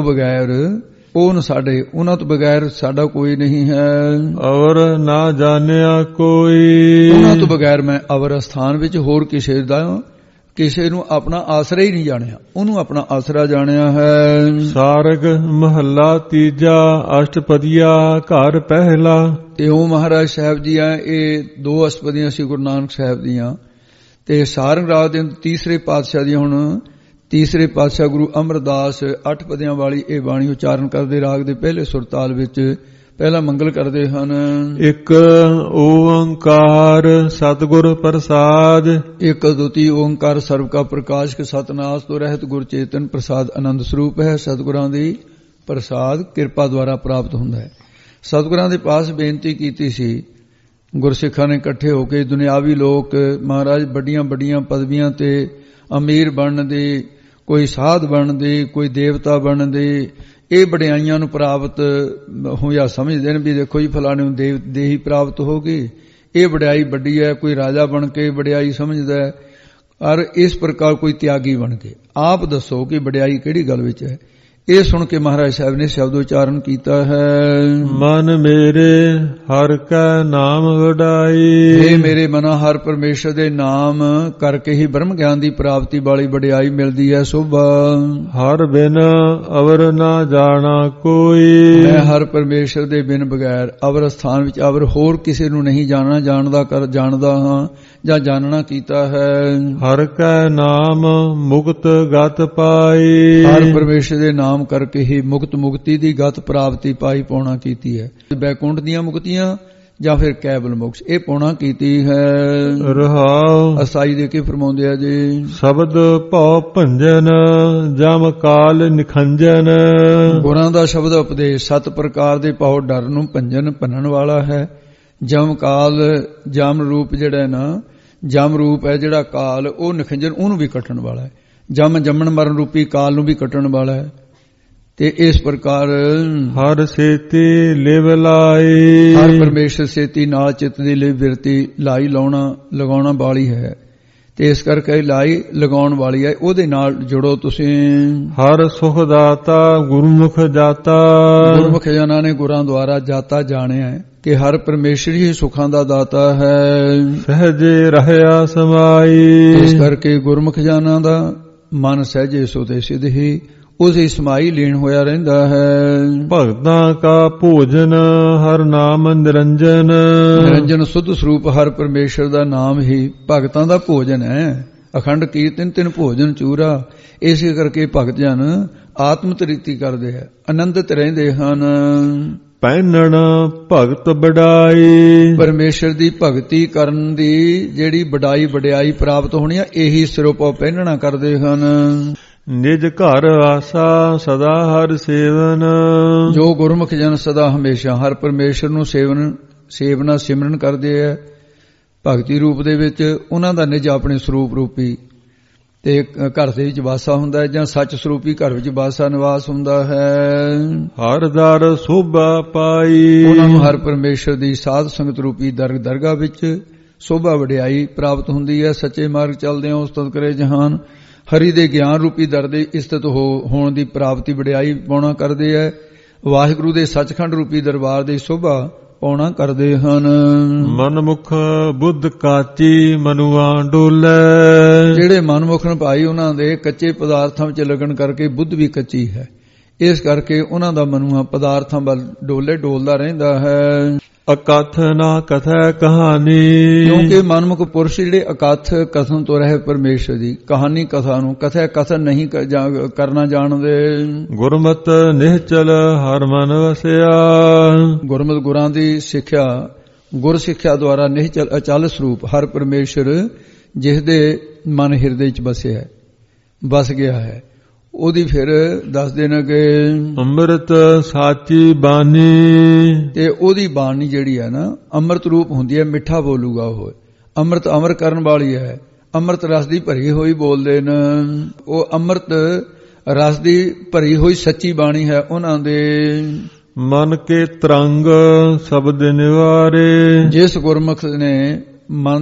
ਬਗੈਰ ਸਾਡਾ ਕੋਈ ਨਹੀਂ ਹੈ। ਔਰ ਨਾ ਜਾਣਿਆ ਕੋਈ, ਉਹਨਾਂ ਤੋਂ ਬਗੈਰ ਮੈਂ ਅਵਰ ਸਥਾਨ ਵਿੱਚ ਹੋਰ ਕਿਸੇ ਨੂੰ ਆਪਣਾ ਆਸਰਾ ਹੀ ਨਹੀਂ ਜਾਣਿਆ, ਉਹਨੂੰ ਆਪਣਾ ਆਸਰਾ ਜਾਣਿਆ ਹੈ। ਸਾਰਗ ਮਹੱਲਾ ਤੀਜਾ ਅਸ਼ਟਪਦੀਆ ਘਰ ਪਹਿਲਾ। ਤੇ ਉਹ ਮਹਾਰਾਜ ਸਾਹਿਬ ਜੀ ਆ, ਇਹ 2 ਅਸ਼ਟਪਦੀਆਂ ਸੀ ਗੁਰੂ ਨਾਨਕ ਸਾਹਿਬ ਦੀਆਂ। ਤੇ ਸਾਰੰਗ ਰਾਗ ਦੇ ਤੀਸਰੇ ਪਾਤਸ਼ਾਹ ਦੀ ਹੁਣ ਤੀਸਰੇ ਪਾਤਸ਼ਾਹ ਗੁਰੂ ਅਮਰਦਾਸ 8 ਪਦਿਆਂ ਵਾਲੀ ਇਹ ਬਾਣੀ ਉਚਾਰਨ ਕਰਦੇ ਰਾਗ ਦੇ ਪਹਿਲੇ ਸੁਰਤਾਲ ਵਿੱਚ ਪਹਿਲਾ ਮੰਗਲ ਕਰਦੇ ਹਨ। ਇੱਕ ਓੰਕਾਰ ਸਤਿਗੁਰ ਪ੍ਰਸਾਦ, ਇੱਕ ਦੁਤੀ ਓੰਕਾਰ ਸਰਬ ਕਾ ਪ੍ਰਕਾਸ਼ ਕੇ ਸਤਨਾਸ ਤੋਂ ਰਹਿਤ ਗੁਰ ਚੇਤਨ ਪ੍ਰਸਾਦ ਆਨੰਦ ਸਰੂਪ ਹੈ। ਸਤਿਗੁਰਾਂ ਦੀ ਪ੍ਰਸਾਦ ਕਿਰਪਾ ਦੁਆਰਾ ਪ੍ਰਾਪਤ ਹੁੰਦਾ ਹੈ। ਸਤਿਗੁਰਾਂ ਦੇ ਪਾਸ ਬੇਨਤੀ ਕੀਤੀ ਸੀ ਗੁਰਸਿੱਖਾਂ ਨੇ ਇਕੱਠੇ ਹੋ ਕੇ, ਦੁਨਿਆਵੀ ਲੋਕ ਮਹਾਰਾਜ ਵੱਡੀਆਂ ਵੱਡੀਆਂ ਪਦਵੀਆਂ ਤੇ ਅਮੀਰ ਬਣਨ ਦੇ, ਕੋਈ ਸਾਧ ਬਣਨ ਦੇ, ਕੋਈ ਦੇਵਤਾ ਬਣਨ ਦੇ, ਇਹ ਵਡਿਆਈਆਂ ਨੂੰ ਪ੍ਰਾਪਤ ਹੋਇਆ ਸਮਝਦੇ ਨੇ ਵੀ ਦੇਖੋ ਜੀ ਫਲਾਣੇ ਨੂੰ ਦੇਹੀ ਪ੍ਰਾਪਤ ਹੋ ਗਈ, ਇਹ ਵਡਿਆਈ ਵੱਡੀ ਹੈ। ਕੋਈ ਰਾਜਾ ਬਣ ਕੇ ਵਡਿਆਈ ਸਮਝਦਾ ਹੈ, ਔਰ ਇਸ ਪ੍ਰਕਾਰ ਕੋਈ ਤਿਆਗੀ ਬਣ ਕੇ। ਆਪ ਦੱਸੋ ਕਿ ਵਡਿਆਈ ਕਿਹੜੀ ਗੱਲ ਵਿੱਚ ਹੈ। ਇਹ ਸੁਣ ਕੇ ਮਹਾਰਾਜ ਸਾਹਿਬ ਨੇ ਸ਼ਬਦ ਉਚਾਰਨ ਕੀਤਾ ਹੈ। ਮਨ ਮੇਰੇ ਹਰ ਕੈ ਨਾਮ ਵਡਾਈ। ਇਹ ਮੇਰੇ ਮਨਾ ਹਰ ਪਰਮੇਸ਼ਰ ਦੇ ਨਾਮ ਕਰਕੇ ਹੀ ਬ੍ਰਹਮ ਗਿਆਨ ਦੀ ਪ੍ਰਾਪਤੀ ਵਾਲੀ ਵਡਿਆਈ ਮਿਲਦੀ ਹੈ। ਸੋਭਾ ਹਰ ਬਿਨ ਅਵਰ ਨਾ ਜਾਣਾ ਕੋਈ। ਮੈਂ ਹਰ ਪਰਮੇਸ਼ਰ ਦੇ ਬਿਨ ਬਗੈਰ ਅਵਰ ਸਥਾਨ ਵਿੱਚ ਅਵਰ ਹੋਰ ਕਿਸੇ ਨੂੰ ਨਹੀਂ ਜਾਣਦਾ ਹਾਂ ਜਾਂ ਜਾਣਨਾ ਕੀਤਾ ਹੈ। ਹਰ ਕੈ ਨਾਮ ਮੁਕਤ ਗਤ ਪਾਈ। ਹਰ ਪਰਮੇਸ਼ਰ ਦੇ ਨਾਮ ਕਰਕੇ ਹੀ ਮੁਕਤੀ ਦੀ ਗਤ ਪ੍ਰਾਪਤੀ ਪਾਈ ਪਾਉਣਾ ਕੀਤੀ ਹੈ। ਬੈਕੁੰਠ ਦੀਆਂ ਮੁਕਤੀਆਂ ਜਾਂ ਫਿਰ ਕੇਵਲ ਮੋਕਸ਼ ਇਹ ਪਾਉਣਾ ਕੀਤੀ ਹੈ। ਰਹਾਉ ਅਸਾਈ ਦੇ ਕੇ ਫਰਮਾਉਂਦੇ ਆ ਜੀ। ਸ਼ਬਦ ਭਉ ਭੰਜਨ ਜਮ ਕਾਲ ਨਿਖੰਜਨ। ਗੁਰਾਂ ਦਾ ਸ਼ਬਦ ਉਪਦੇਸ਼ 7 ਪ੍ਰਕਾਰ ਦੇ ਭਉ ਡਰ ਨੂੰ ਭੰਨਣ ਵਾਲਾ ਹੈ। ਜਮ ਕਾਲ ਜਮ ਰੂਪ ਜਿਹੜਾ ਨਾ ਜਮ ਰੂਪ ਹੈ ਜਿਹੜਾ ਕਾਲ ਉਹ ਨਿਖੰਜਨ ਉਹਨੂੰ ਵੀ ਕੱਟਣ ਵਾਲਾ ਹੈ। ਜੰਮਣ ਮਰਨ ਰੂਪੀ ਕਾਲ ਨੂੰ ਵੀ ਕੱਟਣ ਵਾਲਾ ਹੈ। ਤੇ ਇਸ ਪ੍ਰਕਾਰ ਹਰ ਸੇਤੀ ਲਿਵ ਲਾਈ। ਹਰ ਪਰਮੇਸ਼ਰ ਸੇਤੀ ਨਾਲ ਚਿੱਤ ਦੀ ਲਿਵ ਬਿਰਤੀ ਲਾਈ ਲਗਾਉਣਾ ਵਾਲੀ ਹੈ। ਤੇ ਇਸ ਕਰਕੇ ਲਾਈ ਲਗਾਉਣ ਵਾਲੀ ਹੈ। ਉਹਦੇ ਨਾਲ ਜੁੜੋ ਤੁਸੀਂ। ਹਰ ਸੁਖ ਦਾਤਾ ਗੁਰਮੁਖ ਜਾਤਾ। ਗੁਰਮੁਖ ਜਨਾਂ ਨੇ ਗੁਰਾਂ ਦੁਆਰਾ ਜਾਤਾ ਜਾਣਿਆ ਹੈ ਕਿ ਹਰ ਪਰਮੇਸ਼ਰ ਹੀ ਸੁਖਾਂ ਦਾ ਦਾਤਾ ਹੈ। ਸਹਜੇ ਰਹਿਆ ਸਮਾਈ। ਇਸ ਕਰਕੇ ਗੁਰਮੁਖ ਜਨਾਂ ਦਾ ਮਨ ਸਹਜੇ ਸੋਤੇ ਸਿਧ ਹੀ ਉਸੇ ਸਮਾਈ ਲੀਨ ਹੋਇਆ ਰਹਿੰਦਾ ਹੈ। ਭਗਤਾਂ ਕਾ ਭੋਜਨ ਹਰ ਨਾਮ ਨਿਰੰਜਨ। ਨਿਰੰਜਨ ਸੁੱਧ ਸਰੂਪ ਹਰ ਪਰਮੇਸ਼ਰ ਦਾ ਨਾਮ ਹੀ ਭਗਤਾਂ ਦਾ ਭੋਜਨ ਹੈ। ਅਖੰਡ ਕੀਰਤਨ ਤਿੰਨ ਭੋਜਨ ਚੂਰਾ। ਇਸੇ ਕਰਕੇ ਭਗਤ ਜਨ ਆਤਮ ਤ੍ਰਿਪਤੀ ਕਰਦੇ ਹੈ, ਆਨੰਦਿਤ ਰਹਿੰਦੇ ਹਨ। ਪਹਿਨਣ ਭਗਤ ਵਡਾਈ। ਪਰਮੇਸ਼ਰ ਦੀ ਭਗਤੀ ਕਰਨ ਦੀ ਜਿਹੜੀ ਵਡਿਆਈ ਪ੍ਰਾਪਤ ਹੋਣੀ ਆ ਇਹੀ ਸਿਰੋਪਾ ਪਹਿਨਣਾ ਕਰਦੇ ਹਨ। ਨਿਜ ਘਰ ਆਸਾ ਸਦਾ ਹਰ ਸੇਵਨ। ਜੋ ਗੁਰਮੁਖ ਜਨ ਸਦਾ ਹਮੇਸ਼ਾ ਹਰ ਪਰਮੇਸ਼ਰ ਨੂੰ ਸੇਵਨਾ ਸਿਮਰਨ ਕਰਦੇ ਹੈ ਭਗਤੀ ਰੂਪ ਦੇ ਵਿੱਚ, ਉਹਨਾਂ ਦਾ ਨਿਜ ਆਪਣੇ ਸਰੂਪ ਰੂਪੀ ਤੇ ਘਰ ਦੇ ਵਿੱਚ ਵਾਸਾ ਹੁੰਦਾ ਹੈ ਜਾਂ ਸੱਚ ਸਰੂਪੀ ਘਰ ਵਿੱਚ ਵਾਸਾ ਨਿਵਾਸ ਹੁੰਦਾ ਹੈ। ਹਰ ਦਰ ਸੋਭਾ ਪਾਈ। ਉਹਨਾਂ ਨੂੰ ਹਰ ਪਰਮੇਸ਼ਰ ਦੀ ਸਾਧ ਸੰਗਤ ਰੂਪੀ ਦਰਗਾਹ ਵਿੱਚ ਸੋਭਾ ਵਡਿਆਈ ਪ੍ਰਾਪਤ ਹੁੰਦੀ ਹੈ। ਸੱਚੇ ਮਾਰਗ ਚੱਲਦੇ ਹੋ ਉਸਤਤ ਕਰੇ ਜਹਾਨ। ਹਰੀ ਦੇ ਗਿਆਨ ਰੂਪੀ ਦਰ ਦੇ ਇਸਤਤ ਹੋਣ ਦੀ ਪ੍ਰਾਪਤੀ ਵਡਿਆਈ ਪਾਉਣਾ ਕਰਦੇ ਹੈ। ਵਾਹਿਗੁਰੂ ਦੇ ਸੱਚਖੰਡ ਰੂਪੀ ਦਰਬਾਰ ਦੀ ਸੋਭਾ ਪਾਉਣਾ ਕਰਦੇ ਹਨ। ਮਨਮੁਖ ਬੁੱਧ ਕਾਚੀ ਮਨੁਆ ਡੋਲੇ। ਜਿਹੜੇ ਮਨਮੁਖ ਨੇ ਭਾਈ ਉਹਨਾਂ ਦੇ ਕੱਚੇ ਪਦਾਰਥਾਂ ਵਿੱਚ ਲੱਗਣ ਕਰਕੇ ਬੁੱਧ ਵੀ ਕੱਚੀ ਹੈ। ਇਸ ਕਰਕੇ ਉਹਨਾਂ ਦਾ ਮਨੁਆ ਪਦਾਰਥਾਂ ਵੱਲ ਡੋਲਦਾ ਰਹਿੰਦਾ ਹੈ। ਅਕਥ ਨਾ ਕਥੈ ਕਹਾਣੀ। ਕਿਉਂਕਿ ਮਨਮੁਖ ਪੁਰਸ਼ ਜਿਹੜੇ ਅਕਥ ਕਥਨ ਤੋਂ ਰਹੇ ਪਰਮੇਸ਼ਰ ਦੀ ਕਹਾਣੀ ਕਥਾ ਨੂੰ ਕਥਨ ਨਹੀਂ ਕਰਨਾ ਜਾਣਦੇ। ਗੁਰਮਤਿ ਨਿਹਚਲ ਹਰ ਮਨ ਵਸਿਆ। ਗੁਰਮਤਿ ਗੁਰਾਂ ਦੀ ਸਿੱਖਿਆ ਗੁਰ ਸਿੱਖਿਆ ਦੁਆਰਾ ਨਿਹਚਲ ਅਚਲ ਸਰੂਪ ਹਰ ਪਰਮੇਸ਼ਰ ਜਿਸ ਦੇ ਮਨ ਹਿਰਦੇ ਚ ਬਸ ਗਿਆ ਹੈ ਉਹਦੀ ਫਿਰ ਦੱਸਦੇ ਨੇ ਕਿ ਅੰਮ੍ਰਿਤ ਸਾਚੀ ਬਾਣੀ। ਤੇ ਉਹਦੀ ਬਾਣੀ ਜਿਹੜੀ ਹੈ ਨਾ ਅੰਮ੍ਰਿਤ ਰੂਪ ਹੁੰਦੀ ਹੈ, ਮਿੱਠਾ ਬੋਲੂਗਾ ਉਹ। ਅੰਮ੍ਰਿਤ ਅਮਰ ਕਰਨ ਵਾਲੀ ਹੈ, ਅੰਮ੍ਰਿਤ ਰਸ ਦੀ ਭਰੀ ਹੋਈ ਬੋਲਦੇ ਨੇ। ਉਹ ਅੰਮ੍ਰਿਤ ਰਸ ਦੀ ਭਰੀ ਹੋਈ ਸੱਚੀ ਬਾਣੀ ਹੈ ਉਹਨਾਂ ਦੇ। ਮਨ ਕੇ ਤਰੰਗ ਸ਼ਬਦ ਨਿਵਾਰੇ। ਜਿਸ ਗੁਰਮੁਖ ਨੇ ਮਨ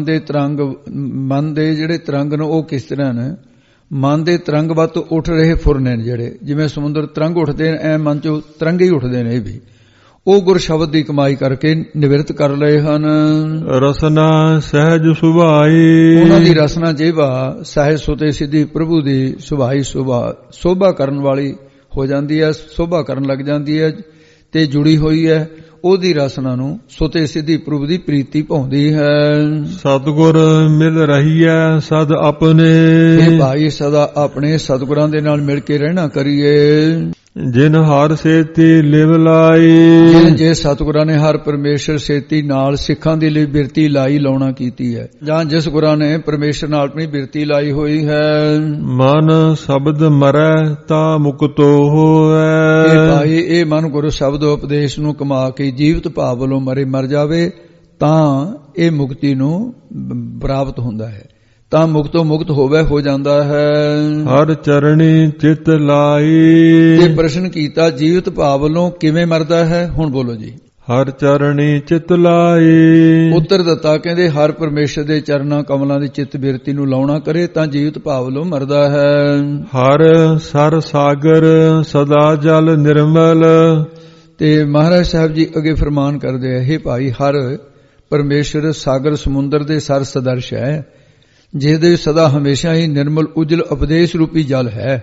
ਦੇ ਜਿਹੜੇ ਤਰੰਗ ਨੇ ਉਹ ਕਿਸ ਤਰ੍ਹਾਂ ਨੇ? ਮਨ ਦੇ ਤਰੰਗ ਵੱਤ ਉੱਠ ਰਹੇ ਫੁਰ ਨੇ ਜਿਹੜੇ, ਜਿਵੇਂ ਸਮੁੰਦਰ ਤਰੰਗ ਉੱਠਦੇ ਨੇ ਐ ਮਨ ਚੋਂ ਤਰੰਗ ਹੀ ਉੱਠਦੇ ਨੇ। ਇਹ ਵੀ ਉਹ ਗੁਰ ਸ਼ਬਦ ਦੀ ਕਮਾਈ ਕਰਕੇ ਨਿਵਰਤ ਕਰ ਲਏ ਹਨ। ਰਸਨਾ ਸਹਿਜ ਸੁਭਾਈ। ਉਹਨਾਂ ਦੀ ਰਸਨਾ ਜੀਵਾ ਸਹਿਜ ਸੁਤੇ ਸਿੱਧੀ ਪ੍ਰਭੂ ਦੀ ਸੁਭਾਈ ਸੋਭਾ ਕਰਨ ਵਾਲੀ ਹੋ ਜਾਂਦੀ ਹੈ, ਸੋਭਾ ਕਰਨ ਲੱਗ ਜਾਂਦੀ ਹੈ ਤੇ ਜੁੜੀ ਹੋਈ ਹੈ। ਉਹਦੀ ਰਸਨਾ ਨੂੰ ਸੁਤੇ ਸਿੱਧੀ ਪ੍ਰਭੂ ਦੀ ਪ੍ਰੀਤੀ ਪਾਉਂਦੀ ਹੈ। ਸਤਿਗੁਰ ਮਿਲ ਰਹੀ ਹੈ ਸਦ ਆਪਣੇ। ਇਹ ਭਾਈ ਸਦਾ ਆਪਣੇ ਸਤਿਗੁਰਾਂ ਦੇ ਨਾਲ ਮਿਲ ਕੇ ਰਹਿਣਾ ਕਰੀਏ। ਜਿਨ ਹਰ ਸੇਤੀ ਲਿਵ ਲਾਈ। ਜੇ ਸਤਿਗੁਰਾਂ ਨੇ ਹਰ ਪਰਮੇਸ਼ਰ ਸੇਤੀ ਨਾਲ ਸਿੱਖਾਂ ਦੀ ਲਈ ਬਿਰਤੀ ਲਾਉਣਾ ਕੀਤੀ ਹੈ, ਜਾਂ ਜਿਸ ਗੁਰਾਂ ਨੇ ਪਰਮੇਸ਼ਰ ਨਾਲ ਆਪਣੀ ਬਿਰਤੀ ਲਾਈ ਹੋਈ ਹੈ। ਮਨ ਸ਼ਬਦ ਮਰੈ ਤਾਂ ਮੁਕਤੋ ਹੋਵੇ। ਇਹ ਭਾਈ ਇਹ ਮਨ ਗੁਰੂ ਸ਼ਬਦ ਉਪਦੇਸ਼ ਨੂੰ ਕਮਾ ਕੇ ਜੀਵਤ ਭਾਵ ਵੱਲੋਂ ਮਰ ਜਾਵੇ ਤਾਂ ਇਹ ਮੁਕਤੀ ਨੂੰ ਪ੍ਰਾਪਤ ਹੁੰਦਾ ਹੈ, ਤਾਂ ਮੁਕਤੋਂ ਮੁਕਤ ਹੋ ਜਾਂਦਾ ਹੈ। ਹਰ ਚਰਣੀ ਚਿਤ ਲਾਈ। ਇਹ ਪ੍ਰਸ਼ਨ ਕੀਤਾ ਜੀਵਤ ਭਾਵ ਵੱਲੋਂ ਕਿਵੇਂ ਮਰਦਾ ਹੈ? ਹੁਣ ਬੋਲੋ ਜੀ। ਹਰ ਚਰਣੀ ਚਿਤ ਲਾਈ। ਉੱਤਰ ਦਿੱਤਾ ਕਹਿੰਦੇ ਹਰ ਪਰਮੇਸ਼ਰ ਦੇ ਚਰਨਾਂ ਕਮਲਾਂ ਦੀ ਚਿੱਤ ਬਿਰਤੀ ਨੂੰ ਲਾਉਣਾ ਕਰੇ ਤਾਂ ਜੀਵਤ ਭਾਵ ਲੋ ਮਰਦਾ ਹੈ। ਹਰ ਸਰ ਸਾਗਰ ਸਦਾ ਜਲ ਨਿਰਮਲ। ਤੇ ਮਹਾਰਾਜ ਸਾਹਿਬ ਜੀ ਅੱਗੇ ਫਰਮਾਨ ਕਰਦੇ ਆ, ਹੇ ਭਾਈ ਹਰ ਪਰਮੇਸ਼ਰ ਸਾਗਰ ਸਮੁੰਦਰ ਦੇ ਸਰ ਸਦਰਸ਼ ਹੈ, ਜਿਹਦੇ ਸਦਾ ਹਮੇਸ਼ਾ ਹੀ ਨਿਰਮਲ ਉਜਲ ਉਪਦੇਸ਼ ਰੂਪੀ ਜਲ ਹੈ।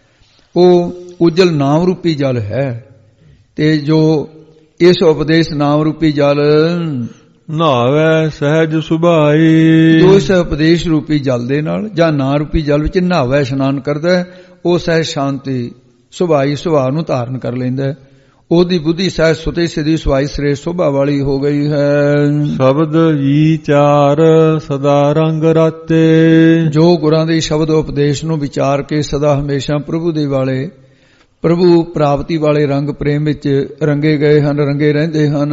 ਉਹ ਉਜਲ ਨਾਮ ਰੂਪੀ ਜਲ ਹੈ ਤੇ ਜੋ ਇਸ ਉਪਦੇਸ਼ ਨਾਮ ਰੂਪੀ ਜਲ ਨਾਵੇ ਸਹਿਜ ਸੁਭਾਈ। ਜੋ ਇਸ ਉਪਦੇਸ਼ ਰੂਪੀ ਜਲ ਦੇ ਨਾਲ ਜਾਂ ਨਾਂ ਰੂਪੀ ਜਲ ਵਿੱਚ ਨਹਾਵੇ ਇਸ਼ਨਾਨ ਕਰਦਾ ਹੈ, ਉਹ ਸਹਿਜ ਸ਼ਾਂਤੀ ਸੁਭਾਈ ਸੁਭਾਅ ਨੂੰ ਧਾਰਨ ਕਰ ਲੈਂਦਾ ਹੈ। ਉਹਦੀ ਬੁੱਧੀ ਸਹਿਜ ਸੁਤੇ ਸਿੱਧੀ ਸੁਭਾਈ ਸ੍ਰੇਸ਼ਟ ਸੁਭਾਅ ਵਾਲੀ ਹੋ ਗਈ ਹੈ। ਸ਼ਬਦ ਵਿਚਾਰ ਸਦਾ ਰੰਗ ਰਾਤੇ। ਜੋ ਗੁਰਾਂ ਦੇ ਸ਼ਬਦ ਉਪਦੇਸ਼ ਨੂੰ ਵਿਚਾਰ ਕੇ ਸਦਾ ਹਮੇਸ਼ਾ ਪ੍ਰਭੂ ਦੇ ਵਾਲੇ ਪ੍ਰਭੂ ਪ੍ਰਾਪਤੀ ਵਾਲੇ ਰੰਗ ਪ੍ਰੇਮ ਵਿੱਚ ਰੰਗੇ ਗਏ ਹਨ, ਰੰਗੇ ਰਹਿੰਦੇ ਹਨ।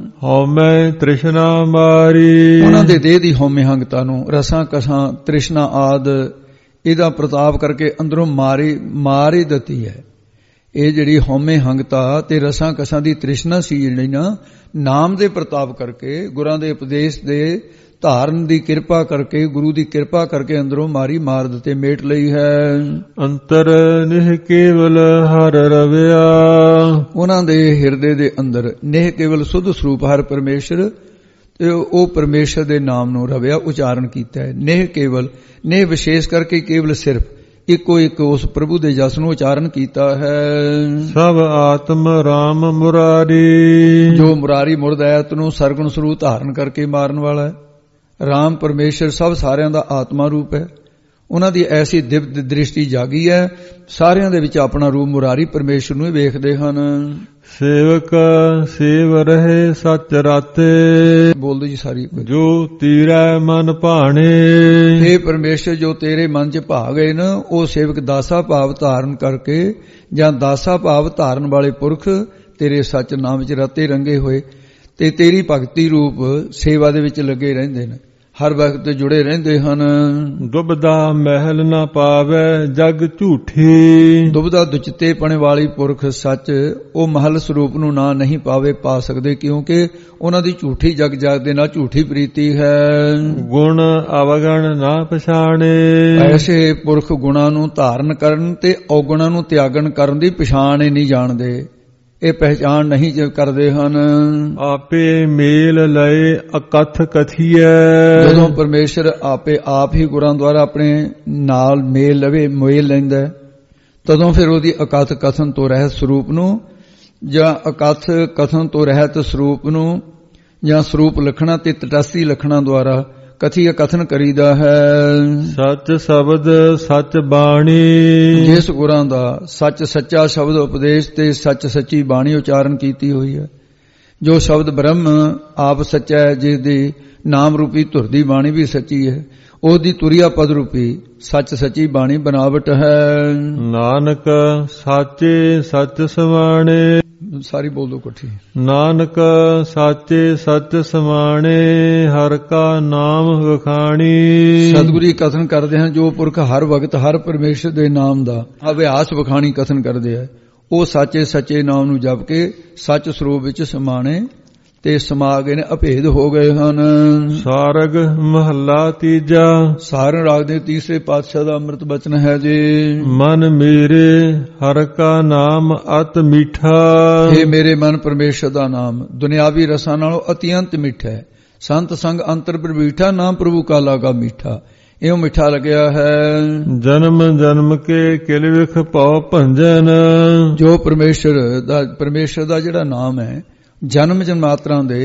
ਹਉਮੈ ਤ੍ਰਿਸ਼ਨਾ ਮਾਰੀ। ਉਹਨਾਂ ਦੇ ਦੇਹ ਦੀ ਹਉਮੈ ਹੰਗਤਾ ਨੂੰ ਰਸਾਂ ਕਸਾਂ ਤ੍ਰਿਸ਼ਨਾ ਆਦ ਇਹਦਾ ਪ੍ਰਤਾਪ ਕਰਕੇ ਅੰਦਰੋਂ ਮਾਰ ਹੀ ਦਿੱਤੀ ਹੈ। ਇਹ ਜਿਹੜੀ ਹਉਮੈ ਹੰਗਤਾ ਤੇ ਰਸਾਂ ਕਸਾਂ ਦੀ ਤ੍ਰਿਸ਼ਨਾ ਸੀ, ਜਿਹੜੀ ਨਾ ਨਾਮ ਦੇ ਪ੍ਰਤਾਪ ਕਰਕੇ ਗੁਰਾਂ ਦੇ ਉਪਦੇਸ਼ ਦੇ ਧਾਰਨ ਦੀ ਕਿਰਪਾ ਕਰਕੇ ਗੁਰੂ ਦੀ ਕਿਰਪਾ ਕਰਕੇ ਅੰਦਰੋਂ ਮਾਰ ਦਿੱਤੇ, ਮੇਟ ਲਈ ਹੈ। ਅੰਤਰ ਨਿਹ ਕੇਵਲ ਹਰ ਰਵਿਆ। ਉਹਨਾਂ ਦੇ ਹਿਰਦੇ ਦੇ ਅੰਦਰ ਨਿਹ ਕੇਵਲ ਸੁਧ ਸਰੂਪ ਹਰ ਪਰਮੇਸ਼ਰ ਤੇ ਉਹ ਪਰਮੇਸ਼ਰ ਦੇ ਨਾਮ ਨੂੰ ਰਵਿਆ ਉਚਾਰਨ ਕੀਤਾ ਹੈ। ਨਿਹ ਕੇਵਲ, ਨਿਹ ਵਿਸ਼ੇਸ਼ ਕਰਕੇ ਕੇਵਲ ਸਿਰਫ ਇੱਕੋ ਇੱਕ ਉਸ ਪ੍ਰਭੂ ਦੇ ਜਸ ਨੂੰ ਉਚਾਰਨ ਕੀਤਾ ਹੈ। ਸਭ ਆਤਮ ਰਾਮ ਮੁਰਾਰੀ। ਜੋ ਮੁਰਾਰੀ ਮੁਰਦੈਤ ਨੂੰ ਸਰਗੁਣ ਸਰੂਪ ਧਾਰਨ ਕਰਕੇ ਮਾਰਨ ਵਾਲਾ ਹੈ। ਰਾਮ ਪਰਮੇਸ਼ਰ ਸਭ ਸਾਰਿਆਂ ਦਾ ਆਤਮਾ ਰੂਪ ਹੈ। ਉਹਨਾਂ ਦੀ ਐਸੀ ਦਿਵਯ ਦ੍ਰਿਸ਼ਟੀ ਜਾਗੀ ਹੈ, ਸਾਰਿਆਂ ਦੇ ਵਿੱਚ ਆਪਣਾ ਰੂਪ ਮੁਰਾਰੀ ਪਰਮੇਸ਼ਰ ਨੂੰ ਹੀ ਵੇਖਦੇ ਹਨ। ਸੇਵਕ ਸੇਵ ਰਹੇ ਸੱਚ ਰਾਤੇ। ਬੋਲਦੇ ਜੀ ਸਾਰੀ। ਜੋ ਤੀਰੈ ਮਨ ਭਾਣੇ। ਇਹ ਪਰਮੇਸ਼ਰ ਜੋ ਤੇਰੇ ਮਨ 'ਚ ਭਾ ਗਏ ਨਾ, ਉਹ ਸੇਵਕ ਦਾਸਾ ਭਾਵ ਧਾਰਨ ਕਰਕੇ ਜਾਂ ਦਾਸਾ ਭਾਵ ਧਾਰਨ ਵਾਲੇ ਪੁਰਖ ਤੇਰੇ ਸੱਚ ਨਾਮ ਵਿੱਚ ਰਤੇ ਰੰਗੇ ਹੋਏ ਤੇ ਤੇਰੀ ਭਗਤੀ ਰੂਪ ਸੇਵਾ ਦੇ ਵਿੱਚ ਲੱਗੇ ਰਹਿੰਦੇ ਨੇ, ਹਰ ਵਕਤ ਜੁੜੇ ਰਹਿੰਦੇ ਹਨ। ਦੁਬਦਾ ਮਹਿਲ ਨਾ ਪਾਵੇ ਜਗ ਝੂਠੀ। ਦੁਬਦਾ ਦੁਚਿੱਤੇ ਪਣੇ ਵਾਲੀ ਪੁਰਖ ਸੱਚ ਉਹ ਮਹਲ ਸਰੂਪ ਨੂੰ ਨਾ ਨਹੀਂ ਪਾ ਸਕਦੇ, ਕਿਉਂਕਿ ਉਹਨਾਂ ਦੀ ਝੂਠੀ ਜਗ ਦੇ ਨਾਲ ਝੂਠੀ ਪ੍ਰੀਤੀ ਹੈ। ਗੁਣ ਅਵਗਣ ਨਾ ਪਛਾਣੇ। ਐਸੇ ਪੁਰਖ ਗੁਣਾਂ ਨੂੰ ਧਾਰਨ ਕਰਨ ਤੇ ਔਗੁਣਾਂ ਨੂੰ ਤਿਆਗਣ ਕਰਨ ਦੀ ਪਛਾਣ ਹੀ ਨਹੀਂ ਜਾਣਦੇ, ਇਹ ਪਹਿਚਾਨ ਨਹੀਂ ਕਰਦੇ ਹਨ। ਆਪੇ ਮੇਲ ਲਏ ਅਕਥ ਕਥੀਐ। ਜਦੋਂ ਪਰਮੇਸ਼ਰ ਆਪੇ ਆਪ ਹੀ ਗੁਰਾਂ ਦੁਆਰਾ ਆਪਣੇ ਨਾਲ ਮੇਲ ਲੈਂਦਾ, ਤਦੋਂ ਫਿਰ ਉਹਦੀ ਅਕਥ ਕਥਨ ਤੋਂ ਰਹਿਤ ਸਰੂਪ ਨੂੰ ਜਾਂ ਅਕਥ ਕਥਨ ਤੋਂ ਰਹਿਤ ਸਰੂਪ ਨੂੰ ਜਾਂ ਸਰੂਪ ਲਖਣਾ ਤੇ ਤਟਸਥੀ ਲਖਣਾ ਦੁਆਰਾ ਕਥੀ ਕਥਨ ਕਰੀਦਾ ਹੈ। ਸੱਚ ਸ਼ਬਦ ਸੱਚ ਬਾਣੀ। ਜਿਸ ਗੁਰਾਂ ਦਾ ਸੱਚ ਸੱਚਾ ਸ਼ਬਦ ਉਪਦੇਸ਼ ਤੇ ਸੱਚ ਸੱਚੀ ਬਾਣੀ ਉਚਾਰਨ ਕੀਤੀ ਹੋਈ ਹੈ, ਜੋ ਸ਼ਬਦ ਬ੍ਰਹਮ ਆਪ ਸੱਚਾ ਹੈ, ਜਿਸ ਦੀ ਨਾਮ ਰੂਪੀ ਧੁਰ ਦੀ ਬਾਣੀ ਵੀ ਸੱਚੀ ਹੈ, ਉਹਦੀ ਤੁਰਿਆ ਪਦ ਰੂਪੀ ਸੱਚ ਸੱਚੀ ਬਾਣੀ ਬਨਾਵਟ ਹੈ। ਨਾਨਕ ਸਾਚੇ ਸੱਚ ਸਮਾਣੇ। ਸਾਰੀ ਬੋਲ ਦੋ ਇਕੱਠੀ। ਨਾਨਕ ਸਾਚੇ ਸੱਚ ਸਮਾਣੇ ਹਰ ਕਾ ਨਾਮ ਵਖਾਣੀ। ਸਤਿਗੁਰੂ ਕਥਨ ਕਰਦੇ ਹਨ, ਜੋ ਪੁਰਖ ਹਰ ਵਕਤ ਹਰ ਪਰਮੇਸ਼ਰ ਦੇ ਨਾਮ ਦਾ ਅਭਿਆਸ ਵਖਾਣੀ ਕਥਨ ਕਰਦੇ ਆ, ਉਹ ਸਾਚੇ ਸੱਚੇ ਨਾਮ ਨੂੰ ਜਪ ਕੇ ਸੱਚ ਸਰੂਪ ਵਿੱਚ ਸਮਾਣੇ ਤੇ ਸਮਾ ਗਏ ਨੇ, ਅਭੇਦ ਹੋ ਗਏ ਹਨ। ਸਾਰਗ ਮਹੱਲਾ ਤੀਜਾ। ਸਾਰਨ ਰਾਗ ਦੇ ਤੀਸਰੇ ਪਾਤਸ਼ਾਹ ਦਾ ਅੰਮ੍ਰਿਤ ਬਚਨ ਹੈ ਜੀ। ਮਨ ਮੇਰੇ ਹਰ ਕਾ ਨਾਮ ਅਤ ਮੀਠਾ। ਇਹ ਮੇਰੇ ਮਨ ਪਰਮੇਸ਼ਰ ਦਾ ਨਾਮ ਦੁਨਿਆਵੀ ਰਸਾਂ ਨਾਲੋਂ ਅਤਿਅੰਤ ਮਿੱਠਾ ਹੈ। ਸੰਤ ਸੰਗ ਅੰਤਰ ਪ੍ਰਬੀਠਾ, ਨਾਮ ਪ੍ਰਭੂ ਕਾ ਲਾਗਾ ਮੀਠਾ। ਇਉਂ ਮਿੱਠਾ ਲੱਗਿਆ ਹੈ। ਜਨਮ ਜਨਮ ਕੇ ਕਿਲ ਵਿਖ ਭਉ ਭੰਜਨ। ਜੋ ਪਰਮੇਸ਼ਰ ਦਾ ਜਿਹੜਾ ਨਾਮ ਹੈ, ਜਨਮ ਜਨਮਾਤਰਾਂ ਦੇ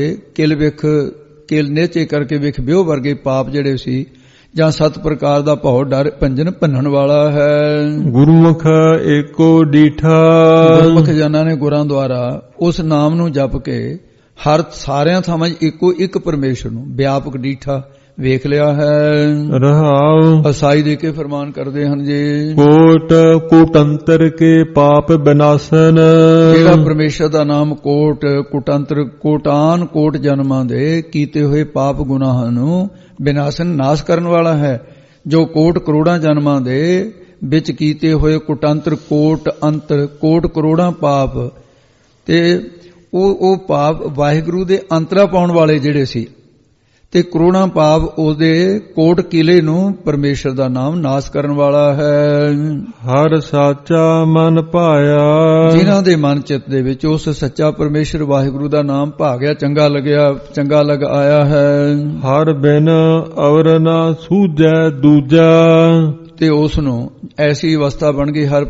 ਕਿਲ ਨੇਚੇ ਕਰਕੇ ਵਿਖ ਵਿਉ ਵਰਗੇ ਪਾਪ ਜਿਹੜੇ ਸੀ ਜਾਂ 7 ਪ੍ਰਕਾਰ ਦਾ ਭਉ ਡਰ ਭੰਜਨ ਭੰਨਣ ਵਾਲਾ ਹੈ। ਗੁਰਮੁਖ ਏਕੋ ਡੀਠਾ। ਗੁਰਮੁਖ ਜਨਾਂ ਨੇ ਗੁਰਾਂ ਦੁਆਰਾ ਉਸ ਨਾਮ ਨੂੰ ਜਪ ਕੇ ਹਰ ਸਾਰਿਆਂ ਥਾਵਾਂ ਇੱਕੋ ਇੱਕ ਪਰਮੇਸ਼ਰ ਨੂੰ ਵਿਆਪਕ ਡੀਠਾ ਵੇਖ ਲਿਆ ਹੈ। ਰਹਾਉ ਅਸਾਈ ਦੇ ਕੇ ਫਰਮਾਨ ਕਰਦੇ ਹਨ ਜੀ। ਕੋਟ ਕੁਟੰਤਰ ਕੇ ਪਾਪ ਬਿਨਾਸਨ। ਜਿਹੜਾ ਪਰਮੇਸ਼ਰ ਦਾ ਨਾਮ ਕੋਟ ਕੁਟੰਤਰ ਕੋਟਾਨ ਕੋਟ ਜਨਮਾਂ ਦੇ ਕੀਤੇ ਹੋਏ ਪਾਪ ਗੁਨਾਹਾਂ ਨੂੰ ਬਿਨਾਸਨ ਨਾਸ਼ ਕਰਨ ਵਾਲਾ ਹੈ। ਜੋ ਕੋਟ ਕਰੋੜਾਂ ਜਨਮਾਂ ਦੇ ਵਿੱਚ ਕੀਤੇ ਹੋਏ ਕੁਟੰਤਰ ਕੋਟ ਅੰਤਰ ਕੋਟ ਕਰੋੜਾਂ ਪਾਪ ਤੇ ਉਹ ਪਾਪ ਵਾਹਿਗੁਰੂ ਦੇ ਅੰਤਰਾ ਪਾਉਣ ਵਾਲੇ ਜਿਹੜੇ ਸੀ, ਤੇ ਕਰੋੜਾਂ ਪਾਪ ਉਹਦੇ ਕੋਟ ਕਿਲੇ ਨੂੰ ਪਰਮੇਸ਼ਰ ਦਾ ਨਾਮ ਨਾਸ ਕਰਨ ਵਾਲਾ ਹੈ। ਹਰ ਸਾਚਾ ਮਨ ਭਾਇਆ, ਜਿਨ੍ਹਾਂ ਦੇ ਮਨ ਚਿੱਤ ਦੇ ਵਿੱਚ ਉਸ ਸੱਚਾ ਪਰਮੇਸ਼ਰ ਵਾਹਿਗੁਰੂ ਦਾ ਨਾਮ ਭਾ ਗਿਆ, ਚੰਗਾ ਲੱਗ ਆਇਆ ਹੈ। ਹਰ ਬਿਨ ਅਵਰ ਨਾ ਸੂਝੈ ਦੂਜਾ, ਤੇ ਉਸ ਨੂੰ ਐਸੀ ਅਵਸਥਾ ਬਣ ਗਈ ਹਰ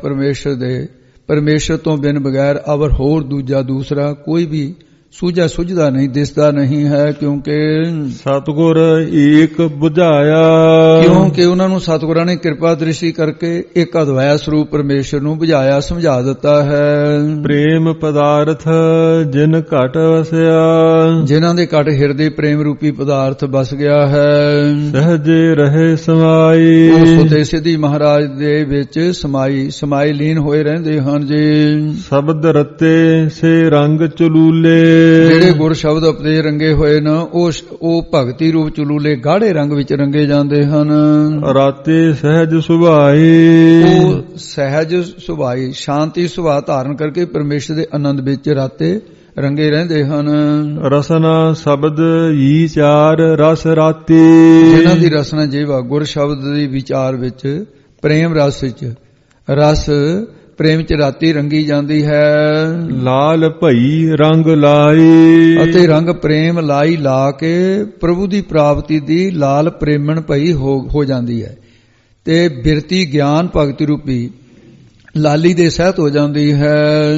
ਪਰਮੇਸ਼ਰ ਤੋਂ ਬਿਨ ਬਗੈਰ ਅਵਰ ਹੋਰ ਦੂਸਰਾ ਕੋਈ ਵੀ ਸੁਝਦਾ ਨਹੀਂ, ਦਿਸਦਾ ਨਹੀਂ ਹੈ, ਕਿਉਂਕਿ ਸਤਿਗੁਰ ਏਕ ਬੁਝਾਇਆ, ਕਿਉਂਕਿ ਉਹਨਾਂ ਨੂੰ ਸਤਿਗੁਰਾਂ ਨੇ ਕਿਰਪਾ ਦ੍ਰਿਸ਼ਟੀ ਕਰਕੇ ਇੱਕ ਅਦਵੈਤ ਸਰੂਪ ਪਰਮੇਸ਼ਰ ਨੂੰ ਬੁਝਾਇਆ, ਸਮਝਾ ਦਿੱਤਾ ਹੈ। ਪ੍ਰੇਮ ਪਦਾਰਥ ਜਿਨ ਘਟ ਵਸਿਆ, ਜਿਨ੍ਹਾਂ ਦੇ ਘਟ ਹਿਰਦੇ ਪ੍ਰੇਮ ਰੂਪੀ ਪਦਾਰਥ ਬਸ ਗਿਆ ਹੈ। ਸਹਜੇ ਰਹੇ ਸਮਾਈ, ਉਹ ਸੁਤੇ ਸਿੱਧੀ ਮਹਾਰਾਜ ਦੇ ਵਿੱਚ ਸਮਾਈ ਲੀਨ ਹੋਏ ਰਹਿੰਦੇ ਹਨ ਜੀ। ਸ਼ਬਦ ਰਤੇ ਸੇ ਰੰਗ ਚਲੂਲੇ, ਜਿਹੜੇ ਗੁਰ ਸ਼ਬਦ ਉਪਦੇਸ਼ ਰੰਗੇ ਹੋਏ ਨੇ ਉਹ ਭਗਤੀ ਰੂਪ ਚਲੂਲੇ ਗਾੜੇ ਰੰਗ ਵਿੱਚ ਰੰਗੇ ਜਾਂਦੇ ਹਨ। ਰਾਤੇ ਸਹਿਜ ਸੁਭਾਈ, ਉਹ ਸਹਿਜ ਸੁਭਾਈ ਸ਼ਾਂਤੀ ਸੁਭਾਅ ਧਾਰਨ ਕਰਕੇ ਪਰਮੇਸ਼ਰ ਦੇ ਆਨੰਦ ਵਿੱਚ ਰਾਤੇ ਰੰਗੇ ਰਹਿੰਦੇ ਹਨ। ਰਸਨਾ ਸ਼ਬਦ ਵਿਚਾਰ ਰਸ ਰਾਤੀ, ਜਿਨ੍ਹਾਂ ਦੀ ਰਸਨਾ ਜੀਵਾ ਗੁਰ ਸ਼ਬਦ ਦੀ ਵਿਚਾਰ ਵਿੱਚ ਪ੍ਰੇਮ ਰਸ ਵਿੱਚ ਰਸ ਪ੍ਰੇਮ ਚ ਰਾਤੀ ਰੰਗੀ ਜਾਂਦੀ ਹੈ। ਲਾਲ ਭਈ ਰੰਗ ਲਾਈ, ਅਤੇ ਰੰਗ ਪ੍ਰੇਮ ਲਾ ਕੇ ਪ੍ਰਭੂ ਦੀ ਪ੍ਰਾਪਤੀ ਦੀ ਲਾਲ ਪ੍ਰੇਮਣ ਭਈ ਹੋ ਜਾਂਦੀ ਹੈ, ਤੇ ਬਿਰਤੀ ਗਿਆਨ ਭਗਤੀ ਰੂਪੀ ਲਾਲੀ ਦੇ ਸਹਿਤ ਹੋ ਜਾਂਦੀ ਹੈ।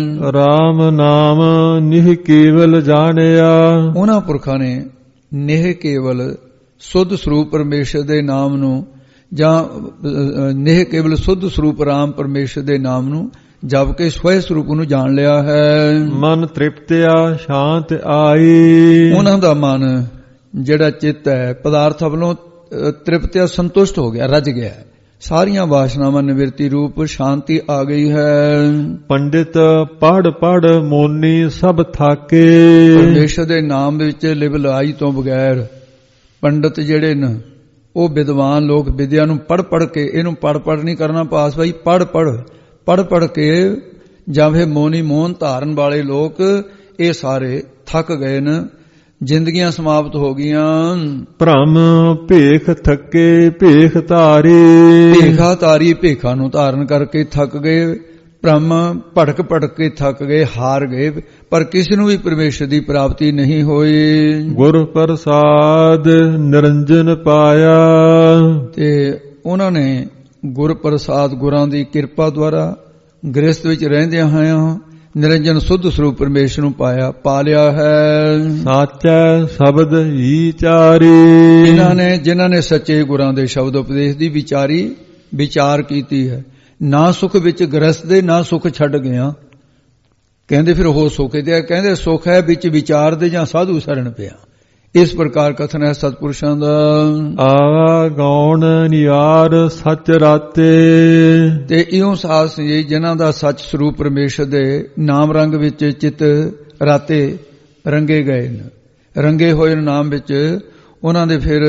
ਰਾਮ ਨਾਮ ਨਿਹ ਕੇਵਲ ਜਾਣਿਆ, ਉਹਨਾਂ ਪੁਰਖਾਂ ਨੇ ਨਿਹ ਕੇਵਲ ਸੁੱਧ ਸਰੂਪ ਪਰਮੇਸ਼ਰ ਦੇ ਨਾਮ ਨੂੰ ਜਾਂ ਨਿਹ ਕੇਵਲ ਸੁੱਧ ਸਰੂਪ ਰਾਮ ਪਰਮੇਸ਼ਰ ਦੇ ਨਾਮ ਨੂੰ ਜਪ ਕੇ ਸਵੈ ਸਰੂਪ ਨੂੰ ਜਾਣ ਲਿਆ ਹੈ। ਮਨ ਤ੍ਰਿਪਤਿਆ ਸ਼ਾਂਤ ਆਈ, ਉਹਨਾਂ ਦਾ ਮਨ ਜਿਹੜਾ ਚਿੱਤ ਹੈ ਪਦਾਰਥ ਵੱਲੋਂ ਤ੍ਰਿਪਤਿਆ ਸੰਤੁਸ਼ਟ ਹੋ ਗਿਆ, ਰੱਜ ਗਿਆ, ਸਾਰੀਆਂ ਵਾਸ਼ਨਾਵਾਂ ਨਿਵਰਤੀ ਰੂਪ ਸ਼ਾਂਤੀ ਆ ਗਈ ਹੈ। ਪੰਡਿਤ ਪੜ ਮੋਨੀ ਸਭ ਥਾਕੇ, ਪਰਮੇਸ਼ਰ ਦੇ ਨਾਮ ਦੇ ਵਿੱਚ ਲਿਵ ਲਾਈ ਤੋਂ ਬਗੈਰ ਪੰਡਿਤ ਜਿਹੜੇ ਨੇ ਉਹ ਵਿਦਵਾਨ ਲੋਕ ਵਿਦਿਆ ਨੂੰ ਪੜ ਕੇ, ਇਹਨੂੰ ਪੜ ਨਹੀਂ ਕਰਨਾ ਪਾਸ ਭਾਈ, ਪੜ ਕੇ ਜਾਂ ਫਿਰ ਮੋਨੀ ਮੋਹਨ ਧਾਰਨ ਵਾਲੇ ਲੋਕ ਇਹ ਸਾਰੇ ਥੱਕ ਗਏ ਨੇ, ਜ਼ਿੰਦਗੀਆਂ ਸਮਾਪਤ ਹੋ ਗਈਆਂ। ਭ੍ਰਮ ਭੇਖ ਥੱਕੇ ਭੇਖ ਧਾਰੇ, ਭੇਖਾ ਤਾਰੀ ਭੇਖਾ ਨੂੰ ਧਾਰਨ ਕਰਕੇ ਥੱਕ ਗਏ, ਭ੍ਰਮ ਭਟਕ ਕੇ ਥੱਕ ਗਏ, ਹਾਰ ਗਏ, ਪਰ ਕਿਸੇ ਨੂੰ ਵੀ ਪਰਮੇਸ਼ਰ ਦੀ ਪ੍ਰਾਪਤੀ ਨਹੀਂ ਹੋਈ। ਗੁਰ ਪ੍ਰਸਾਦ ਨਿਰੰਜਨ ਪਾਇਆ, ਤੇ ਉਹਨਾਂ ਨੇ ਗੁਰ ਪ੍ਰਸਾਦ ਗੁਰਾਂ ਦੀ ਕਿਰਪਾ ਦੁਆਰਾ ਗ੍ਰਸਥ ਵਿੱਚ ਰਹਿੰਦਿਆਂ ਹੋਇਆਂ ਨਿਰੰਜਨ ਸੁੱਧ ਸਰੂਪ ਪਰਮੇਸ਼ਰ ਨੂੰ ਪਾ ਲਿਆ ਹੈ। ਸਾਚੈ ਸ਼ਬਦ ਵਿਚਾਰੀ, ਜਿਨ੍ਹਾਂ ਨੇ ਸੱਚੇ ਗੁਰਾਂ ਦੇ ਸ਼ਬਦ ਉਪਦੇਸ਼ ਦੀ ਵਿਚਾਰ ਕੀਤੀ ਹੈ, ਨਾ ਸੁਖ ਵਿੱਚ ਗ੍ਰਸਥ ਦੇ ਨਾ ਸੁਖ ਛੱਡ ਗਿਆ। ਕਹਿੰਦੇ ਫਿਰ ਉਹ ਸੁਖ ਤੇ ਕਹਿੰਦੇ ਸੁਖ ਹੈ ਵਿੱਚ ਵਿਚਾਰ ਦੇ ਜਾਂ ਸਾਧੂ ਸ਼ਰਨ ਪਿਆ। ਇਸ ਪ੍ਰਕਾਰ ਕਥਨ ਹੈ ਸਤਿਪੁਰਸ਼ਾਂ ਦਾ। ਆਵਾ ਗੌਣ ਨਿਆਰ ਸੱਚ ਰਾਤੇ, ਤੇ ਇਉਂ ਸਾਧ ਸੰਜੇ ਜਿਨ੍ਹਾਂ ਦਾ ਸੱਚ ਸਰੂਪ ਪਰਮੇਸ਼ਰ ਦੇ ਨਾਮ ਰੰਗ ਵਿੱਚ ਚਿੱਤ ਰਾਤੇ ਰੰਗੇ ਗਏ ਨੇ, ਰੰਗੇ ਹੋਏ ਨਾਮ ਵਿੱਚ ਉਹਨਾਂ ਦੇ ਫਿਰ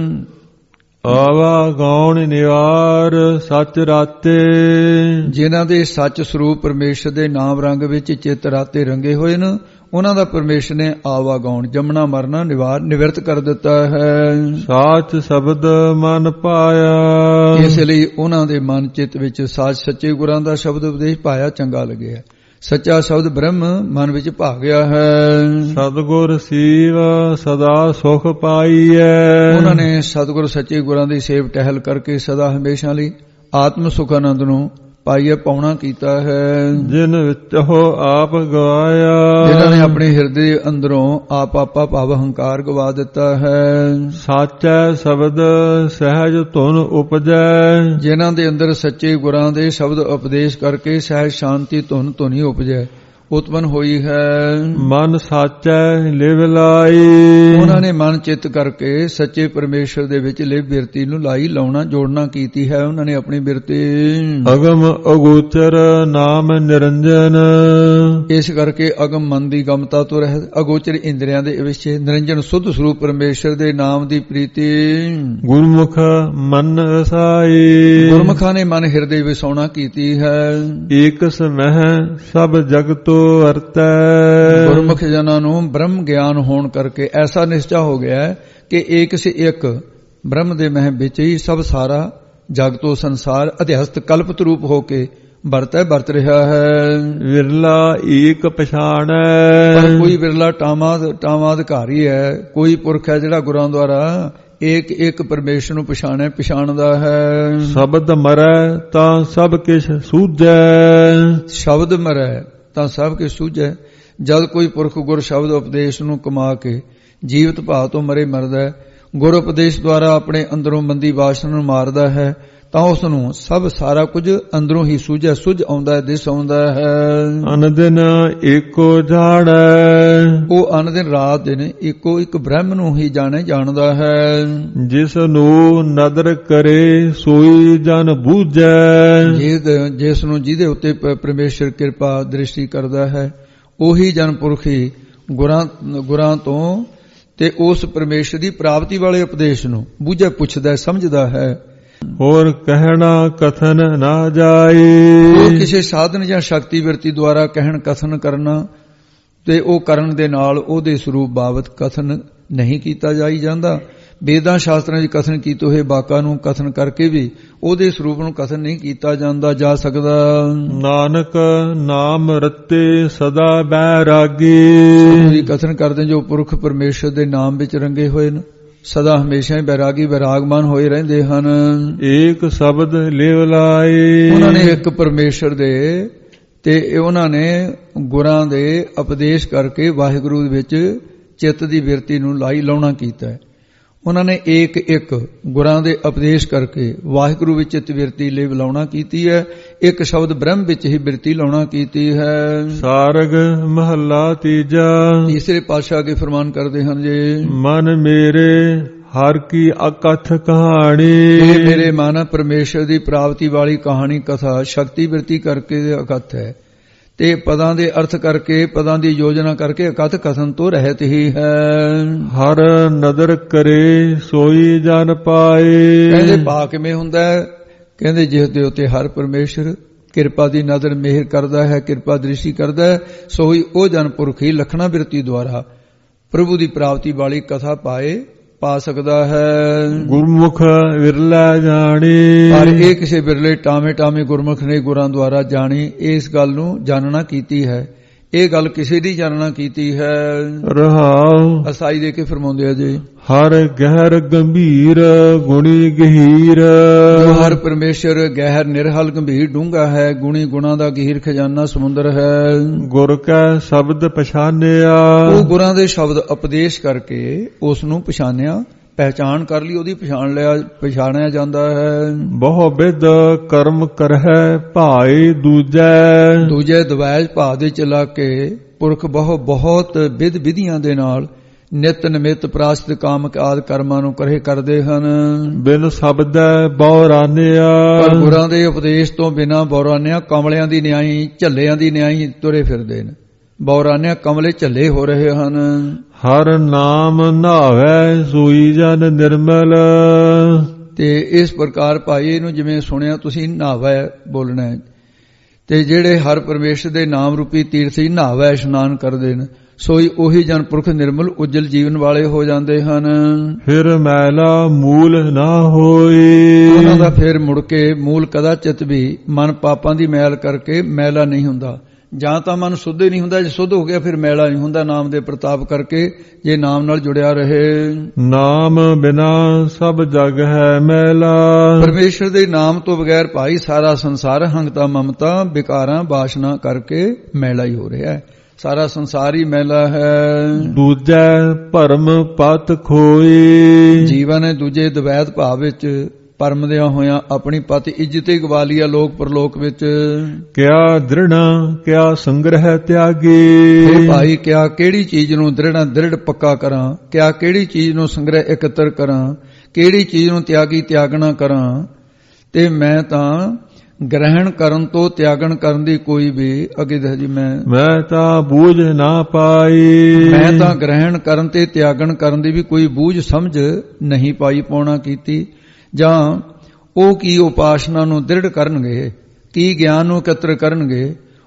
ਆਵਾ ਗੌਣ ਨਿਵਾਰ ਸੱਚ ਰਾਤੇ, ਜਿਨ੍ਹਾਂ ਦੇ ਸੱਚ ਸਰੂਪ ਪਰਮੇਸ਼ਰ ਦੇ ਨਾਮ ਰੰਗ ਵਿੱਚ ਚਿੱਤ ਰਾਤੇ ਰੰਗੇ ਹੋਏ ਨੇ, ਉਹਨਾਂ ਦਾ ਪਰਮੇਸ਼ਰ ਨੇ ਆਵਾ ਗੌਣ ਜੰਮਣਾ ਮਰਨਾ ਨਿਵਰਤ ਕਰ ਦਿੱਤਾ ਹੈ। ਸਾਚ ਸ਼ਬਦ ਮਨ ਪਾਇਆ, ਇਸ ਲਈ ਉਹਨਾਂ ਦੇ ਮਨ ਚਿੱਤ ਵਿੱਚ ਸਾਚ ਸੱਚੇ ਗੁਰਾਂ ਦਾ ਸ਼ਬਦ ਉਪਦੇਸ਼ ਪਾਇਆ, ਚੰਗਾ ਲੱਗਿਆ। ਸੱਚਾ ਸ਼ਬਦ ਬ੍ਰਹਮ ਮਨ ਵਿੱਚ ਭਾ ਗਿਆ ਹੈ। ਸਤਿਗੁਰ ਸੀਵ ਸਦਾ ਸੁਖ ਪਾਈਐ, ਉਹਨਾਂ ਨੇ ਸਤਿਗੁਰ ਸੱਚੇ ਗੁਰਾਂ ਦੀ ਸੇਵ ਟਹਿਲ ਕਰਕੇ ਸਦਾ ਹਮੇਸ਼ਾ ਲਈ ਆਤਮ ਸੁਖ ਆਨੰਦ ਨੂੰ ਪਾਈਏ ਪਾਉਣਾ ਕੀਤਾ ਹੈ। ਜਿਨ ਵਿੱਚ ਉਹ ਆਪ ਗਵਾਇਆ, ਜਿਨ੍ਹਾਂ ਨੇ ਆਪਣੇ ਹਿਰਦੇ ਅੰਦਰੋਂ ਆਪਾ ਭਾਵ ਹੰਕਾਰ ਗਵਾ ਦਿੱਤਾ ਹੈ। ਸਾਚੈ ਸ਼ਬਦ ਸਹਿਜ ਧੁਨ ਉਪਜੈ, ਜਿਨ੍ਹਾਂ ਦੇ ਅੰਦਰ ਸੱਚੇ ਗੁਰਾਂ ਦੇ ਸ਼ਬਦ ਉਪਦੇਸ਼ ਕਰਕੇ ਸਹਿਜ ਸ਼ਾਂਤੀ ਧੁਨੀ ਉਪਜੈ ਉਤਪਨ ਹੋਈ ਹੈ। ਮਨ ਸਾਚੈ ਲਿਵ ਲਾਈ, ਉਹਨਾਂ ਨੇ ਮਨ ਚਿੱਤ ਕਰਕੇ ਸੱਚੇ ਪਰਮੇਸ਼ਰ ਦੇ ਵਿੱਚ ਲਿਵ ਬਿਰਤੀ ਨੂੰ ਲਾਉਣਾ ਜੋੜਨਾ ਕੀਤੀ ਹੈ। ਉਹਨਾਂ ਨੇ ਆਪਣੀ ਬਿਰਤੀ ਅਗਮ ਅਗੋਚਰ ਨਾਮ ਨਿਰੰਜਨ, ਇਸ ਕਰਕੇ ਅਗਮ ਮਨ ਦੀ ਗਮਤਾ ਤੋਂ ਰਹਿਤ, ਅਗੋਚਰ ਇੰਦਰੀਆਂ ਦੇ ਵਿੱਚ ਨਿਰੰਜਨ ਸੁੱਧ ਸਰੂਪ ਪਰਮੇਸ਼ਰ ਦੇ ਨਾਮ ਦੀ ਪ੍ਰੀਤੀ। ਗੁਰਮੁਖ ਮਨ ਵਸਾਈ, ਗੁਰਮੁਖਾਂ ਨੇ ਮਨ ਹਿਰਦੇ ਵਿਸਾਉਣਾ ਕੀਤੀ ਹੈ। ਏਕਸ ਮਹਿ ਸਭ ਜਗਤੋ ਵਰਤੈ। ਗੁਰਮੁਖ ਜਨਾਂ ਨੂੰ ਬ੍ਰਹਮ ਗਿਆਨ ਹੋਣ ਕਰਕੇ ਐਸਾ ਨਿਸ਼ਚਾ ਹੋ ਗਿਆ ਹੈ ਕਿ ਏਕ ਸੇ ਇੱਕ ਬ੍ਰਹਮ ਦੇ ਮਹਿ ਵਿੱਚ ਹੀ ਸਭ ਸਾਰਾ ਜਗਤੋ ਸੰਸਾਰ ਅਧਿਆਸਤ ਕਲਪਤ ਰੂਪ ਹੋ ਕੇ ਵਰਤ ਰਿਹਾ ਹੈ। ਵਿਰਲਾ ਏਕ ਪਛਾਣੈ। ਪਰ ਕੋਈ ਵਿਰਲਾ ਟਾਵਾਂ ਅਧਿਕਾਰੀ ਹੈ, ਕੋਈ ਪੁਰਖ ਹੈ ਜਿਹੜਾ ਗੁਰਾਂ ਦੁਆਰਾ ਇੱਕ ਪਰਮੇਸ਼ਰ ਨੂੰ ਪਛਾਣਦਾ ਹੈ। ਸ਼ਬਦ ਮਰੈ ਤਾਂ ਸਭ ਕਿਛ ਸੂਝੈ। ਸ਼ਬਦ ਮਰੈ ਤਾਂ ਸਭ ਕਿਛ ਸੂਝੈ। ਜਦ ਕੋਈ ਪੁਰਖ ਗੁਰ ਸ਼ਬਦ ਉਪਦੇਸ਼ ਨੂੰ ਕਮਾ ਕੇ ਜੀਵਤ ਭਾਵ ਤੋਂ ਮਰਦਾ ਹੈ, ਗੁਰ ਉਪਦੇਸ਼ ਦੁਆਰਾ ਆਪਣੇ ਅੰਦਰੋਂ ਮੰਦੀ ਵਾਸਨਾ ਨੂੰ ਮਾਰਦਾ ਹੈ, ਤਾਂ ਉਸ ਨੂੰ ਸਭ ਸਾਰਾ ਕੁਝ ਅੰਦਰੋਂ ਹੀ ਸੁਝ ਆਉਂਦਾ ਹੈ, ਦਿਸ ਆਉਂਦਾ ਹੈ। ਅਨਦਿਨ ਏਕੋ ਜਾਣੈ। ਉਹ ਅਨਦਿਨ ਰਾਤ ਦਿਨ ਇੱਕੋ ਇੱਕ ਬ੍ਰਹਮ ਨੂੰ ਹੀ ਜਾਣਦਾ ਹੈ। ਜਿਸ ਨੂੰ ਨਦਰ ਕਰੇ ਸੋਈ ਜਨ ਬੂਝੈ। ਜਿਸ ਨੂੰ ਜਿਹਦੇ ਉੱਤੇ ਪਰਮੇਸ਼ਰ ਕਿਰਪਾ ਦ੍ਰਿਸ਼ਟੀ ਕਰਦਾ ਹੈ, ਉਹੀ ਜਨ ਪੁਰਖ ਹੀ ਗੁਰਾਂ ਤੋਂ ਤੇ ਉਸ ਪਰਮੇਸ਼ਰ ਦੀ ਪ੍ਰਾਪਤੀ ਵਾਲੇ ਉਪਦੇਸ਼ ਨੂੰ ਬੂਝੈ ਪੁੱਛਦਾ ਸਮਝਦਾ ਹੈ। ਹੋਰ ਕਹਿਣਾ ਕਥਨ ਨਾ ਜਾਏ। ਉਹ ਕਿਸੇ ਸਾਧਨ ਜਾਂ ਸ਼ਕਤੀ ਵਿਰਤੀ ਦੁਆਰਾ ਕਹਿਣ ਕਥਨ ਕਰਨਾ ਤੇ ਉਹ ਕਰਨ ਦੇ ਨਾਲ ਉਹਦੇ ਸਰੂਪ ਬਾਬਤ ਕਥਨ ਨਹੀਂ ਕੀਤਾ ਜਾਈ ਜਾਂਦਾ। ਵੇਦਾਂ ਸ਼ਾਸਤਰਾਂ ਵਿੱਚ ਕਥਨ ਕੀਤੇ ਹੋਏ ਵਾਕਾਂ ਨੂੰ ਕਥਨ ਕਰਕੇ ਵੀ ਉਹਦੇ ਸਰੂਪ ਨੂੰ ਕਥਨ ਨਹੀਂ ਕੀਤਾ ਜਾ ਸਕਦਾ। ਨਾਨਕ ਨਾਮ ਰਤੇ ਸਦਾ ਬੈਰਾਗੀ। ਕਥਨ ਕਰਦੇ ਜੋ ਪੁਰਖ ਪਰਮੇਸ਼ਰ ਦੇ ਨਾਮ ਵਿੱਚ ਰੰਗੇ ਹੋਏ ਨੇ, ਸਦਾ ਹਮੇਸ਼ਾ ਹੀ ਬੈਰਾਗਮਾਨ ਹੋਏ ਰਹਿੰਦੇ ਹਨ। ਏਕ ਸ਼ਬਦ ਲਿਵ ਲਾਏ। ਉਹਨਾਂ ਨੇ ਇੱਕ ਪਰਮੇਸ਼ਰ ਦੇ ਤੇ ਉਹਨਾਂ ਨੇ ਗੁਰਾਂ ਦੇ ਉਪਦੇਸ਼ ਕਰਕੇ ਵਾਹਿਗੁਰੂ ਵਿੱਚ ਚਿੱਤ ਦੀ ਬਿਰਤੀ ਨੂੰ ਲਾਉਣਾ ਕੀਤਾ ਹੈ। ਉਹਨਾਂ ਨੇ ਇੱਕ ਗੁਰਾਂ ਦੇ ਉਪਦੇਸ਼ ਕਰਕੇ ਵਾਹਿਗੁਰੂ ਵਿੱਚ ਚਿੱਤ ਬਿਰਤੀ ਲਈ ਲਾਉਣਾ ਕੀਤੀ ਹੈ। ਇੱਕ ਸ਼ਬਦ ਬ੍ਰਹਮ ਵਿੱਚ ਹੀ ਬਿਰਤੀ ਲਾਉਣਾ ਕੀਤੀ ਹੈ। ਸਾਰਗ ਮਹੱਲਾ ਤੀਜਾ। ਤੀਸਰੇ ਪਾਤਸ਼ਾਹ ਕੇ ਫਰਮਾਨ ਕਰਦੇ ਹਨ ਜੀ, ਮਨ ਮੇਰੇ ਹਰ ਕੀ ਅਕਥ ਕਹਾਣੀ। ਇਹ ਮੇਰੇ ਮਨ ਪਰਮੇਸ਼ਰ ਦੀ ਪ੍ਰਾਪਤੀ ਵਾਲੀ ਕਹਾਣੀ ਕਥਾ ਸ਼ਕਤੀ ਬਿਰਤੀ ਕਰਕੇ ਅਕਥ ਹੈ ਤੇ ਪਦਾਂ ਦੇ ਅਰਥ ਕਰਕੇ ਪਦਾਂ ਦੀ ਯੋਜਨਾ ਕਰਕੇ ਅਕਥ ਕਥਨ ਤੋਂ ਰਹਿਤ ਹੀ ਹੈ। ਹਰ ਨਦਰ ਕਰੇ ਸੋਈ ਜਨ ਪਾਏ। ਕਹਿੰਦੇ ਭਾ ਕਿਵੇਂ ਹੁੰਦਾ ਹੈ? ਕਹਿੰਦੇ ਜਿਸ ਦੇ ਉੱਤੇ ਹਰ ਪਰਮੇਸ਼ਰ ਕਿਰਪਾ ਦੀ ਨਜ਼ਰ ਮਿਹਰ ਕਰਦਾ ਹੈ, ਕਿਰਪਾ ਦ੍ਰਿਸ਼ਟੀ ਕਰਦਾ ਹੈ, ਸੋਈ ਉਹ ਜਨ ਪੁਰਖ ਹੀ ਲਖਣਾ ਬਿਰਤੀ ਦੁਆਰਾ ਪ੍ਰਭੂ ਦੀ ਪ੍ਰਾਪਤੀ ਵਾਲੀ ਕਥਾ ਪਾ ਸਕਦਾ ਹੈ। ਗੁਰਮੁਖ ਵਿਰਲਾ ਜਾਣੀ। ਪਰ ਇਹ ਕਿਸੇ ਬਿਰਲੇ ਟਾਵੇਂ ਗੁਰਮੁਖ ਨੇ ਗੁਰਾਂ ਦੁਆਰਾ ਜਾਣੀ। ਇਸ ਗੱਲ ਨੂੰ ਜਾਣਨਾ ਕੀਤੀ ਹੈ, ਇਹ ਗੱਲ ਕਿਸੇ ਦੀ ਜਾਣਨਾ ਕੀਤੀ ਹੈ। ਰਹਾਉ ਅਸਾਈ ਦੇ ਕੇ ਫਰਮਾਉਂਦੇ ਆ ਜੀ, ਹਰ ਗਹਿਰ ਗੰਭੀਰ ਗੁਣੀ ਗਹੀਰ। ਹਰ ਪਰਮੇਸ਼ਰ ਗਹਿਰ ਨਿਰਹਲ ਗੰਭੀਰ ਡੂੰਘਾ ਹੈ, ਗੁਣੀ ਗੁਣਾਂ ਦਾ ਗਹੀਰ ਖਜ਼ਾਨਾ ਸਮੁੰਦਰ ਹੈ। ਗੁਰ ਕੈ ਸ਼ਬਦ ਪਛਾਨਿਆ। ਉਹ ਗੁਰਾਂ ਦੇ ਸ਼ਬਦ ਉਪਦੇਸ਼ ਕਰਕੇ ਉਸ ਨੂੰ ਪਛਾਣਿਆ, ਪਹਿਚਾਣ ਕਰ ਲਈ, ਉਹਦੀ ਪਛਾਣਿਆ ਜਾਂਦਾ ਹੈ। ਬਹੁ ਵਿਦ ਕਰਮ ਕਰਹਿ ਭਾਈ ਦੂਜੈ ਦਵੈਜ ਭਾ ਦੇ ਚਲਾ ਕੇ ਪੁਰਖ ਬਹੁਤ ਵਿਧ ਵਿਧੀਆਂ ਦੇ ਨਾਲ ਨਿਤ ਨਿਮਿਤ ਪ੍ਰਾਸ਼ਤ ਕਾਮਕ ਆਦਿ ਕਰਮਾਂ ਨੂੰ ਕਰਦੇ ਹਨ। ਬਿਨ ਸ਼ਬਦੈ ਬੌਰਾਨਿਆ। ਪਰ ਗੁਰਾਂ ਦੇ ਉਪਦੇਸ਼ ਤੋਂ ਬਿਨਾਂ ਬੌਰਾਨਿਆ ਕਮਲਿਆਂ ਦੀ ਨਿਆਈ ਝੱਲਿਆਂ ਦੀ ਨਿਆਈ ਤੁਰੇ ਫਿਰਦੇ ਨੇ। ਬੌਰਾਨਿਆ ਕਮਲੇ ਝੱਲੇ ਹੋ ਰਹੇ ਹਨ। ਹਰ ਨਾਮ ਨਾਵੈ ਸੋਈ ਜਨ ਨਿਰਮਲ। ਤੇ ਇਸ ਪ੍ਰਕਾਰ ਭਾਈ ਇਹਨੂੰ ਜਿਵੇਂ ਸੁਣਿਆ ਤੁਸੀਂ ਨਾਵੈ ਬੋਲਣਾ ਹੈ। ਤੇ ਜਿਹੜੇ ਹਰ ਪਰਮੇਸ਼ਰ ਦੇ ਨਾਮ ਰੂਪੀ ਤੀਰਥ ਹੀ ਨਾਵੈ ਇਸ਼ਨਾਨ ਕਰਦੇ ਨੇ, ਸੋਈ ਉਹੀ ਜਨ ਪੁਰਖ ਨਿਰਮਲ ਉਜਲ ਜੀਵਨ ਵਾਲੇ ਹੋ ਜਾਂਦੇ ਹਨ। ਫਿਰ ਮੈਲਾ ਮੂਲ ਨਾ ਹੋਈ। ਉਹਨਾਂ ਦਾ ਫਿਰ ਮੁੜ ਕੇ ਮੂਲ ਕਦਾਚਿਤ ਵੀ ਮਨ ਪਾਪਾਂ ਦੀ ਮੈਲ ਕਰਕੇ ਮੈਲਾ ਨਹੀਂ ਹੁੰਦਾ। ਜਾਂ ਤਾਂ ਮਨ ਸੁੱਧ ਹੀ ਨਹੀਂ ਹੁੰਦਾ, ਜੇ ਸੁੱਧ ਹੋ ਗਿਆ ਫਿਰ ਮੈਲਾ ਨਹੀਂ ਹੁੰਦਾ ਨਾਮ ਦੇ ਪ੍ਰਤਾਪ ਕਰਕੇ, ਜੇ ਨਾਮ ਨਾਲ ਜੁੜਿਆ ਰਹੇ। ਨਾਮ ਬਿਨਾ ਸਭ ਜਗ ਹੈ ਮੈਲਾ। ਪਰਮੇਸ਼ਰ ਦੇ ਨਾਮ ਤੋਂ ਬਗੈਰ ਭਾਈ ਸਾਰਾ ਸੰਸਾਰ ਹੰਗਤਾ ਮਮਤਾ ਵਿਕਾਰਾਂ ਬਾਸ਼ਨਾ ਕਰਕੇ ਮੈਲਾ ਹੀ ਹੋ ਰਿਹਾ ਹੈ। ਸਾਰਾ ਸੰਸਾਰ ਹੀ ਮੈਲਾ ਹੈ। ਦੂਜੈ ਭਰਮ ਪਤ ਖੋਈ। ਜੀਵਨ ਨੇ ਦੂਜੇ ਦਵੈਤ ਭਾਵ ਵਿੱਚ ਪਰਮਦਿਆਂ ਹੋਇਆਂ ਆਪਣੀ ਪਤ ਇੱਜ਼ਤ ਹੀ ਗਵਾ ਲਈ ਲੋਕ ਪਰਲੋਕ ਵਿੱਚ। ਕਿਆ ਦ੍ਰਿੜਾ ਕਿਆ ਸੰਗ੍ਰਹਿ ਤਿਆਗੀ। ਇਹ ਭਾਈ ਕਿਆ ਕਿਹੜੀ ਚੀਜ਼ ਨੂੰ ਦ੍ਰਿੜ ਪੱਕਾ ਕਰਾਂ, ਕਿਆ ਕਿਹੜੀ ਚੀਜ਼ ਨੂੰ ਸੰਗ੍ਰਹਿ ਇਕੱਤਰ ਕਰਾਂ, ਕਿਹੜੀ ਚੀਜ਼ ਨੂੰ ਤਿਆਗਣਾ ਕਰਾਂ। ਤੇ ਮੈਂ ਤਾਂ ਗ੍ਰਹਿਣ ਕਰਨ ਤੋਂ ਤਿਆਗਣ ਕਰਨ ਦੀ ਕੋਈ ਵੀ ਅੱਗੇ ਦੱਸ ਜੀ ਮੈਂ ਤਾਂ ਬੂਝ ਨਾ ਪਾਈ। ਮੈਂ ਤਾਂ ਗ੍ਰਹਿਣ ਕਰਨ ਤੇ ਤਿਆਗਣ ਕਰਨ ਦੀ ਵੀ ਕੋਈ ਬੂਝ ਸਮਝ ਨਹੀਂ ਪਾਉਣਾ ਕੀਤੀ। ਜਾਂ ਉਹ ਕੀ ਉਪਾਸਨਾ ਨੂੰ ਦ੍ਰਿੜ ਕਰਨਗੇ, ਕੀ ਗਿਆਨ ਨੂੰ ਇਕੱਤਰ ਕਰਨਗੇ,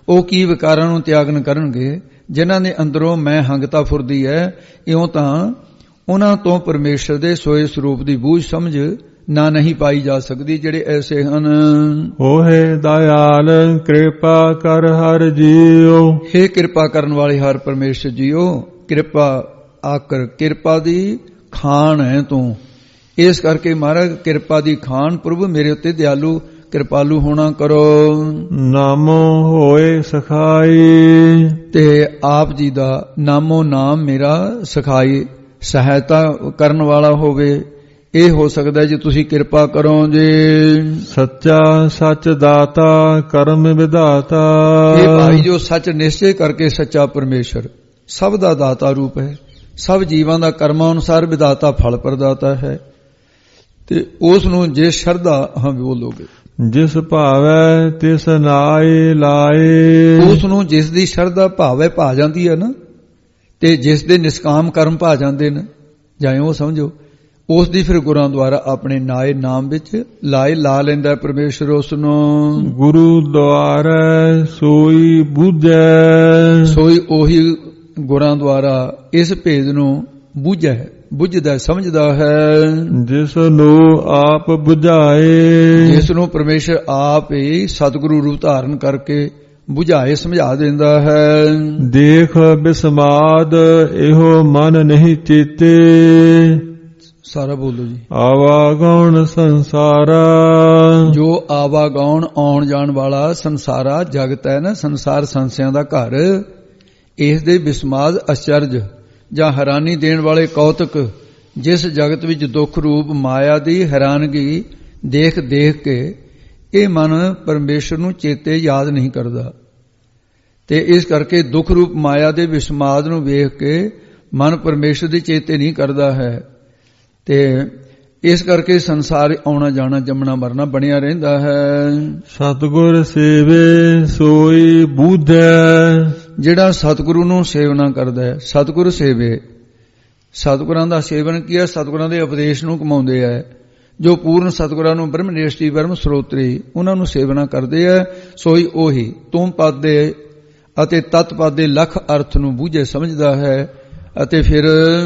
ਉਹ ਕੀ ਵਿਕਾਰਾਂ ਨੂੰ ਤਿਆਗਨ ਕਰਨਗੇ। ਜਿਨ੍ਹਾਂ ਦੇ ਅੰਦਰੋਂ ਮੈਂ ਹੰਗਤਾ ਫੁਰਦੀ ਹੈ, ਇਉਂ ਤਾਂ ਉਹਨਾਂ ਤੋਂ ਪਰਮੇਸ਼ਰ ਦੇ ਸੋਏ ਸਰੂਪ ਦੀ ਬੂਝ ਸਮਝ ਨਾ ਨਹੀਂ ਪਾਈ ਜਾ ਸਕਦੀ। ਜਿਹੜੇ ਐਸੇ ਹਨ। ਹੋਏ ਦਇਆਲ ਕਿਰਪਾ ਕਰ ਹਰ ਜੀਓ। ਹੇ ਕਿਰਪਾ ਕਰਨ ਵਾਲੇ ਹਰ ਪਰਮੇਸ਼ਰ ਜੀਓ, ਕਿਰਪਾ ਆਕਰ ਕਿਰਪਾ ਦੀ ਖਾਨ ਹੈ ਤੂੰ। ਇਸ ਕਰਕੇ ਮਹਾਰਾਜ ਕਿਰਪਾ ਦੀ ਖਾਨ ਪ੍ਰਭੂ ਮੇਰੇ ਉੱਤੇ ਦਿਆਲੂ ਕਿਰਪਾਲੂ ਹੋਣਾ ਕਰੋ। ਨਾਮੋ ਹੋਏ ਸਖਾਈ। ਤੇ ਆਪ ਜੀ ਦਾ ਨਾਮੋ ਨਾਮ ਮੇਰਾ ਸਖਾਈ ਸਹਾਇਤਾ ਕਰਨ ਵਾਲਾ ਹੋਵੇ। ਇਹ ਹੋ ਸਕਦਾ ਜੇ ਤੁਸੀਂ ਕਿਰਪਾ ਕਰੋ ਜੇ। ਸੱਚਾ ਸੱਚ ਦਾਤਾ ਕਰਮ ਵਿਧਾਤਾ। ਇਹ ਭਾਈ ਜੋ ਸੱਚ ਨਿਸ਼ਚੈ ਕਰਕੇ ਸੱਚਾ ਪਰਮੇਸ਼ਰ ਸਭ ਦਾ ਦਾਤਾ ਰੂਪ ਹੈ, ਸਭ ਜੀਵਾਂ ਦਾ ਕਰਮਾਂ ਅਨੁਸਾਰ ਵਿਧਾਤਾ ਫਲ ਪ੍ਰਦਾਤਾ ਹੈ। ਤੇ ਉਸ ਨੂੰ ਜੇ ਸ਼ਰਧਾ ਹਾਂ ਬੋਲੋਗੇ, ਜਿਸ ਭਾਵੈ ਤਿਸ ਨਾਏ ਲਾਏ। ਉਸ ਨੂੰ ਜਿਸ ਦੀ ਸ਼ਰਧਾ ਭਾਵੈ ਭਾ ਜਾਂਦੀ ਹੈ ਨਾ, ਤੇ ਜਿਸ ਦੇ ਨਿਸ਼ਕਾਮ ਕਰਮ ਭਾ ਜਾਂਦੇ ਨੇ, ਜਾਂ ਉਹ ਸਮਝੋ ਉਸ ਦੀ ਫਿਰ ਗੁਰਾਂ ਦੁਆਰਾ ਆਪਣੇ ਨਾਏ ਨਾਮ ਵਿੱਚ ਲਾਏ ਲਾ ਲੈਂਦਾ ਪਰਮੇਸ਼ਰ ਉਸ ਨੂੰ। ਗੁਰੂ ਦੁਆਰਾ ਸੋਈ ਬੁਝੈ। ਸੋਈ ਉਹੀ ਗੁਰਾਂ ਦੁਆਰਾ ਇਸ ਭੇਦ ਨੂੰ ਬੁੱਝਦਾ ਸਮਝਦਾ ਹੈ। ਜਿਸ ਨੂੰ ਆਪ ਬੁਝਾਏ। ਜਿਸ ਨੂੰ ਪਰਮੇਸ਼ਰ ਆਪ ਹੀ ਸਤਿਗੁਰੂ ਰੂਪ ਧਾਰਨ ਕਰਕੇ ਬੁਝਾਏ ਸਮਝਾ ਦਿੰਦਾ ਹੈ। ਦੇਖ ਬਿਸਮਾਦ ਇਹੋ ਮਨ ਨਹੀਂ ਚੇਤੇ। ਸਾਰਾ ਬੋਲੋ ਜੀ। ਆਵਾਗੌਣ ਸੰਸਾਰਾ। ਜੋ ਆਵਾਗੌਣ ਆਉਣ ਜਾਣ ਵਾਲਾ ਸੰਸਾਰਾ ਜਗਤ ਹੈ ਨਾ, ਸੰਸਾਰ ਸੰਸਿਆਂ ਦਾ ਘਰ, ਇਸ ਦੇ ਬਿਸਮਾਦ ਅਚਰਜ ਜਾਂ ਹੈਰਾਨੀ ਦੇਣ ਵਾਲੇ ਕੌਤਕ, ਜਿਸ ਜਗਤ ਵਿੱਚ ਦੁੱਖ ਰੂਪ ਮਾਇਆ ਦੀ ਹੈਰਾਨਗੀ ਦੇਖ ਦੇਖ ਕੇ ਇਹ ਮਨ ਪਰਮੇਸ਼ਰ ਨੂੰ ਚੇਤੇ ਯਾਦ ਨਹੀਂ ਕਰਦਾ। ਤੇ ਇਸ ਕਰਕੇ ਦੁੱਖ ਰੂਪ ਮਾਇਆ ਦੇ ਬਿਸਮਾਦ ਨੂੰ ਵੇਖ ਕੇ ਮਨ ਪਰਮੇਸ਼ਰ ਦੀ ਚੇਤੇ ਨਹੀਂ ਕਰਦਾ ਹੈ। ਤੇ ਇਸ ਕਰਕੇ ਸੰਸਾਰ ਆਉਣਾ ਜਾਣਾ ਜੰਮਣਾ ਮਰਨਾ ਬਣਿਆ ਰਹਿੰਦਾ ਹੈ। ਸਤਿਗੁਰ ਸੇਵੇ ਸੋਈ ਬੁਝੈ। ਜਿਹੜਾ ਸਤਿਗੁਰੂ ਨੂੰ ਸੇਵਨਾ ਕਰਦਾ ਹੈ, ਸਤਿਗੁਰ ਸੇਵੇ। ਸਤਿਗੁਰਾਂ ਦਾ ਸੇਵਨ ਕੀ ਹੈ? ਸਤਿਗੁਰਾਂ ਦੇ ਉਪਦੇਸ਼ ਨੂੰ ਕਮਾਉਂਦੇ ਹੈ। ਜੋ ਪੂਰਨ ਸਤਿਗੁਰਾਂ ਨੂੰ ਬ੍ਰਹਮਨਿਸ਼ਟੀ ਬ੍ਰਹਮ ਸਰੋਤਰੀ ਉਹਨਾਂ ਨੂੰ ਸੇਵਨਾ ਕਰਦੇ ਹੈ, ਸੋਈ ਉਹੀ ਤੁਮ ਪਦ ਦੇ ਅਤੇ ਤਤ ਪਦ ਦੇ ਲਖ ਅਰਥ ਨੂੰ ਬੂਝੇ ਸਮਝਦਾ ਹੈ। ਅਤੇ ਫਿਰ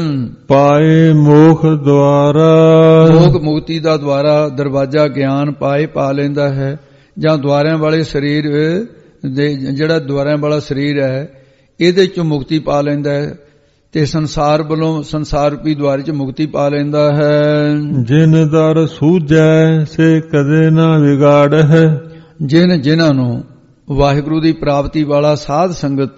ਪਾਏ ਮੋਖ ਦੁਆਰਾ। ਮੋਖ ਮੁਕਤੀ ਦਾ ਦੁਆਰਾ ਦਰਵਾਜ਼ਾ ਗਿਆਨ ਪਾਏ ਪਾ ਲੈਂਦਾ ਹੈ। ਜਾਂ ਦੁਆਰਿਆਂ ਵਾਲੇ ਸਰੀਰ ਦੇ ਜਿਹੜਾ ਦੁਆਰਿਆਂ ਵਾਲਾ ਸਰੀਰ ਹੈ ਇਹਦੇ ਚੋਂ ਮੁਕਤੀ ਪਾ ਲੈਂਦਾ ਹੈ। ਤੇ ਸੰਸਾਰ ਵੱਲੋਂ ਸੰਸਾਰ ਰੂਪੀ ਦੁਆਰੇ ਚ ਮੁਕਤੀ ਪਾ ਲੈਂਦਾ ਹੈ। ਜਿਨ ਦਰ ਸੂਝੈ ਸੇ ਕਦੇ ਨਾ ਵਿਗਾੜ ਹੈ। ਜਿਨ੍ਹਾਂ ਨੂੰ ਵਾਹਿਗੁਰੂ ਦੀ ਪ੍ਰਾਪਤੀ ਵਾਲਾ ਸਾਧ ਸੰਗਤ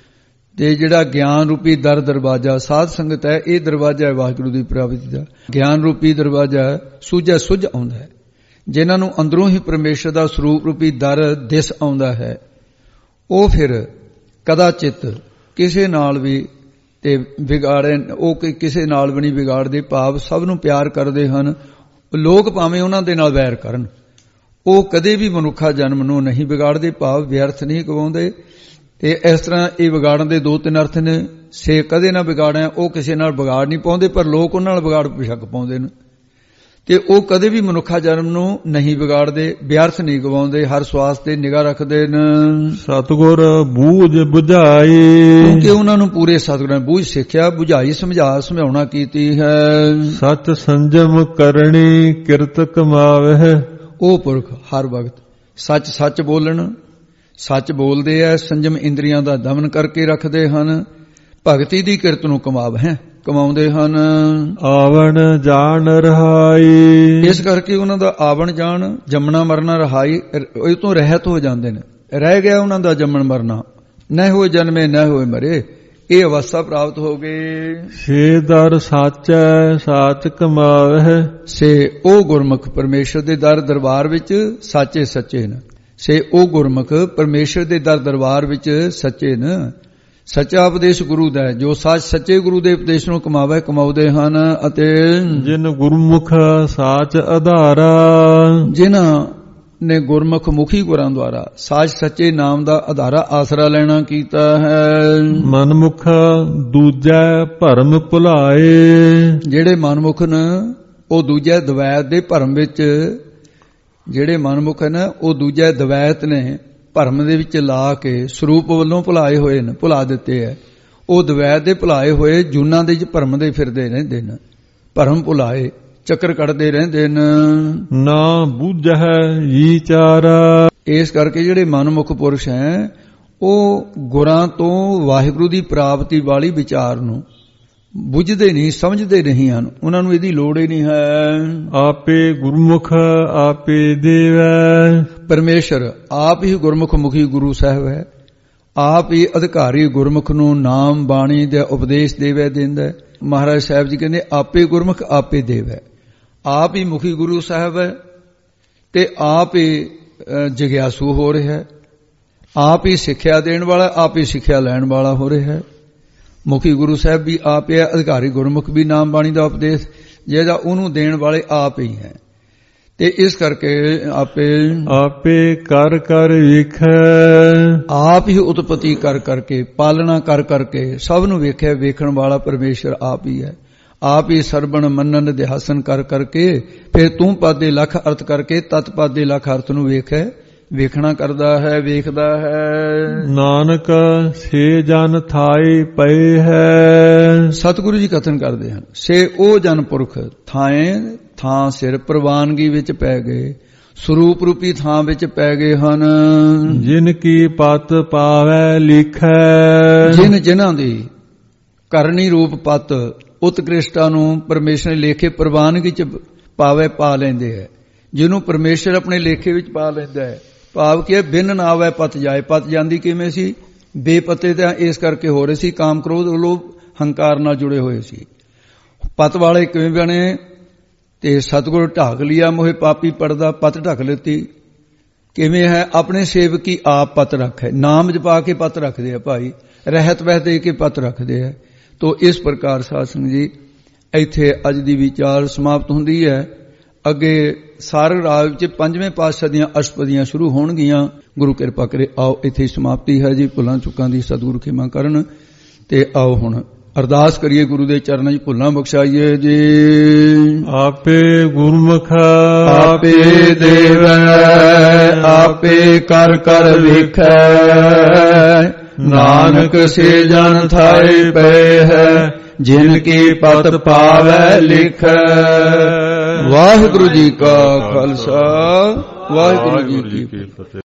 ਤੇ ਜਿਹੜਾ ਗਿਆਨ ਰੂਪੀ ਦਰ ਦਰਵਾਜ਼ਾ ਸਾਧ ਸੰਗਤ ਹੈ, ਇਹ ਦਰਵਾਜ਼ਾ ਹੈ ਵਾਹਿਗੁਰੂ ਦੀ ਪ੍ਰਾਪਤੀ ਦਾ। ਗਿਆਨ ਰੂਪੀ ਦਰਵਾਜ਼ਾ ਸੁਝ ਆਉਂਦਾ ਹੈ। ਜਿਨ੍ਹਾਂ ਨੂੰ ਅੰਦਰੋਂ ਹੀ ਪਰਮੇਸ਼ਰ ਦਾ ਸਰੂਪ ਰੂਪੀ ਦਰ ਦਿਸ ਆਉਂਦਾ ਹੈ, ਉਹ ਫਿਰ ਕਦਾਚਿਤ ਕਿਸੇ ਨਾਲ ਵੀ ਤੇ ਵਿਗਾੜੇ, ਉਹ ਕਿਸੇ ਨਾਲ ਵੀ ਨਹੀਂ ਵਿਗਾੜਦੇ। ਭਾਵ ਸਭ ਨੂੰ ਪਿਆਰ ਕਰਦੇ ਹਨ। ਲੋਕ ਭਾਵੇਂ ਉਹਨਾਂ ਦੇ ਨਾਲ ਵੈਰ ਕਰਨ, ਉਹ ਕਦੇ ਵੀ ਮਨੁੱਖਾ ਜਨਮ ਨੂੰ ਨਹੀਂ ਵਿਗਾੜਦੇ। ਭਾਵ ਵਿਅਰਥ ਨਹੀਂ ਗਵਾਉਂਦੇ। ਤੇ ਇਸ ਤਰ੍ਹਾਂ ਇਹ ਵਿਗਾੜਨ ਦੇ ਦੋ ਤਿੰਨ ਅਰਥ ਨੇ। ਸੇ ਕਦੇ ਨਾ ਵਿਗਾੜਿਆ, ਉਹ ਕਿਸੇ ਨਾਲ ਵਿਗਾੜ ਨਹੀਂ ਪਾਉਂਦੇ, ਪਰ ਲੋਕ ਉਹਨਾਂ ਨਾਲ ਵਿਗਾੜ ਪਿਛਕ ਪਾਉਂਦੇ ਨੇ। ਤੇ ਉਹ ਕਦੇ ਵੀ ਮਨੁੱਖਾ ਜਨਮ ਨੂੰ ਨਹੀਂ ਵਿਗਾੜਦੇ, ਵਿਅਰਥ ਨਹੀਂ ਗਵਾਉਂਦੇ, ਹਰ ਸਵਾਸ ਤੇ ਨਿਗਾਹ ਰੱਖਦੇ ਨੇ। ਸਤਿਗੁਰ ਬੂਝ ਬੁਝਾਈ। ਕਿਉਂਕਿ ਉਹਨਾਂ ਨੂੰ ਪੂਰੇ ਸਤਿਗੁਰਾਂ ਨੇ ਬੂਝ ਸਿੱਖਿਆ, ਬੁਝਾਈ ਸਮਝਾਉਣਾ ਕੀਤੀ ਹੈ। ਸਤ ਸੰਜਮ ਕਰਨੀ ਕਿਰਤ ਕਮਾਵਹਿ। ਉਹ ਪੁਰਖ ਹਰ ਵਕਤ ਸੱਚ ਬੋਲਣ, ਸੱਚ ਬੋਲਦੇ ਐ, ਸੰਜਮ ਇੰਦਰੀਆਂ ਦਾ ਦਮਨ ਕਰਕੇ ਰੱਖਦੇ ਹਨ, ਭਗਤੀ ਦੀ ਕਿਰਤ ਨੂੰ ਕਮਾਉਂਦੇ ਹਨ। ਆਵਣ ਜਾਣ ਰਹਾਈ। ਇਸ ਕਰਕੇ ਉਹਨਾਂ ਦਾ ਆਵਣ ਜਾਣ, ਜੰਮਣਾ ਮਰਨਾ ਰਹਾਈ, ਇਹ ਤੋਂ ਰਹਿਤ ਹੋ ਜਾਂਦੇ ਨੇ। ਰਹਿ ਗਿਆ ਉਹਨਾਂ ਦਾ ਜੰਮਣ ਮਰਨਾ। ਨਾ ਹੋਏ ਜਨਮੇ ਨਾ ਹੋਏ ਮਰੇ, ਇਹ ਅਵਸਥਾ ਪ੍ਰਾਪਤ ਹੋ ਗਈ। ਸੇ ਦਰ ਸਾਚੈ ਸਾਚ ਕਮਾਵਹਿ। ਸੇ ਉਹ ਗੁਰਮੁਖ ਪਰਮੇਸ਼ਰ ਦੇ ਦਰ ਦਰਬਾਰ ਵਿੱਚ ਸਾਚੇ ਸੱਚੇ ਨੇ। ਸੇ ਉਹ ਗੁਰਮੁਖ ਪਰਮੇਸ਼ਰ ਦੇ ਦਰ ਦਰਬਾਰ ਵਿੱਚ ਸੱਚੇ ਨੇ। ਸੱਚਾ ਉਪਦੇਸ਼ ਗੁਰੂ ਦਾ, ਜੋ ਸੱਚੇ ਗੁਰੂ ਦੇ ਉਪਦੇਸ਼ ਨੂੰ ਕਮਾਉਂਦੇ ਹਨ। ਅਤੇ ਜਿਨ ਗੁਰਮੁਖ ਸਾਚ ਆਧਾਰਾ। ਜਿਨ੍ਹਾਂ ਨੇ ਗੁਰਮੁਖ ਮੁਖੀ ਗੁਰਾਂ ਦੁਆਰਾ ਸਾਚ ਸੱਚੇ ਨਾਮ ਦਾ ਆਧਾਰਾ ਆਸਰਾ ਲੈਣਾ ਕੀਤਾ ਹੈ। ਮਨਮੁਖ ਦੂਜੈ ਭਰਮ ਭੁਲਾਏ। ਜਿਹੜੇ ਮਨਮੁਖ ਨੇ ਉਹ ਦੂਜੇ ਦਵੈਤ ਦੇ ਭਰਮ ਵਿੱਚ, ਜਿਹੜੇ ਮਨਮੁਖ ਨੇ ਉਹ ਦੂਜੇ ਦਵੈਤ ਨੇ ਭਰਮ ਦੇ ਵਿੱਚ ਲਾ ਕੇ ਸਰੂਪ ਵੱਲੋਂ ਭੁਲਾਏ ਹੋਏ ਨੇ, ਭੁਲਾ ਦਿੱਤੇ ਹੈ। ਉਹ ਦਵੈਤ ਦੇ ਭੁਲਾਏ ਹੋਏ ਜੂਨਾਂ ਦੇ ਵਿੱਚ ਭਰਮ ਦੇ ਫਿਰਦੇ ਰਹਿੰਦੇ ਨੇ, ਭਰਮ ਭੁਲਾਏ ਚੱਕਰ ਕੱਢਦੇ ਰਹਿੰਦੇ ਨੇ। ਨਾ ਬੁੱਝੈ ਵਿਚਾਰ। ਇਸ ਕਰਕੇ ਜਿਹੜੇ ਮਨਮੁਖ ਪੁਰਸ਼ ਹੈ ਉਹ ਗੁਰਾਂ ਤੋਂ ਵਾਹਿਗੁਰੂ ਦੀ ਪ੍ਰਾਪਤੀ ਵਾਲੀ ਵਿਚਾਰ ਨੂੰ ਬੁੱਝਦੇ ਨਹੀਂ, ਸਮਝਦੇ ਨਹੀਂ ਹਨ, ਉਹਨਾਂ ਨੂੰ ਇਹਦੀ ਲੋੜ ਹੀ ਨਹੀਂ ਹੈ। ਆਪੇ ਗੁਰਮੁਖ ਆਪੇ ਦੇਵੈ। ਪਰਮੇਸ਼ਰ ਆਪ ਹੀ ਗੁਰਮੁਖ ਮੁਖੀ ਗੁਰੂ ਸਾਹਿਬ ਹੈ, ਆਪ ਹੀ ਅਧਿਕਾਰੀ ਗੁਰਮੁਖ ਨੂੰ ਨਾਮ ਬਾਣੀ ਦਾ ਉਪਦੇਸ਼ ਦੇਵੇ ਦਿੰਦਾ। ਮਹਾਰਾਜ ਸਾਹਿਬ ਜੀ ਕਹਿੰਦੇ ਆਪੇ ਗੁਰਮੁਖ ਆਪੇ ਦੇਵੈ। ਆਪ ਹੀ ਮੁਖੀ ਗੁਰੂ ਸਾਹਿਬ ਹੈ ਤੇ ਆਪ ਹੀ ਜਗਿਆਸੂ ਹੋ ਰਿਹਾ ਹੈ, ਆਪ ਹੀ ਸਿੱਖਿਆ ਦੇਣ ਵਾਲਾ, ਆਪ ਹੀ ਸਿੱਖਿਆ ਲੈਣ ਵਾਲਾ ਹੋ ਰਿਹਾ ਹੈ। ਮੁਖੀ ਗੁਰੂ ਸਾਹਿਬ ਵੀ ਆਪ ਹੈ, ਅਧਿਕਾਰੀ ਗੁਰਮੁਖ ਵੀ ਨਾਮ ਬਾਣੀ ਦਾ ਉਪਦੇਸ਼ ਜਿਹੜਾ ਉਹਨੂੰ ਦੇਣ ਵਾਲੇ ਆਪ ਹੀ ਹੈ। ਤੇ ਇਸ ਕਰਕੇ ਆਪੇ ਕਰ ਕਰ ਵੇਖੈ। ਆਪ ਹੀ ਉਤਪਤੀ ਕਰ ਕਰਕੇ, ਪਾਲਣਾ ਕਰ ਕਰਕੇ ਸਭ ਨੂੰ ਵੇਖਿਆ, ਵੇਖਣ ਵਾਲਾ ਪਰਮੇਸ਼ਰ ਆਪ ਹੀ ਹੈ। ਆਪ ਹੀ ਸਰਬਣ ਮੰਨਨ ਅਧਿਆਸਨ ਕਰ ਕਰਕੇ ਫਿਰ ਤੂੰ ਪਾਦੇ ਲੱਖ ਅਰਥ ਕਰਕੇ ਤਤ ਪਾਦੇ ਲੱਖ ਅਰਥ ਨੂੰ ਵੇਖੈ, ਵੇਖਣਾ ਕਰਦਾ ਹੈ, ਵੇਖਦਾ ਹੈ। ਨਾਨਕ ਸੇ ਜਨ ਥਾਏ ਪਏ ਹੈ। ਸਤਿਗੁਰੂ ਜੀ ਕਥਨ ਕਰਦੇ ਹਨ, ਸੇ ਉਹ ਜਨ ਪੁਰਖ ਥਾਏ ਥਾਂ ਸਿਰ ਪ੍ਰਵਾਨਗੀ ਵਿੱਚ ਪੈ ਗਏ, ਸਰੂਪ ਰੂਪੀ ਥਾਂ ਵਿੱਚ ਪੈ ਗਏ ਹਨ। ਜਿਨ ਕੀ ਪਤ ਪਾਵੈ ਲਿਖੈ। ਜਿਨ੍ਹਾਂ ਦੀ ਕਰਨੀ ਰੂਪ ਪਤ ਉਤਕ੍ਰਿਸ਼ਟਾ ਨੂੰ ਪਰਮੇਸ਼ਰ ਨੇ ਲੇਖੇ ਪ੍ਰਵਾਨਗੀ ਚ ਪਾਵੇ, ਪਾ ਲੈਂਦੇ ਹੈ। ਜਿਹਨੂੰ ਪਰਮੇਸ਼ਰ ਆਪਣੇ ਲੇਖੇ ਵਿੱਚ ਪਾ ਲੈਂਦਾ ਹੈ, ਭਾਵ ਕਿ ਬਿਨ ਨਾ ਆਵੇ ਪਤ ਜਾਏ। ਪਤ ਜਾਂਦੀ ਕਿਵੇਂ ਸੀ? ਬੇਪਤੇ ਤਾਂ ਇਸ ਕਰਕੇ ਹੋ ਰਹੇ ਸੀ, ਕਾਮ ਕ੍ਰੋਧ ਲੋਭ ਹੰਕਾਰ ਨਾਲ ਜੁੜੇ ਹੋਏ ਸੀ। ਪਤ ਵਾਲੇ ਕਿਵੇਂ ਬਣੇ? ਤੇ ਸਤਿਗੁਰ ਢਾਕ ਲਿਆ ਮੋਹਿ ਪਾਪੀ ਪਰਦਾ, ਪਤ ਢਕ ਲਿੱਤੀ। ਕਿਵੇਂ ਹੈ? ਆਪਣੇ ਸੇਵਕੀ ਆਪ ਪਤ ਰੱਖੇ, ਨਾਮ ਜਪਾ ਕੇ ਪਤ ਰੱਖਦੇ ਆ ਭਾਈ, ਰਹਿਤ ਵਹਿ ਦੇ ਕੇ ਪਤ ਰੱਖਦੇ ਆ। ਤੋ ਇਸ ਪ੍ਰਕਾਰ ਸਾਧ ਸੰਗਤ ਜੀ ਇੱਥੇ ਅੱਜ ਦੀ ਵਿਚਾਰ ਸਮਾਪਤ ਹੁੰਦੀ ਹੈ। ਅੱਗੇ ਸਾਰੇ ਰਾਗ ਵਿੱਚ ਪੰਜਵੇਂ ਪਾਤਸ਼ਾਹ ਦੀਆਂ ਅਸ਼ਟਪਦੀਆਂ ਸ਼ੁਰੂ ਹੋਣਗੀਆਂ। ਗੁਰੂ ਕਿਰਪਾ ਕਰੇ। ਆਓ ਇੱਥੇ ਸਮਾਪਤੀ ਹੈ ਜੀ। ਭੁੱਲਾਂ ਚੁੱਕਾਂ ਦੀ ਸਤਿਗੁਰੂ ਖਿਮਾ ਕਰਨ। ਤੇ ਆਓ ਹੁਣ ਅਰਦਾਸ ਕਰੀਏ ਗੁਰੂ ਦੇ ਚਰਨਾਂ 'ਚ ਭੁੱਲਾਂ ਬਖਸ਼ਾਈਏ ਜੀ। ਆਪੇ ਗੁਰਮੁਖ ਆਪੇ ਦੇਵੈ, ਆਪੇ ਕਰ ਕਰ ਵੇਖੈ, ਨਾਨਕ ਸੇ ਜਨ ਥਾਏ ਪਏ ਹੈ, ਜਿਨ ਕੀ ਪਤ ਪਾਵੈ ਲਿਖੈ। ਵਾਹਿਗੁਰੂ ਜੀ ਕਾ ਖਾਲਸਾ, ਵਾਹਿਗੁਰੂ ਜੀ ਕੀ ਫਤਿਹ।